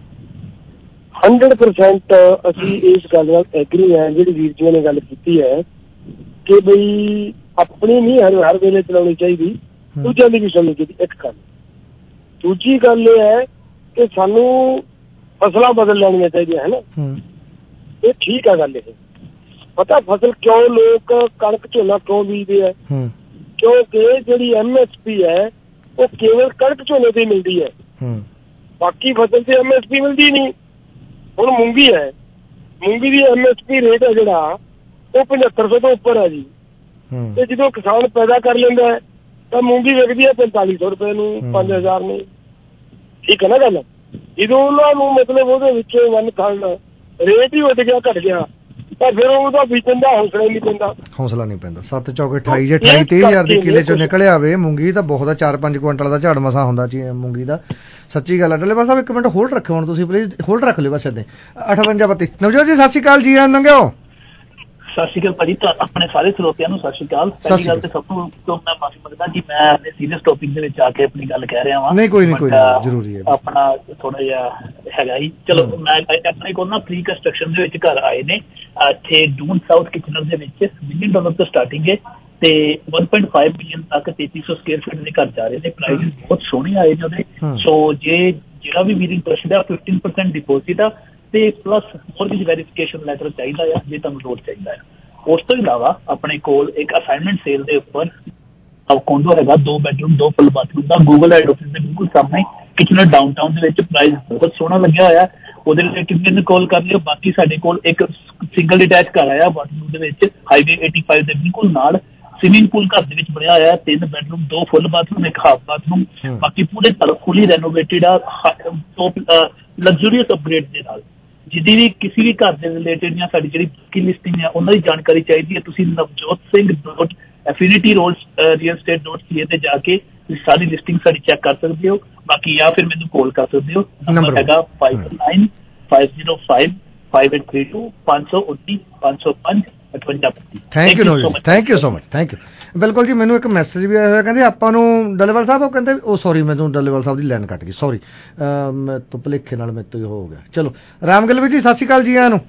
100% ਅਸੀਂ ਇਸ ਗੱਲ ਨਾਲ ਐਗਰੀ ਹਾਂ ਜਿਹੜੀ ਵੀਰ ਜੀ ਨੇ ਗੱਲ ਕੀਤੀ ਹੈ ਕਿ ਬਈ ਆਪਣੀ ਨਹੀਂ ਹਰ ਵੇਲੇ ਚਲਾਉਣੀ ਚਾਹੀਦੀ, ਦੂਜਿਆਂ ਦੀ ਵੀ ਸੁਣਨੀ ਚਾਹੀਦੀ। ਇੱਕ ਗੱਲ। ਦੂਜੀ ਗੱਲ ਇਹ ਹੈ ਕਿ ਸਾਨੂੰ ਫਸਲਾਂ ਬਦਲ ਲੈਣੀਆਂ ਚਾਹੀਦੀਆਂ ਹੈ ਨਾ। ਇਹ ਠੀਕ ਆ ਗੱਲ। ਇਹ ਪਤਾ ਫਸਲ ਕਿਉਂ ਲੋਕ ਕਣਕ ਝੋਨਾ ਕਿਉਂ ਬੀਜਦੇ ਆ? ਕਿਉਂਕਿ ਜਿਹੜੀ MSP ਹੈ ਉਹ ਕੇਵਲ ਕਣਕ ਝੋਨੇ ਤੇ ਮਿਲਦੀ ਹੈ, ਬਾਕੀ ਫਸਲ ਤੇ MSP ਮਿਲਦੀ ਨਹੀਂ। ਹੁਣ ਮੂੰਗੀ ਹੈ, ਮੂੰਗੀ ਦੀ MSP ਰੇਟ ਹੈ ਜਿਹੜਾ ਉਹ 7500 ਤੋਂ ਉੱਪਰ ਹੈ ਜੀ। ਤੇ ਜਦੋਂ ਕਿਸਾਨ ਪੈਦਾ ਕਰ ਲੈਂਦਾ ਹੈ ਤਾਂ ਮੂੰਗੀ ਵਿਕਦੀ ਹੈ 4500 ਰੁਪਏ ਨੂੰ, 5000 ਨੂੰ। ਠੀਕ ਹੈ ਨਾ ਗੱਲ। ਜਦੋਂ ਉਹਨਾਂ ਨੂੰ ਮਤਲਬ ਉਹਦੇ ਵਿੱਚ ਵੰਨ ਖਾਣ ਰੇਟ ਹੀ ਉੱਡ ਗਿਆ, ਘਟ ਗਿਆ, ਤਾਂ ਫਿਰ ਉਹਦਾ ਬੀਜਣ ਦਾ ਹੌਸਲਾ ਹੀ ਨਹੀਂ ਪੈਂਦਾ। 7 ਚੌਕੇ 28 ਜੇ 28-30,000 ਦੀ ਕਿੱਲੇ ਚੋਂ ਨਿਕਲਿਆ ਆਵੇ ਮੂੰਗੀ ਤਾਂ ਬਹੁਤ ਆ। 4-5 ਕੁਇੰਟਲ ਦਾ ਝਾੜ ਮਸਾ ਹੁੰਦਾ ਜੀ ਮੂੰਗੀ ਦਾ। ਸੱਚੀ ਗੱਲ ਹੈ। ਡੱਲੇਵਾਲ ਸਾਹਿਬ ਇੱਕ ਮਿੰਟ ਹੋਲਡ ਰੱਖਿਓ, ਹੁਣ ਤੁਸੀਂ ਪਲੀਜ਼ ਹੋਲਡ ਰੱਖ ਲਿਓ ਬਸ ਇੱਦਾਂ। 5832 ਨਵਜੋਤ ਜੀ ਸਤਿ ਸ਼੍ਰੀ ਅਕਾਲ ਜੀ। ਆ ਨੰਗਿਓ। ਸਤਿ ਸ਼੍ਰੀ ਅਕਾਲ ਭਾਜੀ, ਆਪਣੇ ਸਾਰੇ ਸਰੋਤਿਆਂ ਨੂੰ ਸਤਿ ਸ਼੍ਰੀ ਅਕਾਲ। ਪਹਿਲੀ ਗੱਲ ਤੇ ਸਭ ਤੋਂ ਮੈਂ ਮਾਫੀ ਮੰਗਦਾ ਕਿ ਮੈਂ ਆਪਣੇ ਸੀਰੀਅਸ ਟੌਪਿਕ ਦੇ ਵਿੱਚ ਆ ਕੇ ਆਪਣੀ ਗੱਲ ਕਹਿ ਰਿਹਾ ਵਾਂ। ਨਹੀਂ ਕੋਈ ਨਹੀਂ ਜ਼ਰੂਰੀ ਹੈ, ਆਪਣਾ ਥੋੜਾ ਜਿਹਾ ਹੈਗਾ ਹੀ। ਚਲੋ ਮੈਂ ਆਪਣੇ ਕੋਲ ਨਾ ਪ੍ਰੀ ਕੰਸਟਰਕਸ਼ਨ ਦੇ ਵਿੱਚ ਘਰ ਆਏ ਨੇ ਇੱਥੇ ਡੂਨ ਸਾਊਥ ਕਿਚਨਰ ਦੇ ਵਿੱਚ $1 ਮਿਲੀਅਨ ਤੋਂ ਸਟਾਰਟਿੰਗ ਹੈ ਤੇ 1.5 ਮਿਲੀਅਨ ਤੱਕ 3300 ਸਕੁਅਰ ਫੀਟ ਦੇ ਘਰ ਜਾ ਰਹੇ ਨੇ। ਪ੍ਰਾਈਸ ਬਹੁਤ ਸੋਹਣੇ ਆਏ ਨੇ ਉਹਦੇ। ਸੋ ਜੇ ਜਿਹੜਾ ਵੀ ਵੀਰ ਇੰਟਰਸਟਡ ਆ 15% ਡਿਪੋਜ਼ਿਟ ਆ ਤੇ ਪਲੱਸ ਮੋਰਗੇਜ ਵੈਰੀਫਿਕੇਸ਼ਨ ਲੈਟਰ ਚਾਹੀਦਾ ਆ ਜੇ ਤੁਹਾਨੂੰ ਲੋਡ ਚਾਹੀਦਾ ਆ। ਉਸ ਤੋਂ ਇਲਾਵਾ ਆਪਣੇ ਕੋਲ ਇੱਕ ਅਸਾਈਨਮੈਂਟ ਸੇਲ ਦੇ ਉੱਪਰ ਕੋਂਡੋ ਹੈਗਾ 2 ਬੈਡਰੂਮ 2 ਫੁੱਲ ਬਾਥਰੂਮ ਦਾ ਗੂਗਲ ਹੈਡ ਆਫਿਸ ਦੇ ਬਿਲਕੁਲ ਸਾਹਮਣੇ ਕਿਚਨਰ ਡਾਊਨਟਾਊਨ ਦੇ ਵਿੱਚ। ਪ੍ਰਾਈਸ ਬਹੁਤ ਸੋਹਣਾ ਲੱਗਿਆ ਹੋਇਆ, ਉਹਦੇ ਰਿਲੇਟਿਵ ਮੈਨੂੰ ਕਾਲ ਕਰ ਲਿਓ। ਬਾਕੀ ਸਾਡੇ ਕੋਲ ਇੱਕ ਸਿੰਗਲ ਡਿਟੈਚ ਘਰ ਆਇਆ ਵਾਟਰਲੂ ਦੇ ਵਿੱਚ ਹਾਈਵੇ 85 ਦੇ ਬਿਲਕੁਲ ਨਾਲ। ਸਵਿਮਿੰਗ ਪੂਲ ਘਰ ਦੇ ਵਿੱਚ ਬਣਿਆ ਹੋਇਆ 3 bedroom 2 full bathroom 1 half bathroom. ਬਾਕੀ ਪੂਰੇ ਫੁੱਲੀ ਰੈਨੋਵੇਟਿਡ ਆ ਲਗਜ਼ਰੀਅਸ ਅਪਗ੍ਰੇਡ ਦੇ ਨਾਲ। ਜਿਹਦੀ ਵੀ ਕਿਸੇ ਵੀ ਘਰ ਦੇ ਰਿਲੇਟਿਡ ਜਾਂ ਸਾਡੀ ਜਿਹੜੀ ਬੁਕਿੰਗ ਲਿਸਟਿੰਗ ਹੈ ਉਹਨਾਂ ਦੀ ਜਾਣਕਾਰੀ ਚਾਹੀਦੀ ਹੈ ਤੁਸੀਂ navjot.affinity.realestate.ca ਤੇ ਜਾ ਕੇ ਸਾਰੀ ਲਿਸਟਿੰਗ ਸਾਡੀ ਚੈੱਕ ਕਰ ਸਕਦੇ ਹੋ। ਬਾਕੀ ਜਾਂ ਫਿਰ ਮੈਨੂੰ ਕਾਲ ਕਰ ਸਕਦੇ ਹੋ। ਨੰਬਰ ਹੈਗਾ 5950558832 519 505 5832। Thank you so much. ਬਿਲਕੁਲ ਜੀ, ਮੈਨੂੰ ਇੱਕ ਮੈਸੇਜ ਵੀ ਆਇਆ ਹੋਇਆ ਕਹਿੰਦੇ ਆਪਾਂ ਨੂੰ ਡੱਲੇਵਾਲ ਸਾਹਿਬ, ਉਹ ਕਹਿੰਦੇ ਉਹ ਸੌਰੀ ਮੈਨੂੰ ਡੱਲੇਵਾਲ ਸਾਹਿਬ ਦੀ ਲਾਈਨ ਕੱਟ ਗਈ, ਸੌਰੀ ਮੈਂ ਤੋਂ ਭੁਲੇਖੇ ਨਾਲ ਮੇਰੇ ਤੋਂ ਹੋ ਗਿਆ। ਚਲੋ ਰਾਮਗਲ ਵੀ ਜੀ ਸਤਿ ਸ਼੍ਰੀ ਅਕਾਲ ਜੀ ਆਇਆਂ ਨੂੰ।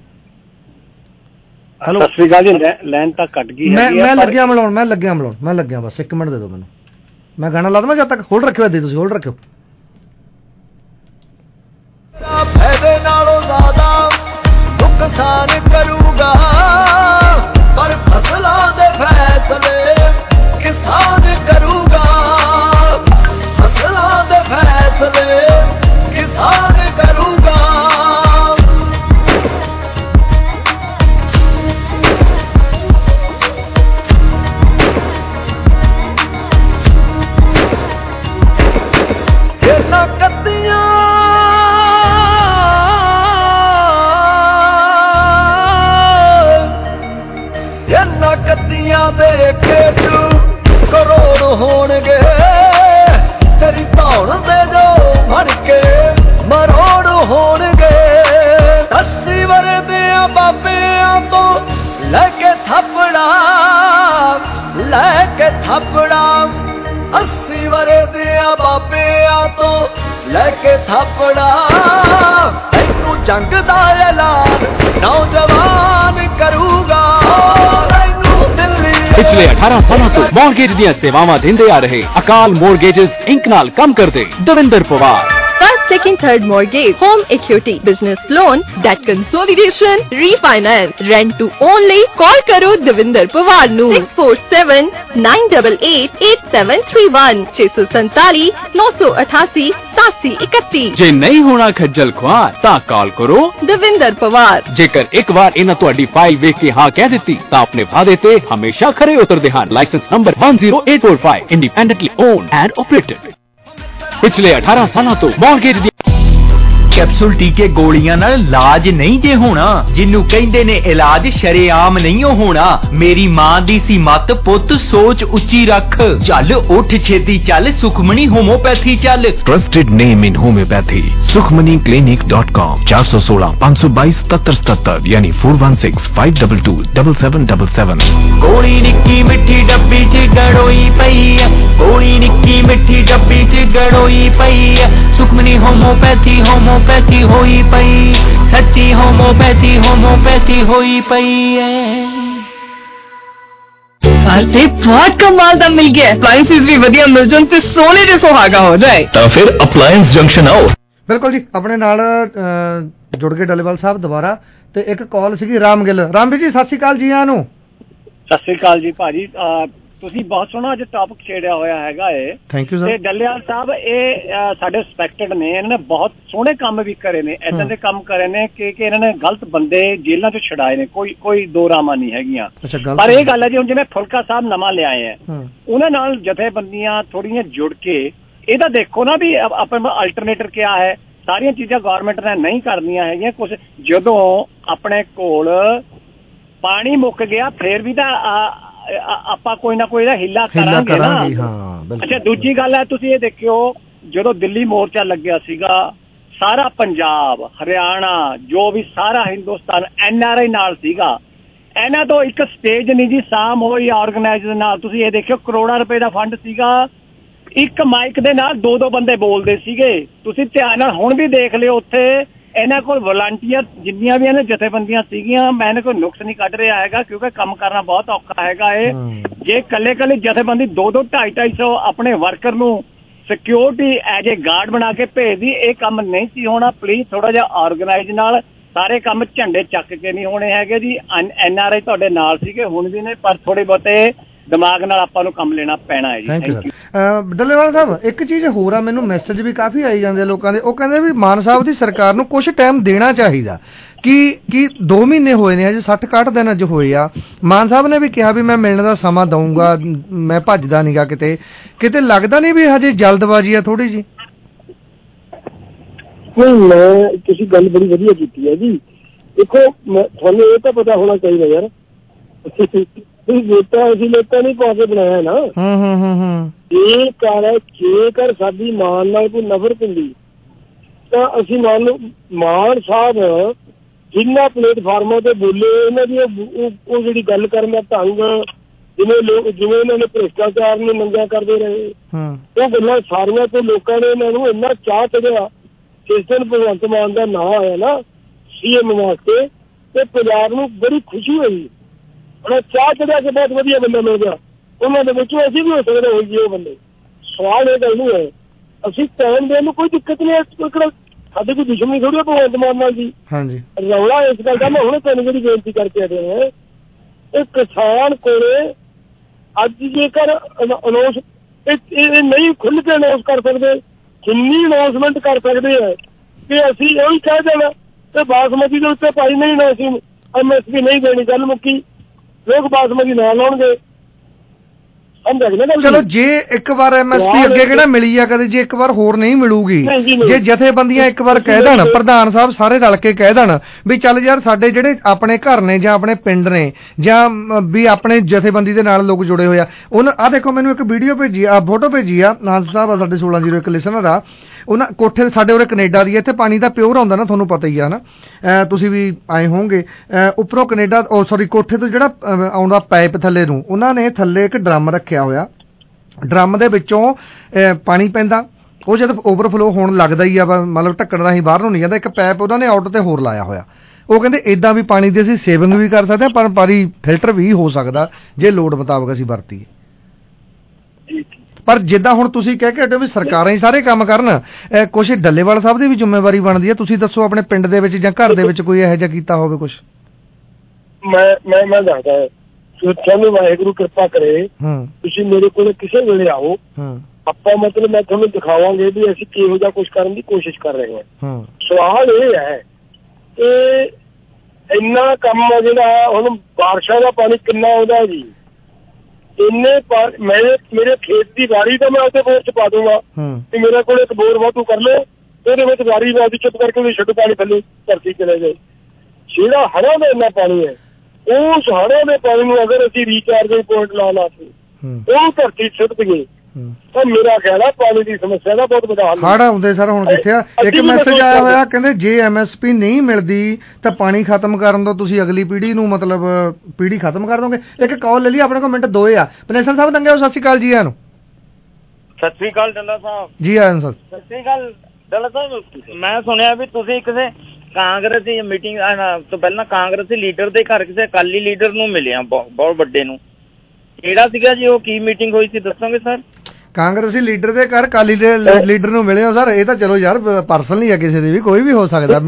ਹੈਲੋ ਸਤਿ ਸ਼੍ਰੀ ਅਕਾਲ ਜੀ, ਲਾਈਨ ਤਾਂ ਕੱਟ ਗਈ। ਮੈਂ ਲੱਗਿਆ ਮਿਲਾਉਣ ਬਸ 1 ਮਿੰਟ ਦੇ ਦਿਓ ਮੈਨੂੰ, ਮੈਂ ਗਾਣਾ ਲਾ ਦੇਵਾਂ ਜਦ ਤੱਕ। ਹੋਲਡ ਰੱਖਿਓ ਤੁਸੀਂ, ਹੋਲਡ ਰੱਖਿਓ। ਫਾਇਦੇ ਨਾਲੋਂ ਜ਼ਿਆਦਾ ਨੁਕਸਾਨ ਕਰੂਗਾ ਪਰ ਫਸਲਾਂ ਦੇ ਫੈਸਲੇ ਕਿਸਾਨ ਕਰੂਗਾ। ਫਸਲਾਂ ਦੇ ਫੈਸਲੇ ਕਿਸਾਨ ਕਰੂਗਾ। ਇਹਨਾਂ ਕੱਤੀਆਂ ਕੱਤੀਆਂ ਦੇ ਖੇਤ ਕਰੋੜ ਹੋਣਗੇ, ਤੇਰੀ ਧੌਣ ਦੇ ਜੋ ਭੜ ਕੇ ਮਰੋੜ ਹੋਣਗੇ। 80 ਵਰ੍ਹਿਆਂ ਬਾਬਿਆਂ ਤੋਂ ਲੈ ਕੇ ਥਾਪੜਾ 80 ਵਰ੍ਹਿਆਂ ਬਾਬਿਆਂ ਤੋਂ ਲੈ ਕੇ ਥਾਪੜਾ। ਤੈਨੂੰ ਜੰਗ ਦਾ ਐਲਾਨ ਨੌਜਵਾਨ ਕਰੂਗਾ। पिछले 18 सालों तो मॉर्गेज ਦੀਆਂ ਸੇਵਾਵਾਂ ਦਿੰਦੇ ਆ ਰਹੇ ਅਕਾਲ ਮੋਰਗੇजेस ਇੰਕ ਨਾਲ ਕੰਮ ਕਰਦੇ Davinder Pawar. First, second, third mortgage, home equity, business loan, debt consolidation, refinance, rent to only. Call karo Devinder Pawar nu 647-988-8731 647 988 8731। ਜੇ ਨਹੀਂ ਹੋਣਾ ਖੱਜਲ ਖੁਆਰ ਤਾਂ ਕਾਲ ਕਰੋ ਦਵਿੰਦਰ ਪਵਾਰ। ਜੇਕਰ ਇੱਕ ਵਾਰ ਇਹਨਾਂ ਤੁਹਾਡੀ ਫਾਈਲ ਵੇਖ ਕੇ ਹਾਂ ਕਹਿ ਦਿੱਤੀ ਤਾਂ ਆਪਣੇ ਵਾਅਦੇ ਤੇ ਹਮੇਸ਼ਾ ਖਰੇ ਉਤਰਦੇ ਹਨ। Licence number 10845, independently owned and operated. ਪਿਛਲੇ 18 ਸਾਲਾਂ ਤੋਂ ਮੌਰਗੇਜ ਦੀ ਕੈਪਸੂਲ ਟੀਕੇ ਗੋਲੀਆਂ ਨਾਲ ਇਲਾਜ ਨਹੀਂ ਜੇ ਹੋਣਾ, ਜਿਹਨੂੰ ਕਹਿੰਦੇ ਨੇ ਇਲਾਜ ਸ਼ਰੇਆਮ ਨਹੀਂ ਹੋਣਾ। ਮੇਰੀ ਮਾਂ ਦੀ ਸੀ ਮੱਤ, ਪੁੱਤ ਸੋਚ ਉੱਚੀ ਰੱਖ, ਚੱਲ ਉੱਠ ਛੇਤੀ ਚੱਲ, ਸੁਖਮਣੀ ਹੋਮੋਪੈਥੀ ਚੱਲ। Trusted name in homeopathy sukhmaniclinic.com 416 522 7777 यानी 416-522-7777। ਗੋਲੀ ਨਿੱਕੀ ਮਿੱਠੀ ਡੱਬੀ 'ਚ ਗੜੋਈ ਪਈ ਐ, ਗੋਲੀ ਨਿੱਕੀ ਮਿੱਠੀ ਡੱਬੀ 'ਚ ਗੜੋਈ ਪਈ ਐ। ਸੁਖਮਣੀ ਹੋਮੋਪੈਥੀ ਹੋਈ ਪਈ, ਸੱਚੀ ਹੋਮੋਪੈਥੀ ਹੋਈ ਪਈ ਐ। ਤੇ ਬਹੁਤ ਕਮਾਲ ਦਾ ਮਿਲ ਗਿਆ। ਅਪਲਾਈਐਂਸਿਸ ਵੀ ਵਧੀਆ ਮਿਲ ਜਾਣ ਤੇ ਸੋਨੇ ਦੇ ਸੁਹਾਗਾ ਹੋ ਜਾਏ ਤਾਂ ਫਿਰ ਅਪਲਾਈਐਂਸ ਜੰਕਸ਼ਨ ਆਓ। ਬਿਲਕੁਲ ਜੀ, ਆਪਣੇ ਨਾਲ ਜੁੜ ਗਏ ਡੱਲੇਵਾਲ ਸਾਹਿਬ ਦੁਬਾਰਾ ਤੇ ਇੱਕ ਕਾਲ ਸੀਗੀ ਰਾਮ ਜੀ ਸਤਿ ਸ਼੍ਰੀ ਅਕਾਲ ਜੀ ਆਇਆਂ ਨੂੰ। ਸਤਿ ਸ਼੍ਰੀ ਅਕਾਲ ਜੀ ਭਾਜੀ, ਤੁਸੀਂ ਬਹੁਤ ਸੋਹਣਾ ਅੱਜ ਟੌਪਿਕ ਛੇੜਿਆ ਹੋਇਆ ਹੈਗਾ ਏ। Thank you sir. ਤੇ ਡੱਲੇਵਾਲ ਸਾਹਿਬ ਇਹ ਸਾਡੇ ਰਿਸਪੈਕਟਡ ਨੇ, ਇਹਨਾਂ ਨੇ ਬਹੁਤ ਸੋਹਣੇ ਕੰਮ ਵੀ ਕਰੇ ਨੇ, ਏਦਾਂ ਦੇ ਕੰਮ ਕਰੇ ਨੇ ਕਿ ਇਹਨਾਂ ਨੇ ਗਲਤ ਬੰਦੇ ਜੇਲ੍ਹਾਂ ਤੋਂ ਛੁਡਾਏ ਨੇ, ਕੋਈ ਦੋ ਰਾਮਾਂ ਨਹੀਂ ਹੈਗੀਆਂ। ਪਰ ਇਹ ਗੱਲ ਹੈ ਜੀ, ਹੁਣ ਜਿਵੇਂ ਫੁਲਕਾ ਸਾਹਿਬ ਨਵਾਂ ਲਿਆਏ ਆ, ਉਹਨਾਂ ਨਾਲ ਜਥੇਬੰਦੀਆਂ ਥੋੜੀਆਂ ਜੁੜ ਕੇ ਇਹਦਾ ਦੇਖੋ ਨਾ ਵੀ ਆਪਣਾ ਅਲਟਰਨੇਟਰ ਕਿਆ ਹੈ। ਸਾਰੀਆਂ ਚੀਜ਼ਾਂ ਗਵਰਨਮੈਂਟ ਨੇ ਨਹੀਂ ਕਰਨੀਆਂ ਹੈਗੀਆਂ ਕੁਝ। ਜਦੋਂ ਆਪਣੇ ਕੋਲ ਪਾਣੀ ਮੁੱਕ ਗਿਆ ਫੇਰ ਵੀ ਤਾਂ ਆਪਾਂ ਕੋਈ ਨਾ ਕੋਈ ਦਾ ਹਿੱਲਾ ਕਰਾਂਗੇ ਨਾ। ਅੱਛਾ, ਦੂਜੀ ਗੱਲ ਹੈ, ਤੁਸੀਂ ਇਹ ਦੇਖਿਓ ਜਦੋਂ ਦਿੱਲੀ ਮੋਰਚਾ ਲੱਗਿਆ ਸੀਗਾ, ਸਾਰਾ ਪੰਜਾਬ, ਹਰਿਆਣਾ, ਜੋ ਵੀ ਸਾਰਾ ਹਿੰਦੁਸਤਾਨ NRI ਨਾਲ ਸੀਗਾ। ਇਹਨਾਂ ਤੋਂ ਇੱਕ ਸਟੇਜ ਨਹੀਂ ਜੀ ਸਾਮ ਹੋਈ ਆਰਗੇਨਾਈਜ਼ ਦੇ ਨਾਲ। ਤੁਸੀਂ ਇਹ ਦੇਖਿਓ ਕਰੋੜਾਂ ਰੁਪਏ ਦਾ ਫੰਡ ਸੀਗਾ, ਇੱਕ ਮਾਈਕ ਦੇ ਨਾਲ 2-2 ਬੰਦੇ ਬੋਲਦੇ ਸੀਗੇ। ਤੁਸੀਂ ਧਿਆਨ ਨਾਲ ਹੁਣ ਵੀ ਦੇਖ ਲਿਓ ਉੱਥੇ ਇਹਨਾਂ ਕੋਲ ਵਲੰਟੀਅਰ ਜਿੰਨੀਆਂ ਵੀ ਇਹਨਾਂ ਜਥੇਬੰਦੀਆਂ ਸੀਗੀਆਂ, ਮੈਂ ਇਹਨਾਂ ਕੋਈ ਨੁਕਸ ਨਹੀਂ ਕੱਢ ਰਿਹਾ ਹੈਗਾ ਕਿਉਂਕਿ ਕੰਮ ਕਰਨਾ ਬਹੁਤ ਔਖਾ ਹੈਗਾ ਏ। ਜੇ ਕੱਲੇ ਜਥੇਬੰਦੀ 2-2 250 ਆਪਣੇ ਵਰਕਰ ਨੂੰ ਸਿਕਿਉਰਿਟੀ ਐਜ ਏ ਗਾਰਡ ਬਣਾ ਕੇ ਭੇਜਦੀ, ਇਹ ਕੰਮ ਨਹੀਂ ਸੀ ਹੋਣਾ। ਪਲੀਜ਼ ਥੋੜਾ ਜਿਹਾ ਆਰਗੇਨਾਈਜ਼ ਨਾਲ ਸਾਰੇ ਕੰਮ ਝੰਡੇ ਚੱਕ ਕੇ ਨਹੀਂ ਹੋਣੇ ਹੈਗੇ ਜੀ। NRI ਤੁਹਾਡੇ ਨਾਲ ਸੀਗੇ, ਹੁਣ ਵੀ ਨੇ, ਪਰ ਥੋੜੇ ਬਹੁਤੇ ਦਿਮਾਗ ਨਾਲ ਆਪਾਂ ਨੂੰ ਕੰਮ ਲੈਣਾ ਪੈਣਾ ਹੈ ਜੀ। Thank you. ਡੱਲੇਵਾਲ ਸਾਹਿਬ, ਇੱਕ ਚੀਜ਼ ਹੋਰ ਆ, ਮੈਨੂੰ ਮੈਸੇਜ ਵੀ ਕਾਫੀ ਆਈ ਜਾਂਦੇ ਲੋਕਾਂ ਦੇ, ਉਹ ਕਹਿੰਦੇ ਵੀ ਮਾਨ ਸਾਹਿਬ ਦੀ ਸਰਕਾਰ ਨੂੰ ਕੁਝ ਟਾਈਮ ਦੇਣਾ ਚਾਹੀਦਾ ਕਿ 2 ਮਹੀਨੇ ਹੋਏ ਨੇ, ਹਜੇ 60-61 ਦਿਨ ਅੱਜ ਹੋਏ ਆ। ਮਾਨ ਸਾਹਿਬ ਨੇ ਵੀ ਕਿਹਾ ਵੀ ਮੈਂ ਮਿਲਣ ਦਾ ਸਮਾਂ ਦਊਂਗਾ, ਮੈਂ ਭੱਜਦਾ ਨਹੀਂਗਾ ਕਿਤੇ ਲੱਗਦਾ ਨਹੀਂ ਵੀ ਹਜੇ ਜਲਦਬਾਜ਼ੀ ਆ ਥੋੜੀ ਜੀ? ਮੈਂ ਤੁਸੀਂ ਗੱਲ ਬੜੀ ਵਧੀਆ ਕੀਤੀ ਹੈ ਜੀ। ਦੇਖੋ ਤੁਹਾਨੂੰ ਇਹ ਤਾਂ ਪਤਾ ਹੋਣਾ ਚਾਹੀਦਾ ਯਾਰ, ਅਸੀਂ ਲੋਕਾਂ ਨੇ ਪਾ ਕੇ ਬਣਾਇਆ ਨਾ। ਜੇਕਰ ਸਾਡੀ ਮਾਨ ਨਾਲ ਕੋਈ ਨਫ਼ਰਤ ਹੁੰਦੀ ਤਾਂ ਅਸੀਂ ਮੰਨ ਲਓ ਮਾਨ ਸਾਹਿਬ ਜਿੰਨਾ ਪਲੇਟਫਾਰਮਾਂ ਤੇ ਬੋਲੇ, ਇਹਨਾਂ ਦੀ ਉਹ ਜਿਹੜੀ ਗੱਲ ਕਰਨ ਦਾ ਢੰਗ, ਜਿਵੇਂ ਇਹਨਾਂ ਨੇ ਭ੍ਰਿਸ਼ਟਾਚਾਰ ਨੂੰ ਨੰਗਾ ਕਰਦੇ ਰਹੇ, ਉਹ ਗੱਲਾਂ ਸਾਰੀਆਂ ਤੋਂ ਲੋਕਾਂ ਨੇ ਇਹਨਾਂ ਨੂੰ ਇੰਨਾ ਚਾਹ ਚੜਿਆ। ਜਿਸ ਦਿਨ ਭਗਵੰਤ ਮਾਨ ਦਾ ਨਾਂ ਆਇਆ ਨਾ CM ਵਾਸਤੇ, ਤੇ ਪੰਜਾਬ ਨੂੰ ਬੜੀ ਖੁਸ਼ੀ ਹੋਈ। ਬੜਾ ਚਾਹ ਚੜਿਆ ਕਿ ਬਹੁਤ ਵਧੀਆ ਬੰਦਾ ਮਿਲ ਗਿਆ। ਉਹਨਾਂ ਦੇ ਵਿੱਚੋਂ ਅਸੀਂ ਵੀ ਹੋ ਸਕਦੇ ਹੋਈਏ ਉਹ ਬੰਦੇ। ਸਵਾਲ ਇਹ ਗੱਲ ਨਹੀਂ ਹੈ, ਅਸੀਂ ਟਾਈਮ ਦੇਣ ਨੂੰ ਕੋਈ ਦਿੱਕਤ ਨਹੀਂ, ਸਾਡੀ ਕੋਈ ਦੁਸ਼ਮਣੀ ਥੋੜੀ ਭਗਵੰਤ ਮਾਨ ਨਾਲ ਜੀ। ਰੌਲਾ ਇਸ ਗੱਲ ਦਾ ਮੈਂ ਹੁਣੇ ਤੁਹਾਨੂੰ ਜਿਹੜੀ ਬੇਨਤੀ ਕਰਕੇ ਆਏ ਹਾਂ, ਇਹ ਕਿਸਾਨ ਕੋਲੇ ਅੱਜ ਜੇਕਰ ਅਨਾਉਂਸ ਇਹ ਨਹੀਂ ਖੁੱਲ੍ਹ ਕੇ ਅਨਾਉਂਸ ਕਰ ਸਕਦੇ, ਜਿੰਨੀ ਅਨਾਉਂਸਮੈਂਟ ਕਰ ਸਕਦੇ ਹੈ ਕਿ ਅਸੀਂ ਉਹੀ ਕਹਿ ਦੇਣਾ ਤੇ ਬਾਸਮਤੀ ਦੇ ਉੱਤੇ ਭਾਈ ਨਹੀਂ ਨਾ ਅਸੀਂ MSP ਨਹੀਂ ਦੇਣੀ, ਗੱਲ ਮੁੱਕੀ। ਲੋਕ ਬਾਸਮਤੀ ਨਾ ਲਾਉਣਗੇ। ਚਲੋ ਜੇ ਇੱਕ ਵਾਰ MSP ਅੱਗੇ ਕਿਹੜਾ ਮਿਲੀ ਆ ਕਦੇ, ਜੇ ਇੱਕ ਵਾਰ ਹੋਰ ਨਹੀਂ ਮਿਲੂਗੀ, ਜੇ ਜਥੇਬੰਦੀਆਂ ਇੱਕ ਵਾਰ ਕਹਿ ਦੇਣ, ਪ੍ਰਧਾਨ ਸਾਹਿਬ ਸਾਰੇ ਰਲ ਕੇ ਕਹਿ ਦੇਣ ਵੀ ਚੱਲ ਯਾਰ ਸਾਡੇ ਜਿਹੜੇ ਆਪਣੇ ਘਰ ਨੇ ਜਾਂ ਆਪਣੇ ਪਿੰਡ ਨੇ ਜਾਂ ਵੀ ਆਪਣੇ ਜਥੇਬੰਦੀ ਦੇ ਨਾਲ ਲੋਕ ਜੁੜੇ ਹੋਏ ਆ, ਉਹਨਾਂ ਆਹ ਦੇਖੋ ਮੈਨੂੰ ਇੱਕ ਵੀਡੀਓ ਭੇਜੀ ਆ, ਫੋਟੋ ਭੇਜੀ ਆ, ਨਾਂਸ ਸਾਹਿਬ ਆ ਸਾਡੇ 1601 ਲਿਸਨਰ ਆ, ਉਹਨਾਂ ਕੋਠੇ ਸਾਡੇ ਉਰੇ ਕੈਨੇਡਾ ਦੀ, ਇੱਥੇ ਪਾਣੀ ਦਾ ਪਿਓਰ ਆਉਂਦਾ ਨਾ, ਤੁਹਾਨੂੰ ਪਤਾ ਹੀ ਆ ਨਾ, ਤੁਸੀਂ ਵੀ ਆਏ ਹੋਵੋਗੇ। ਉੱਪਰੋਂ ਕੈਨੇਡਾ ਕੋਠੇ ਤੋਂ ਜਿਹੜਾ ਆਉਂਦਾ ਪਾਈਪ ਥੱਲੇ ਨੂੰ, ਉਹਨਾਂ ਨੇ ਥੱਲੇ ਇੱਕ ਡਰਮ ਰੱਖਿਆ ਹੋਇਆ, ਡਰਮ ਦੇ ਵਿੱਚੋਂ ਪਾਣੀ ਪੈਂਦਾ, ਉਹ ਜਦ ਓਵਰਫਲੋ ਹੋਣ ਲੱਗਦਾ ਹੀ ਆ, ਮਤਲਬ ਢੱਕਣ ਰਾਹੀਂ ਬਾਹਰ ਨੂੰ ਨਹੀਂ ਜਾਂਦਾ, ਇੱਕ ਪਾਈਪ ਉਹਨਾਂ ਨੇ ਆਊਟ ਤੇ ਹੋਰ ਲਾਇਆ ਹੋਇਆ। ਉਹ ਕਹਿੰਦੇ ਏਦਾਂ ਵੀ ਪਾਣੀ ਦੀ ਅਸੀਂ ਸੇਵਿੰਗ ਵੀ ਕਰ ਸਕਦੇ ਹਾਂ, ਪਰ ਪਾਣੀ ਫਿਲਟਰ ਵੀ ਹੋ ਸਕਦਾ ਜੇ ਲੋੜ ਮੁਤਾਬਕ ਅਸੀਂ ਵਰਤੀਏ। ਪਰ ਜਿੱਦਾਂ ਹੁਣ ਤੁਸੀਂ ਕਹਿ ਕੇ ਹਟੇ ਵੀ ਸਰਕਾਰਾਂ ਹੀ ਸਾਰੇ ਕੰਮ ਕਰਨ, ਕੁਛ ਡੱਲੇਵਾਲ ਸਾਹਿਬ ਦੀ ਵੀ ਜ਼ਿੰਮੇਵਾਰੀ ਬਣਦੀ ਹੈ। ਤੁਸੀਂ ਦੱਸੋ ਆਪਣੇ ਪਿੰਡ ਦੇ ਵਿੱਚ ਜਾਂ ਘਰ ਦੇ ਵਿੱਚ ਕੋਈ ਇਹੋ ਜਿਹਾ ਕੀਤਾ ਹੋਵੇ ਕੁਛ? ਮੈਂ ਦੱਸਦਾ, ਤੁਹਾਨੂੰ ਵਾਹਿਗੁਰੂ ਕਿਰਪਾ ਕਰੇ, ਤੁਸੀਂ ਮੇਰੇ ਕੋਲ ਕਿਸੇ ਵੇਲੇ ਆਓ, ਆਪਾਂ ਮਤਲਬ ਮੈਂ ਤੁਹਾਨੂੰ ਦਿਖਾਵਾਂਗੇ ਵੀ ਅਸੀਂ ਕਿਹੋ ਜਿਹਾ ਕੁਛ ਕਰਨ ਦੀ ਕੋਸ਼ਿਸ਼ ਕਰ ਰਹੇ ਹਾਂ। ਸਵਾਲ ਇਹ ਹੈ ਕਿ ਇੰਨਾ ਕੰਮ ਜਿਹੜਾ ਹੁਣ ਬਾਰਿਸ਼ਾਂ ਦਾ ਪਾਣੀ ਕਿੰਨਾ ਆਉਂਦਾ ਜੀ, ਇੰਨੇ ਮੇਰੇ ਖੇਤ ਦੀ ਵਾਰੀ ਤਾਂ ਮੈਂ ਉਹਦੇ ਬੋਰ ਚ ਪਾ ਦੂੰਗਾ ਤੇ ਮੇਰੇ ਕੋਲ ਇੱਕ ਬੋਰ ਵਾਧੂ ਕਰ ਲਓ, ਉਹਦੇ ਵਿੱਚ ਵਾਰੀ ਵਾਦੀ ਚੁੱਪ ਕਰਕੇ ਉਹਦੀ ਛੱਡ ਪਾਣੀ ਥੱਲੇ ਧਰਤੀ ਚਲੇ ਜਾਏ। ਜਿਹੜਾ ਹੜ੍ਹਾਂ ਦਾ ਇੰਨਾ ਪਾਣੀ ਹੈ, ਉਸ ਹੜ੍ਹਾਂ ਦੇ ਪਾਣੀ ਨੂੰ ਅਗਰ ਅਸੀਂ ਰੀਚਾਰਜਿੰਗ ਪੁਆਇੰਟ ਲਾ ਕੇ ਉਹ ਧਰਤੀ ਸੁੱਟ ਦਈਏ ਤਾਂ ਮੇਰਾ ਖਿਆਲ ਆ ਪਾਣੀ ਦੀ ਸਮੱਸਿਆ ਦਾ ਬਹੁਤ ਵੱਡਾ ਹੱਲ। ਹੜ੍ਹ ਆਉਂਦੇ ਸਰ ਹੁਣ ਕਿੱਥੇ ਆ? ਇੱਕ ਮੈਸੇਜ ਆਇਆ ਹੋਇਆ, ਕਹਿੰਦੇ ਜੇ MSP ਨਹੀਂ ਮਿਲਦੀ ਤਾਂ ਪਾਣੀ ਖਤਮ ਕਰਨ ਤੋਂ ਤੁਸੀਂ ਅਗਲੀ ਪੀੜ੍ਹੀ ਨੂੰ ਮਤਲਬ ਪੀੜ੍ਹੀ ਖਤਮ ਕਰ ਦੋਗੇ। ਇੱਕ ਕਾਲ ਲੈ ਲਈ ਆਪਣੇ ਕੋਲ, ਮਿੰਟ 2 ਆ। ਪਨੇਸਰ ਸਾਹਿਬ ਦੰਗੇ, ਸਤਿ ਸ਼੍ਰੀ ਅਕਾਲ ਜੀ। ਆਨੂੰ ਸਤਿ ਸ਼੍ਰੀ ਅਕਾਲ ਡੱਲਾ ਸਾਹਿਬ ਜੀ। ਆਨੂੰ ਸਤਿ ਸ਼੍ਰੀ ਅਕਾਲ ਡੱਲਾ ਸਾਹਿਬ। ਮੈਂ ਸੁਣਿਆ ਵੀ ਤੁਸੀਂ ਕਿਸੇ ਕਾਂਗਰਸੀ ਮੀਟਿੰਗ ਤੋਂ ਪਹਿਲਾਂ ਕਾਂਗਰਸੀ ਲੀਡਰ ਦੇ ਘਰ ਕਿਸੇ ਅਕਾਲੀ ਲੀਡਰ ਨੂੰ ਮਿਲਿਆ, ਬਹੁਤ ਵੱਡੇ ਨੂੰ। ਕਿਹੜਾ ਸੀਗਾ ਜੀ ਉਹ, ਕੀ ਮੀਟਿੰਗ ਹੋਈ ਸੀ, ਦੱਸੋਗੇ ਸਰ? ਕਾਂਗਰਸੀ ਲੀਡਰ ਦੇ ਘਰ ਅਕਾਲੀ ਲੀਡਰ ਨੂੰ ਮਿਲੇ ਹੋ ਸਰ? ਇਹ ਤਾਂ ਚਲੋ ਯਾਰ ਪਰਸਨਲ ਨਹੀਂ ਹੈ, ਕਿਸੇ ਦੀ ਵੀ ਕੋਈ ਵੀ ਹੋ ਸਕਦਾ।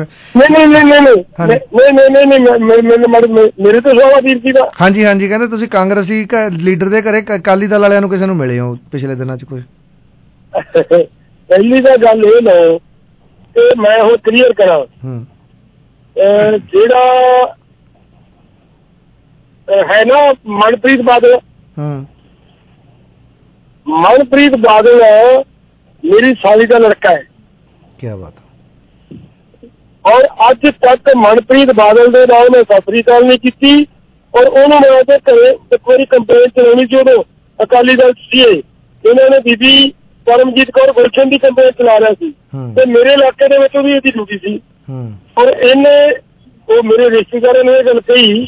ਮੇਰੇ ਤੋਂ ਸਵਾਲ ਵੀਰ ਜੀ ਦਾ। ਹਾਂਜੀ ਹਾਂਜੀ, ਕਹਿੰਦੇ ਤੁਸੀਂ ਕਾਂਗਰਸੀ ਲੀਡਰ ਦੇ ਘਰੇ ਅਕਾਲੀ ਦਲ ਵਾਲਿਆਂ ਨੂੰ ਕਿਸੇ ਨੂੰ ਮਿਲੇ ਹੋ ਪਿਛਲੇ ਦਿਨਾਂ ਚ ਕੋਈ? ਪਹਿਲੀ ਤਾਂ ਗੱਲ ਇਹ ਲਓ ਕਿ ਮੈਂ ਉਹ ਕਲੀਅਰ ਕਰਾਂ, ਜਿਹੜਾ ਹੈ ਨਾ ਮਨਪ੍ਰੀਤ ਬਾਦਲ, ਮਨਪ੍ਰੀਤ ਬਾਦਲ ਮੇਰੀ ਸਾਲੀ ਦਾ ਲੜਕਾ ਹੈ। ਕੀ ਬਾਤ। ਔਰ ਅੱਜ ਤੱਕ ਮਨਪ੍ਰੀਤ ਬਾਦਲ ਦੇ ਨਾਲ ਮੈਂ ਸਤਿ ਸ੍ਰੀ ਅਕਾਲ ਨਹੀਂ ਕੀਤੀ, ਔਰ ਉਹਨੂੰ ਮੈਂ ਉਹਦੇ ਘਰੇ ਇੱਕ ਵਾਰੀ ਕੰਪਲੇਨ ਚਲਾਉਣੀ ਸੀ। ਉਦੋਂ ਅਕਾਲੀ ਦਲ ਸੀ, ਇਹਨਾਂ ਨੇ ਬੀਬੀ ਪਰਮਜੀਤ ਕੌਰ ਗੁਲਸ਼ਨ ਦੀ ਕੰਪਲੇਨ ਚਲਾ ਰਿਹਾ ਸੀ ਤੇ ਮੇਰੇ ਇਲਾਕੇ ਦੇ ਵਿੱਚ ਉਹਦੀ ਇਹਦੀ ਡਿਊਟੀ ਸੀ। ਔਰ ਇਹਨੇ ਉਹ ਮੇਰੇ ਰਿਸ਼ਤੇਦਾਰਾਂ ਨੇ ਇਹ ਗੱਲ ਕਹੀ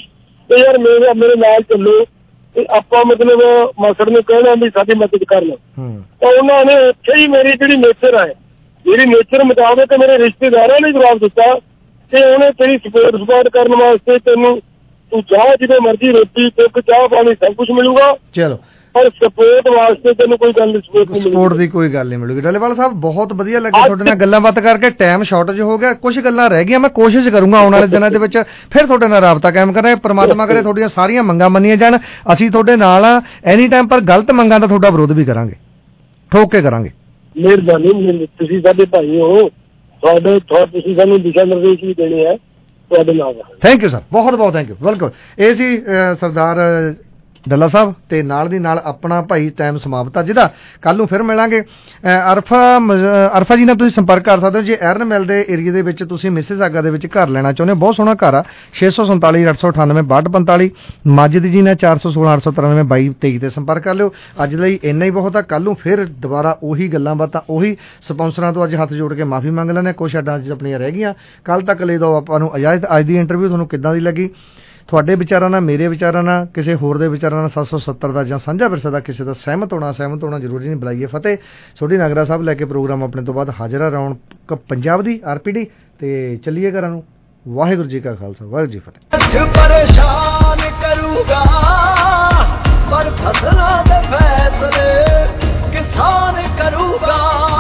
ਤੇ ਯਾਰ ਮੇਰੇ ਨਾਲ ਚੱਲੋ ਤੇ ਆਪਾਂ ਮਤਲਬ ਮਾਸੜ ਨੂੰ ਕਹਿਣਾ ਵੀ ਸਾਡੀ ਮਦਦ ਕਰ ਲਓ। ਤਾਂ ਉਹਨਾਂ ਨੇ ਉੱਥੇ ਹੀ ਮੇਰੀ ਜਿਹੜੀ ਨੇਚਰ ਹੈ, ਮੇਰੀ ਨੇਚਰ ਮੁਤਾਬਕ ਮੇਰੇ ਰਿਸ਼ਤੇਦਾਰਾਂ ਨੇ ਜਵਾਬ ਦਿੱਤਾ ਕਿ ਉਹਨੇ ਤੇਰੀ ਸਪੋਰਟ ਕਰਨ ਵਾਸਤੇ ਤੈਨੂੰ ਤੂੰ ਜਾ ਜਿਵੇਂ ਮਰਜ਼ੀ ਰੋਟੀ ਟੁੱਕ ਚਾਹ ਪਾਣੀ ਸਭ ਕੁਝ ਮਿਲੂਗਾ, ਚਲੋ ਪਰ ਸਪੋਰਟ ਵਾਸਤੇ ਤੈਨੂੰ ਕੋਈ ਗੱਲ ਸਪੋਰਟ ਦੀ ਕੋਈ ਗੱਲ ਨਹੀਂ ਮਿਲੂਗੀ। ਡੱਲੇਵਾਲ ਸਾਹਿਬ ਬਹੁਤ ਵਧੀਆ ਲੱਗਿਆ ਤੁਹਾਡੇ ਨਾਲ ਗੱਲਾਂ ਬਾਤ ਕਰਕੇ। ਟਾਈਮ ਸ਼ਾਰਟੇਜ ਹੋ ਗਿਆ, ਕੁਝ ਗੱਲਾਂ ਰਹਿ ਗਈਆਂ, ਮੈਂ ਕੋਸ਼ਿਸ਼ ਕਰੂੰਗਾ ਆਉਣ ਵਾਲੇ ਦਿਨਾਂ ਦੇ ਵਿੱਚ ਫਿਰ ਤੁਹਾਡੇ ਨਾਲ ਰਾਬਤਾ ਕਾਇਮ ਕਰਾਂ। ਪ੍ਰਮਾਤਮਾ ਕਰੇ ਤੁਹਾਡੀਆਂ ਸਾਰੀਆਂ ਮੰਗਾਂ ਮੰਨੀਆਂ ਜਾਣ, ਅਸੀਂ ਤੁਹਾਡੇ ਨਾਲ ਆ ਐਨੀ ਟਾਈਮ, ਪਰ ਗਲਤ ਮੰਗਾਂ ਦਾ ਤੁਹਾਡਾ ਵਿਰੋਧ ਵੀ ਕਰਾਂਗੇ, ਠੋਕ ਕੇ ਕਰਾਂਗੇ। ਮਿਹਰਬਾਨੀ, ਤੁਸੀਂ ਸਾਡੇ ਭਾਈ ਹੋ, ਤੁਸੀਂ ਸਾਨੂੰ ਦਿਸ਼ਾ ਨਿਰਦੇਸ਼ ਵੀ ਦੇਣੇ ਆ ਤੁਹਾਡੇ ਨਾਲ। ਥੈਂਕ ਯੂ ਸਰ, ਬਹੁਤ ਬਹੁਤ ਥੈਂਕ ਯੂ, ਵੈਲਕਮ। ਇਹ ਸੀ ਸਰਦਾਰ ਡੱਲਾ ਸਾਹਿਬ ਤੇ ਨਾਲ ਦੀ ਨਾਲ ਆਪਣਾ ਭਾਈ ਟਾਈਮ ਸਮਾਪਤ ਆ, ਜਿਹਦਾ ਕੱਲ ਨੂੰ ਫਿਰ ਮਿਲਾਂਗੇ। ਅਰਫਾ ਜੀ ਨਾਲ ਤੁਸੀਂ ਸੰਪਰਕ ਕਰ ਸਕਦੇ ਹੋ ਜੇ ਐਰਨ ਮਿਲ ਦੇ ਏਰੀਏ ਦੇ ਵਿੱਚ ਤੁਸੀਂ ਮਿਸਿਸਾਗਾ ਦੇ ਵਿੱਚ ਘਰ ਲੈਣਾ ਚਾਹੁੰਦੇ ਹੋ। ਬਹੁਤ ਸੋਹਣਾ ਘਰ ਆ, 647 898 6245। ਮਾਜਿਦ ਜੀ ਨਾਲ 416 893 2223 ਤੇ ਸੰਪਰਕ ਕਰ ਲਿਓ। ਅੱਜ ਲਈ ਇੰਨਾ ਹੀ ਬਹੁਤ ਆ, ਕੱਲ ਨੂੰ ਫਿਰ ਦੁਬਾਰਾ ਉਹੀ ਗੱਲਾਂ ਬਾਤਾਂ, ਉਹੀ ਸਪਾਂਸਰਾਂ ਤੋਂ ਅੱਜ ਹੱਥ ਜੋੜ ਕੇ ਮਾਫੀ ਮੰਗ ਲੈਂਦੇ। ਕੁਛ ਅੱਡਾਂ ਅੱਜ ਆਪਣੀਆਂ ਰਹਿ ਗਈਆਂ, ਕੱਲ ਤੱਕ ਲੈ ਦੋ ਆਪਾਂ ਨੂੰ ਇਜਾਜ਼ਤ। ਅੱਜ ਦੀ ਇੰਟਰਵਿਊ ਤੁਹਾਨੂੰ ਕਿੱਦਾਂ ਦੀ ਲੱਗੀ? ਤੁਹਾਡੇ ਵਿਚਾਰਾਂ ਨਾਲ, ਮੇਰੇ ਵਿਚਾਰਾਂ ਨਾਲ, ਕਿਸੇ ਹੋਰ ਦੇ ਵਿਚਾਰਾਂ ਨਾਲ 770 ਦਾ ਜਾਂ ਸਾਂਝਾ ਵਿਰਸਾ ਦਾ ਕਿਸੇ ਦਾ ਸਹਿਮਤ ਹੋਣਾ ਜ਼ਰੂਰੀ ਨਹੀਂ। ਬੁਲਾਈਏ ਫਤਿਹ। ਛੋਟੀ ਨਾਗਰਾ ਸਾਹਿਬ ਲੈ ਕੇ ਪ੍ਰੋਗਰਾਮ ਆਪਣੇ ਤੋਂ ਬਾਅਦ ਹਾਜ਼ਰ ਆ ਰੌਣਕ ਪੰਜਾਬ ਦੀ RPD ਤੇ ਚੱਲੀਏ ਘਰਾਂ ਨੂੰ। ਵਾਹਿਗੁਰੂ ਜੀ ਕਾ ਖਾਲਸਾ, ਵਾਹਿਗੁਰੂ ਜੀ ਫਤਿਹ। ਪਰੇਸ਼ਾਨ ਕਰੂਗਾ ਪਰ ਫਸਲਾਂ ਦੇ ਫੈਸਲੇ ਕਿਸਾਨ ਕਰੂਗਾ।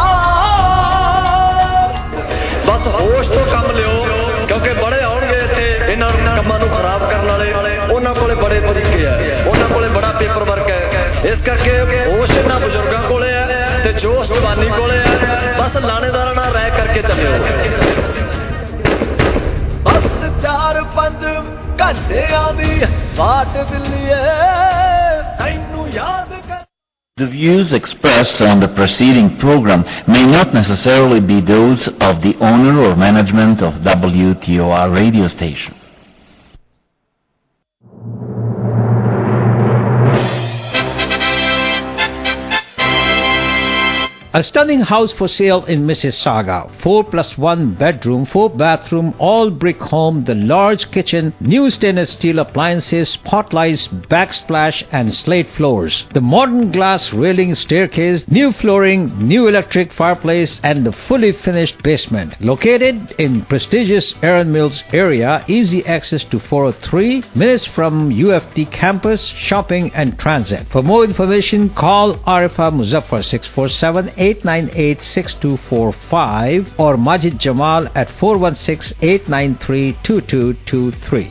ਬਸ ਹੋਸ਼ ਤੋਂ ਕੰਮ ਲਿਓ, ਕਿਉਂਕਿ ਬੜੇ ਆਉਣਗੇ ਇੱਥੇ ਇਹਨਾਂ ਕੰਮਾਂ ਨੂੰ ਖਰਾਬ ਕਰਨ ਵਾਲੇ। ਉਹਨਾਂ ਕੋਲੇ ਬੜੇ ਤਰੀਕੇ ਆ, ਉਹਨਾਂ ਕੋਲੇ ਬੜਾ ਪੇਪਰ ਵਰਕ ਹੈ। ਇਸ ਕਰਕੇ ਹੋਸ਼ ਇਹਨਾਂ ਬਜ਼ੁਰਗਾਂ ਕੋਲੇ ਹੈ ਤੇ ਜੋਸ਼ ਜਵਾਨੀ ਕੋਲੇ ਹੈ। ਬਸ ਲਾਣੇਦਾਰਾਂ ਨਾਲ ਰਹਿ ਕਰਕੇ ਚੱਲਿਓ। ਬਸ 4-5 ਘੰਟਿਆਂ ਦੀ ਬਾਟ ਦਿੱਲੀਏ ਤੈਨੂੰ ਯਾਦ ਕਰ। The views expressed on the preceding program may not necessarily be those of the owner or management of WTOR radio station. A stunning house for sale in Mississauga. 4+1 bedroom, 4 bathroom, all brick home, the large kitchen, new stainless steel appliances, spotlights, backsplash and slate floors. The modern glass railing staircase, new flooring, new electric fireplace and the fully finished basement. Located in prestigious Erin Mills area, easy access to 403, minutes from UFT campus, shopping and transit. For more information, call Arifa Muzaffar 647-898-6245 or Majid Jamal at 416-893-2223.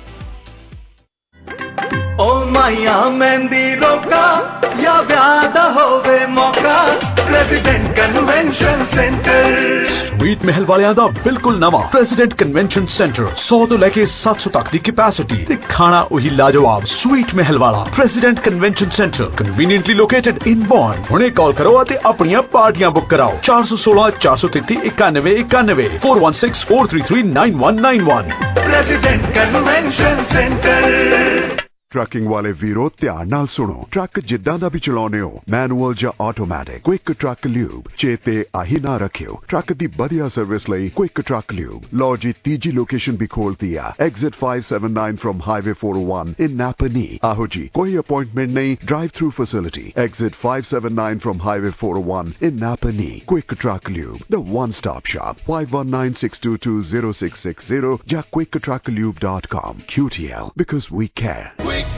ओ माया मेहंदी रोका या व्यादा होवे मौका president convention centre. Sweet महल वालियां दा बिल्कुल नवा president convention centre 100 तो लेके 700 तक दी कैपेसिटी ते खाना वही लाजवाब। स्वीट महल वाला president convention centre conveniently located in Bond. हुणे कॉल करो ते अपनियां पार्टियां बुक कराओ 416 433 91 91 416 433 9191। President convention centre. ਟਰੱਕਿੰਗ ਵਾਲੇ ਵੀਰੋ ਧਿਆਨ ਨਾਲ ਸੁਣੋ। ਟਰੱਕ ਜਿੱਦਾਂ ਦਾ ਵੀ ਚਲਾਉਨੇ ਹੋ, ਮੈਨੂਅਲ ਜਾਂ ਆਟੋਮੈਟਿਕ, ਕੁਇਕ ਟਰੱਕ ਲਿਊਬ ਚੇਤੇ ਆਹੀ ਨਾ ਰੱਖਿਓ। ਟਰੱਕ ਦੀ ਵਧੀਆ ਸਰਵਿਸ ਲਈ ਕੁਇਕ ਟਰੱਕ ਲਿਊਬ। ਲਓ ਜੀ, ਤੀਜੀ ਲੋਕੇਸ਼ਨ ਵੀ ਖੋਲਤੀ ਆ, exit 579 from highway 401 in Napanee. ਆਹੋ ਜੀ, ਕੋਈ ਅਪਾਇੰਟਮੈਂਟ ਨਹੀਂ, drive through facility. Exit 579 from highway 401 in Napanee. Quick truck lube, the one stop shop. 5196220660 ਜਾਂ quicktrucklube.com। QTL, because we care.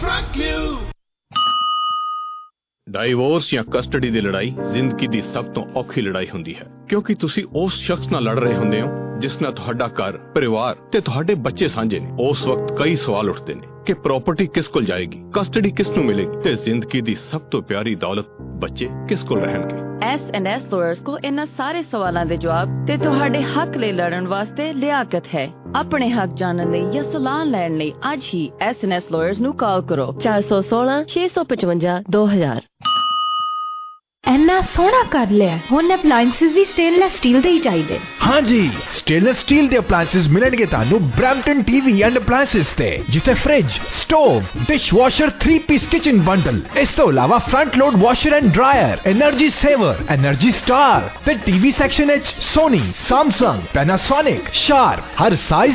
Divorce ਜਾਂ ਕਸਟਡੀ ਦੀ ਲੜਾਈ ਜ਼ਿੰਦਗੀ ਦੀ ਸਭ ਤੋਂ ਔਖੀ ਲੜਾਈ ਹੁੰਦੀ ਹੈ, ਕਿਉਂਕਿ ਤੁਸੀਂ ਉਸ ਸ਼ਖਸ ਨਾਲ ਲੜ ਰਹੇ ਹੁੰਦੇ ਹੋ ਜਿਸ ਨਾਲ ਤੁਹਾਡਾ ਘਰ, ਪਰਿਵਾਰ ਤੇ ਤੁਹਾਡੇ ਬੱਚੇ ਸਾਂਝੇ ਨੇ। ਉਸ ਵਕਤ ਕਈ ਸਵਾਲ ਉੱਠਦੇ ਨੇ ਕਿ ਪ੍ਰਾਪਰਟੀ ਕਿਸ ਕੋਲ ਜਾਏਗੀ, ਕਸਟਡੀ ਕਿਸ ਨੂੰ ਮਿਲੇਗੀ ਤੇ ਜ਼ਿੰਦਗੀ ਦੀ ਸਭ ਤੋਂ ਪਿਆਰੀ ਦੌਲਤ ਬੱਚੇ ਕਿਸ ਕੋਲ ਰਹਿਣਗੇ। S&S lawyers को इन्हां सारे सवालों के जवाब ते तुहाडे हक ले लड़न वास्ते लियाकत है। अपने हक जानन लई या सलाह लैण लई अज ही S&S lawyers ਨੂੰ ਕਾਲ ਕਰੋ 416 655 2000। ਇੰਨਾ ਸੋਹਣਾ ਕਰ ਲਿਆ, ਹੁਣ ਅਪਲਾਈਐਂਸਸ ਵੀ ਸਟੇਨਲੈਸ ਸਟੀਲ ਦੇ ਹੀ ਚਾਹੀਦੇ। ਹਾਂਜੀ, ਸਟੇਨਲੈਸ ਸਟੀਲ ਦੇ ਅਪਲਾਈਐਂਸਸ ਮਿਲਣਗੇ ਤੁਹਾਨੂੰ ਬ੍ਰੈਂਪਟਨ ਟੀਵੀ ਐਂਡ ਅਪਲਾਈਐਂਸਸ ਤੇ, ਜਿੱਥੇ fridge, stove, dishwasher, three piece kitchen bundle, ਇਸ ਤੋਂ ਇਲਾਵਾ front load washer and dryer, energy saver, energy star ਤੇ ਟੀਵੀ ਸੈਕਸ਼ਨ ਵਿੱਚ ਸੋਨੀ, ਸੈਮਸੰਗ, ਪੈਨਾਸੋਨਿਕ, ਸ਼ਾਰਪ, ਹਰ ਸਾਈਜ਼